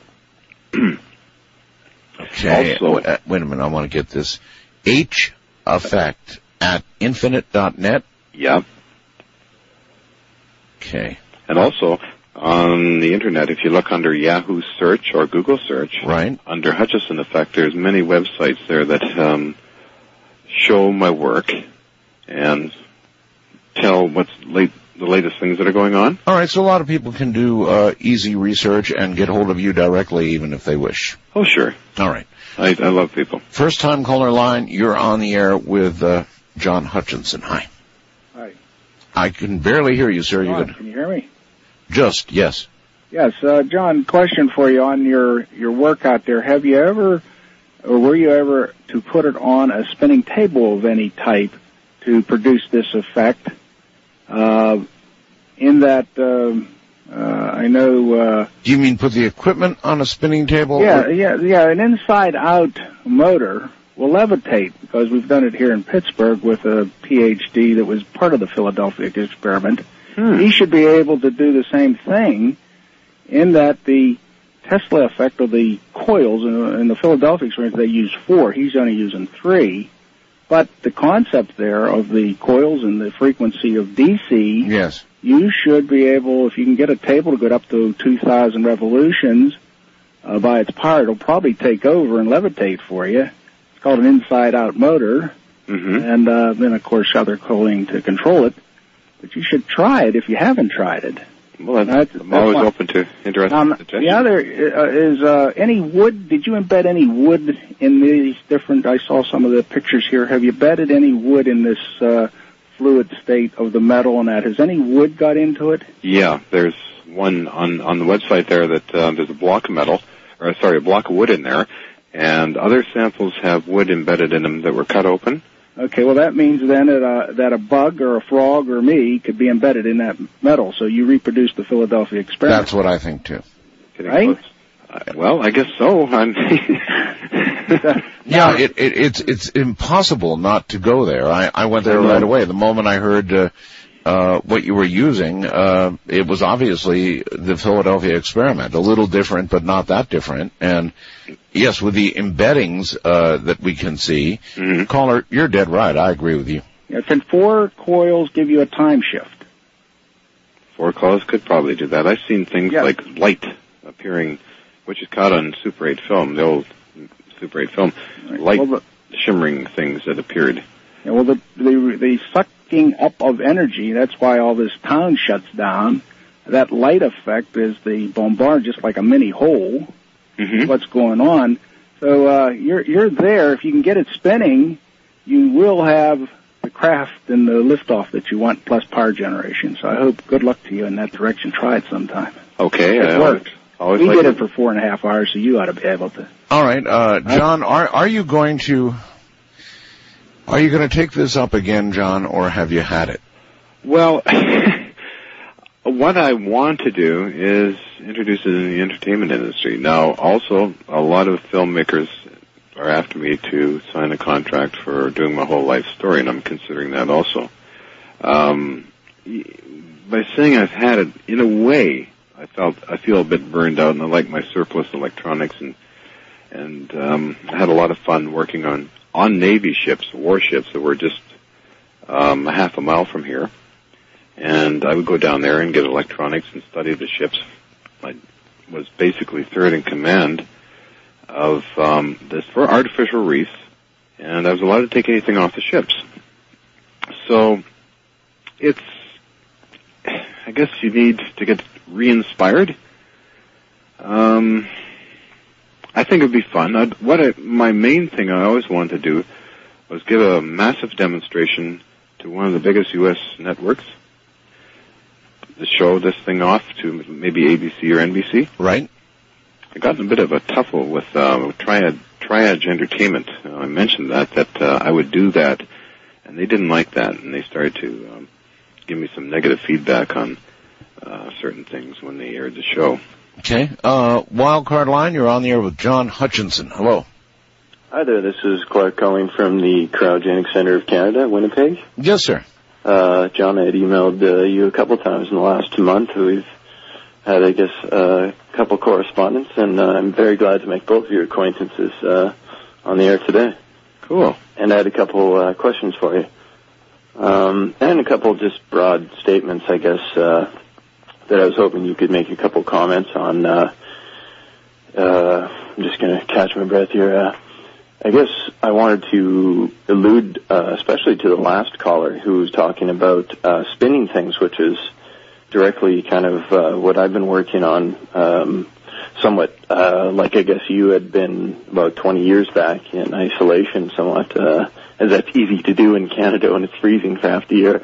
[SPEAKER 1] Okay.
[SPEAKER 2] Also,
[SPEAKER 1] uh, wait a minute. I want to get this. heffect at infinite dot net?
[SPEAKER 2] Yeah.
[SPEAKER 1] Okay.
[SPEAKER 2] And also, on the internet, if you look under Yahoo search or Google search,
[SPEAKER 1] right,
[SPEAKER 2] under Hutchison Effect, there's many websites there that um, show my work and tell what's late, the latest things that are going on.
[SPEAKER 1] All right, so a lot of people can do uh, easy research and get hold of you directly, even if they wish.
[SPEAKER 2] Oh, sure.
[SPEAKER 1] All right.
[SPEAKER 2] I, I love people.
[SPEAKER 1] First time caller line, you're on the air with uh, John Hutchinson. Hi.
[SPEAKER 13] Hi.
[SPEAKER 1] I can barely hear you, sir.
[SPEAKER 13] John,
[SPEAKER 1] You could
[SPEAKER 13] can you hear me?
[SPEAKER 1] just yes.
[SPEAKER 13] Yes, uh, John. Question for you on your your work out there. Have you ever, or were you ever to put it on a spinning table of any type to produce this effect? Uh, in that, uh, uh, I know. Uh,
[SPEAKER 1] Do you mean put the equipment on a spinning table?
[SPEAKER 13] Yeah,
[SPEAKER 1] or?
[SPEAKER 13] yeah, yeah. An inside-out motor will levitate, because we've done it here in Pittsburgh with a P H D that was part of the Philadelphia experiment.
[SPEAKER 2] Hmm.
[SPEAKER 13] He should be able to do the same thing, in that the Tesla effect of the coils in, in the Philadelphia experiment, they use four. He's only using three. But the concept there of the coils and the frequency of D C,
[SPEAKER 1] yes,
[SPEAKER 13] you should be able, if you can get a table to go up to two thousand revolutions uh, by its power, it'll probably take over and levitate for you. It's called an inside-out motor,
[SPEAKER 2] mm-hmm.
[SPEAKER 13] and uh, then, of course, other cooling to control it. But you should try it if you haven't tried it.
[SPEAKER 2] Well, that's,
[SPEAKER 13] that's,
[SPEAKER 2] I'm
[SPEAKER 13] that's
[SPEAKER 2] always
[SPEAKER 13] one.
[SPEAKER 2] open to interesting
[SPEAKER 13] Um,
[SPEAKER 2] suggestions.
[SPEAKER 13] the other uh, is uh, any wood. Did you embed any wood in these different? I saw some of the pictures here. Have you embedded any wood in this uh, fluid state of the metal and that? Has any wood got into it?
[SPEAKER 2] Yeah, there's one on on the website there that uh, there's a block of metal, or sorry, a block of wood in there, and other samples have wood embedded in them that were cut open.
[SPEAKER 13] Okay, well that means then that, uh, that a bug or a frog or me could be embedded in that metal, so you reproduce the Philadelphia experiment.
[SPEAKER 1] That's what I think too.
[SPEAKER 2] Getting
[SPEAKER 13] right?
[SPEAKER 2] close. Uh, well, I guess so. I'm
[SPEAKER 1] yeah, it, it, it's it's impossible not to go there. I, I went there right away. The moment I heard uh, uh, what you were using, uh, it was obviously the Philadelphia experiment. A little different, but not that different. And yes, with the embeddings uh, that we can see,
[SPEAKER 2] mm-hmm.
[SPEAKER 1] caller, you're dead right. I agree with you.
[SPEAKER 13] Yeah, can four coils give you a time shift?
[SPEAKER 2] Four coils could probably do that. I've seen things
[SPEAKER 13] yeah.
[SPEAKER 2] like light appearing, which is caught on Super eight film, the old Super eight film,
[SPEAKER 13] right.
[SPEAKER 2] light
[SPEAKER 13] well, the,
[SPEAKER 2] shimmering things that appeared.
[SPEAKER 13] Yeah, well, the, the the sucking up of energy, that's why all this town shuts down. That light effect is the bombard, just like a mini hole.
[SPEAKER 2] Mm-hmm.
[SPEAKER 13] What's going on? So uh, you're you're there. If you can get it spinning, you will have the craft and the liftoff that you want, plus power generation. So I hope good luck to you in that direction. Try it sometime.
[SPEAKER 2] Okay,
[SPEAKER 13] it
[SPEAKER 2] I
[SPEAKER 13] worked.
[SPEAKER 2] Always
[SPEAKER 13] we
[SPEAKER 2] like
[SPEAKER 13] did
[SPEAKER 2] it.
[SPEAKER 13] it for four and a half hours, so you ought to be able to.
[SPEAKER 1] All right, uh, John, are are you going to are you going to take this up again, John, or have you had it?
[SPEAKER 2] Well, what I want to do is introduce it in the entertainment industry. Now, also, a lot of filmmakers are after me to sign a contract for doing my whole life story, and I'm considering that also. Um, by saying I've had it, in a way, I felt I feel a bit burned out, and I like my surplus electronics, and and um, I had a lot of fun working on on Navy ships, warships that were just um, a half a mile from here. And I would go down there and get electronics and study the ships. I was basically third in command of um, this for artificial reefs, and I was allowed to take anything off the ships. So it's, I guess you need to get re-inspired. Um, I think it'd be fun. I'd, what I, my main thing I always wanted to do was give a massive demonstration to one of the biggest U S networks to show this thing off to maybe A B C or N B C.
[SPEAKER 1] Right.
[SPEAKER 2] I got in a bit of a tuffle with uh, Triad Triad Entertainment. Uh, I mentioned that that uh, I would do that, and they didn't like that, and they started to um, give me some negative feedback on uh, certain things when they aired the show.
[SPEAKER 1] Okay. Uh, Wildcard Line, you're on the air with John Hutchinson. Hello.
[SPEAKER 14] Hi there, this is Clark calling from the Cryogenic Center of Canada, Winnipeg.
[SPEAKER 1] Yes, sir.
[SPEAKER 14] Uh, John, I had emailed uh, you a couple times in the last month. We've had, I guess, uh, a couple correspondence, and uh, I'm very glad to make both of your acquaintances uh, on the air today.
[SPEAKER 2] Cool.
[SPEAKER 14] And I had a couple uh, questions for you. Um, and a couple just broad statements, I guess, uh, that I was hoping you could make a couple comments on. Uh, uh, I'm just going to catch my breath here. Uh, I guess I wanted to allude, uh, especially to the last caller who was talking about uh, spinning things, which is directly kind of uh, what I've been working on, um, somewhat uh, like I guess you had been about twenty years back in isolation, somewhat, uh, as that's easy to do in Canada when it's freezing for half the year.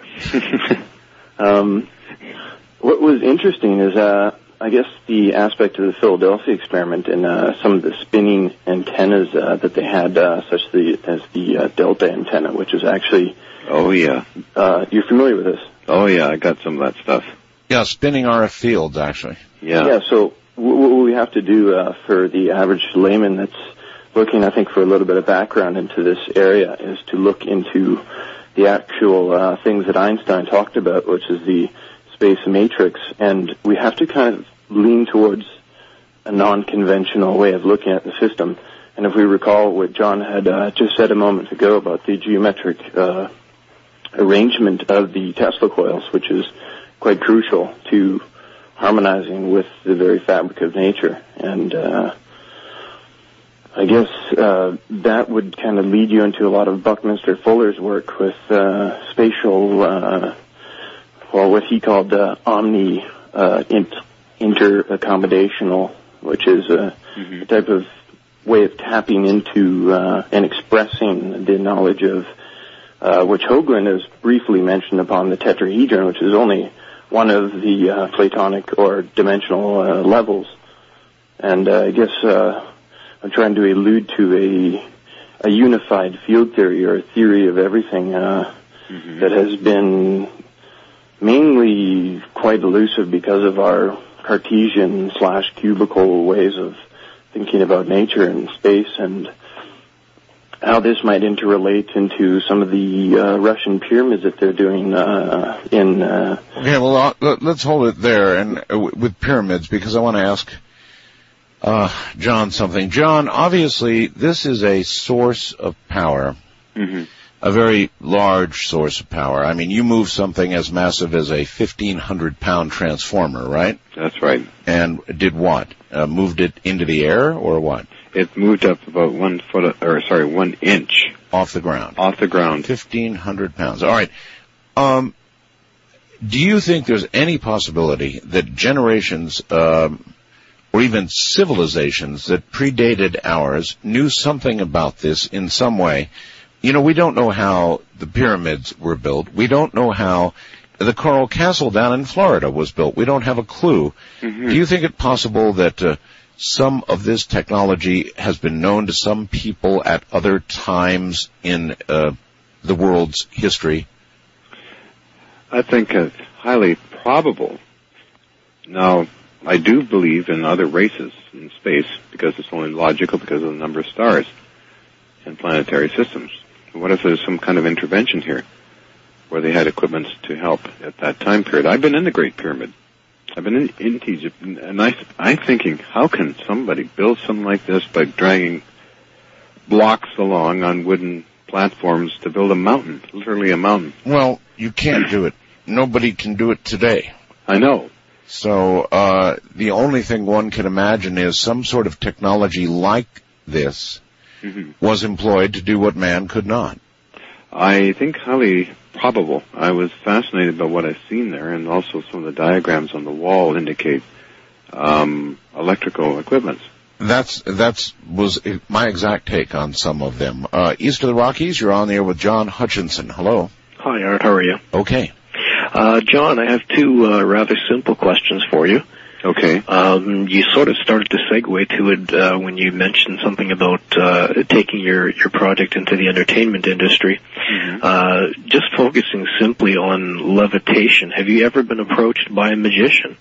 [SPEAKER 14] um, what was interesting is, uh, I guess, the aspect of the Philadelphia experiment and uh, some of the spinning antennas uh, that they had, uh, such the, as the uh, Delta antenna, which is actually...
[SPEAKER 2] Oh, yeah.
[SPEAKER 14] Uh, you're familiar with this?
[SPEAKER 2] Oh, yeah, I got some of that stuff.
[SPEAKER 1] Yeah, spinning R F fields, actually.
[SPEAKER 2] Yeah.
[SPEAKER 14] Yeah, so w- what we have to do uh, for the average layman that's looking, I think, for a little bit of background into this area is to look into the actual uh, things that Einstein talked about, which is the space matrix, and we have to kind of lean towards a non-conventional way of looking at the system. And if we recall what John had uh, just said a moment ago about the geometric uh, arrangement of the Tesla coils, which is quite crucial to harmonizing with the very fabric of nature. And uh, I guess uh, that would kind of lead you into a lot of Buckminster Fuller's work with uh, spatial, uh, well, what he called uh, omni uh, int- inter-accommodational, which is a, mm-hmm. a type of way of tapping into uh, and expressing the knowledge of uh, which Hoagland has briefly mentioned upon the tetrahedron, which is only one of the uh, Platonic or dimensional uh, levels. And uh, I guess uh, I'm trying to allude to a, a unified field theory or a theory of everything uh, mm-hmm. that has been mainly quite elusive because of our Cartesian slash cubical ways of thinking about nature and space, and how this might interrelate into some of the uh, Russian pyramids that they're doing uh, in... Uh,
[SPEAKER 1] okay, well, uh, let's hold it there and uh, with pyramids, because I want to ask uh, John something. John, obviously, this is a source of power, mm-hmm. a very large source of power. I mean, you move something as massive as a fifteen hundred pound transformer, right?
[SPEAKER 2] That's right.
[SPEAKER 1] And did what? Uh, moved it into the air, or what?
[SPEAKER 2] It moved up about one foot, or sorry, one inch.
[SPEAKER 1] Off the ground.
[SPEAKER 2] Off the ground.
[SPEAKER 1] fifteen hundred pounds. All right. Um, do you think there's any possibility that generations, um, or even civilizations that predated ours knew something about this in some way? You know, we don't know how the pyramids were built. We don't know how the Coral Castle down in Florida was built. We don't have a clue. Mm-hmm. Do you think it possible that uh, some of this technology has been known to some people at other times in uh, the world's history?
[SPEAKER 2] I think it's highly probable. Now, I do believe in other races in space because it's only logical because of the number of stars and planetary systems. What if there's some kind of intervention here where they had equipment to help at that time period? I've been in the Great Pyramid. I've been in, in Egypt, and I, I'm thinking, how can somebody build something like this by dragging blocks along on wooden platforms to build a mountain, literally a mountain?
[SPEAKER 1] Well, you can't do it. Nobody can do it today.
[SPEAKER 2] I know.
[SPEAKER 1] So uh, the only thing one can imagine is some sort of technology like this mm-hmm. was employed to do what man could not.
[SPEAKER 2] I think highly probable. I was fascinated by what I've seen there, and also some of the diagrams on the wall indicate um, electrical equipment.
[SPEAKER 1] That's that's was my exact take on some of them. Uh, east of the Rockies, you're on the air with John Hutchinson. Hello.
[SPEAKER 15] Hi, Art. How are you?
[SPEAKER 1] Okay.
[SPEAKER 15] Uh, John, I have two uh, rather simple questions for you.
[SPEAKER 2] Okay.
[SPEAKER 10] Um, you sort of started to segue to it uh, when you mentioned something about uh, taking your, your project into the entertainment industry.
[SPEAKER 2] Mm-hmm.
[SPEAKER 10] Uh, just focusing simply on levitation, have you ever been approached by a magician?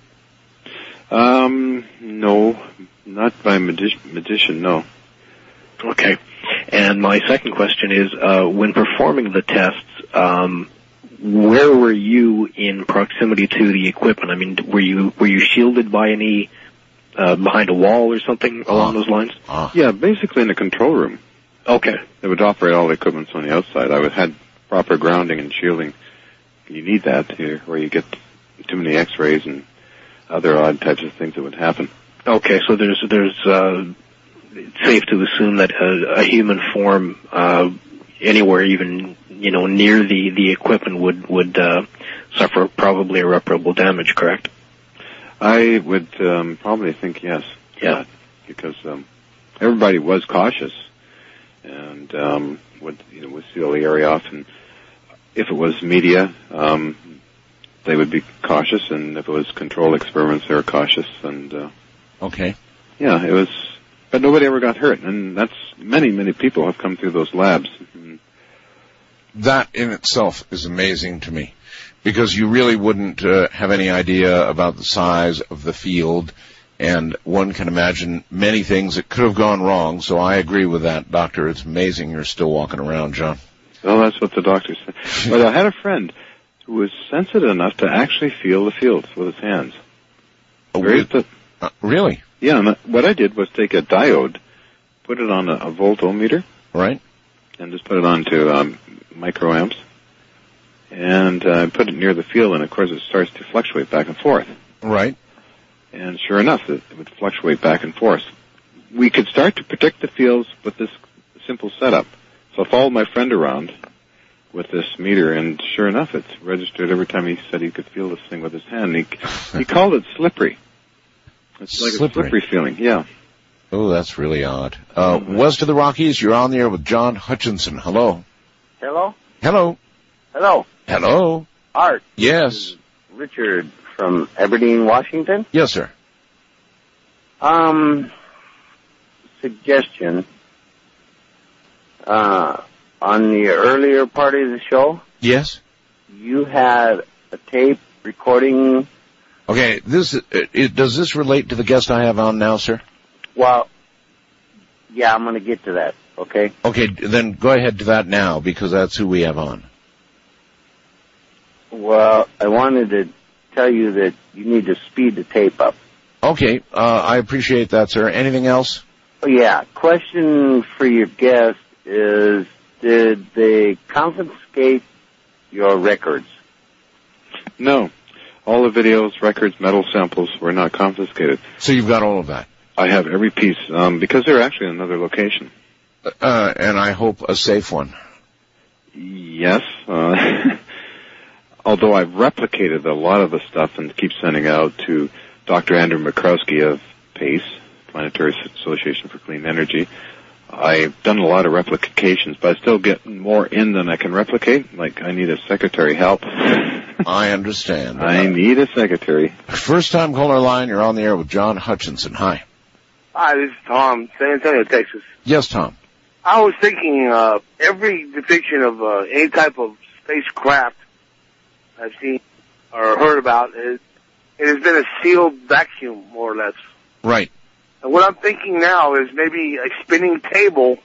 [SPEAKER 2] Um, no, not by a magi- magician, no.
[SPEAKER 10] Okay. And my second question is, uh, when performing the tests, um, where were you in proximity to the equipment? I mean, were you were you shielded by any uh, behind a wall or something along those lines?
[SPEAKER 2] Yeah, basically in the control room.
[SPEAKER 10] Okay.
[SPEAKER 2] They would operate all the equipment on the outside. I would had proper grounding and shielding. You need that here, where you get too many X-rays and other odd types of things that would happen.
[SPEAKER 10] Okay, so there's there's uh, it's safe to assume that a, a human form uh, anywhere, even you know near the, the equipment, would would uh, suffer probably irreparable damage. Correct?
[SPEAKER 2] I would um, probably think yes.
[SPEAKER 10] Yeah.
[SPEAKER 2] Because um, everybody was cautious and um, would you know would seal the area off, and if it was media, um, they would be cautious, and if it was control experiments, they were cautious, and uh,
[SPEAKER 1] okay,
[SPEAKER 2] yeah, it was, but nobody ever got hurt, and that's many, many people have come through those labs.
[SPEAKER 1] That in itself is amazing to me, because you really wouldn't uh, have any idea about the size of the field, and one can imagine many things that could have gone wrong. So I agree with that, Doctor. It's amazing you're still walking around, John.
[SPEAKER 2] Well, that's what the doctor said. But I had a friend who was sensitive enough to actually feel the fields with his hands.
[SPEAKER 1] Oh, really? Uh, really?
[SPEAKER 2] Yeah, and what I did was take a diode, put it on a, a voltometer.
[SPEAKER 1] Right.
[SPEAKER 2] And just put it onto um, microamps, and uh, put it near the field, and of course it starts to fluctuate back and forth.
[SPEAKER 1] Right.
[SPEAKER 2] And sure enough, it, it would fluctuate back and forth. We could start to predict the fields with this simple setup. So I followed my friend around with this meter, and sure enough, it's registered every time he said he could feel this thing with his hand. He, he called it slippery. It's like
[SPEAKER 1] Slippery.
[SPEAKER 2] a slippery feeling, yeah.
[SPEAKER 1] Oh, that's really odd. Uh, west of the Rockies, you're on the air with John Hutchinson. Hello.
[SPEAKER 15] Hello?
[SPEAKER 1] Hello.
[SPEAKER 15] Hello.
[SPEAKER 1] Hello.
[SPEAKER 15] Art.
[SPEAKER 1] Yes.
[SPEAKER 15] Richard from Aberdeen, Washington.
[SPEAKER 1] Yes, sir.
[SPEAKER 15] Um, suggestion. Uh, on the earlier part of the show,
[SPEAKER 1] Yes.
[SPEAKER 15] you had a tape recording.
[SPEAKER 1] Okay, this, it, it, does this relate to the guest I have on now, sir?
[SPEAKER 15] Well, yeah, I'm going to get to that, okay?
[SPEAKER 1] Okay, then go ahead to that now, because that's who we have on.
[SPEAKER 15] Well, I wanted to tell you that you need to speed the tape up.
[SPEAKER 1] Okay, uh, I appreciate that, sir. Anything else?
[SPEAKER 15] Oh, yeah, question for your guest is, did they confiscate your records?
[SPEAKER 2] No. All the videos, records, metal samples were not confiscated.
[SPEAKER 1] So you've got all of that?
[SPEAKER 2] I have every piece, um, because they're actually in another location.
[SPEAKER 1] Uh, and I hope a safe one.
[SPEAKER 2] Yes. Uh, although I've replicated a lot of the stuff and keep sending out to Doctor Andrew Mikrowski of PACE, Planetary Association for Clean Energy. I've done a lot of replications, but I still get more in than I can replicate. Like, I need a secretary help.
[SPEAKER 1] I understand.
[SPEAKER 2] I need a secretary.
[SPEAKER 1] First time caller line, you're on the air with John Hutchinson. Hi.
[SPEAKER 16] Hi, this is Tom, San Antonio, Texas.
[SPEAKER 1] Yes, Tom.
[SPEAKER 16] I was thinking, uh, every depiction of uh, any type of spacecraft I've seen or heard about, it, it has been a sealed vacuum, more or less.
[SPEAKER 1] Right.
[SPEAKER 16] And what I'm thinking now is maybe a spinning table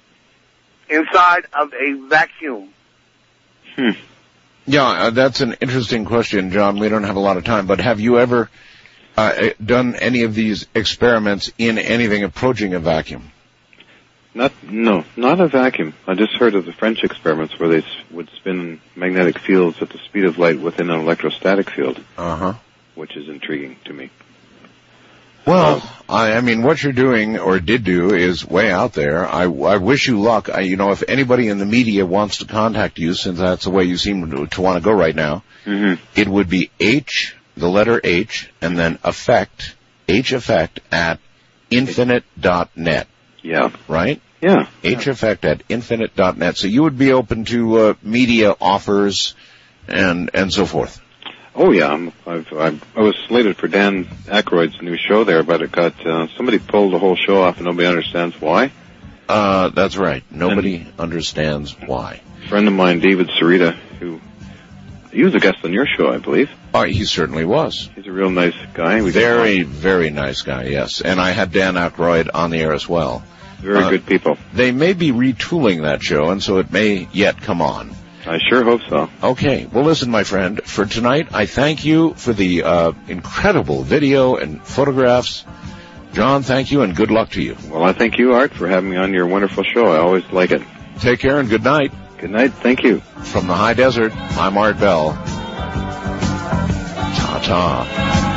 [SPEAKER 16] inside of a vacuum.
[SPEAKER 2] Hmm.
[SPEAKER 1] Yeah, uh, that's an interesting question, John. We don't have a lot of time, but have you ever uh, done any of these experiments in anything approaching a vacuum?
[SPEAKER 2] Not, no, not a vacuum. I just heard of the French experiments where they s- would spin magnetic fields at the speed of light within an electrostatic field.
[SPEAKER 1] Uh-huh.
[SPEAKER 2] Which is intriguing to me.
[SPEAKER 1] Well, I, I mean, what you're doing or did do is way out there. I, I wish you luck. I, you know, if anybody in the media wants to contact you, since that's the way you seem to, to want to go right now,
[SPEAKER 2] mm-hmm.
[SPEAKER 1] it would be H, the letter H, and then effect, H effect at infinite dot net.
[SPEAKER 2] Yeah.
[SPEAKER 1] Right?
[SPEAKER 2] Yeah.
[SPEAKER 1] H effect at infinite dot net. So you would be open to uh, media offers and and so forth.
[SPEAKER 2] Oh yeah, I'm, I've, I've, I was slated for Dan Aykroyd's new show there, but it got uh, somebody pulled the whole show off, and nobody understands why.
[SPEAKER 1] Uh, that's right. Nobody and understands why.
[SPEAKER 2] A friend of mine, David Sarita, who he was a guest on your show, I believe.
[SPEAKER 1] Oh, he certainly was.
[SPEAKER 2] He's a real nice guy. We
[SPEAKER 1] very, very nice guy. Yes, and I had Dan Aykroyd on the air as well.
[SPEAKER 2] Very uh, good people.
[SPEAKER 1] They may be retooling that show, and so it may yet come on.
[SPEAKER 2] I sure hope so.
[SPEAKER 1] Okay. Well, listen, my friend, for tonight, I thank you for the uh, incredible video and photographs. John, thank you, and good luck to you.
[SPEAKER 2] Well, I thank you, Art, for having me on your wonderful show. I always like it.
[SPEAKER 1] Take care, and good night.
[SPEAKER 2] Good night. Thank you.
[SPEAKER 1] From the high desert, I'm Art Bell. Ta-ta.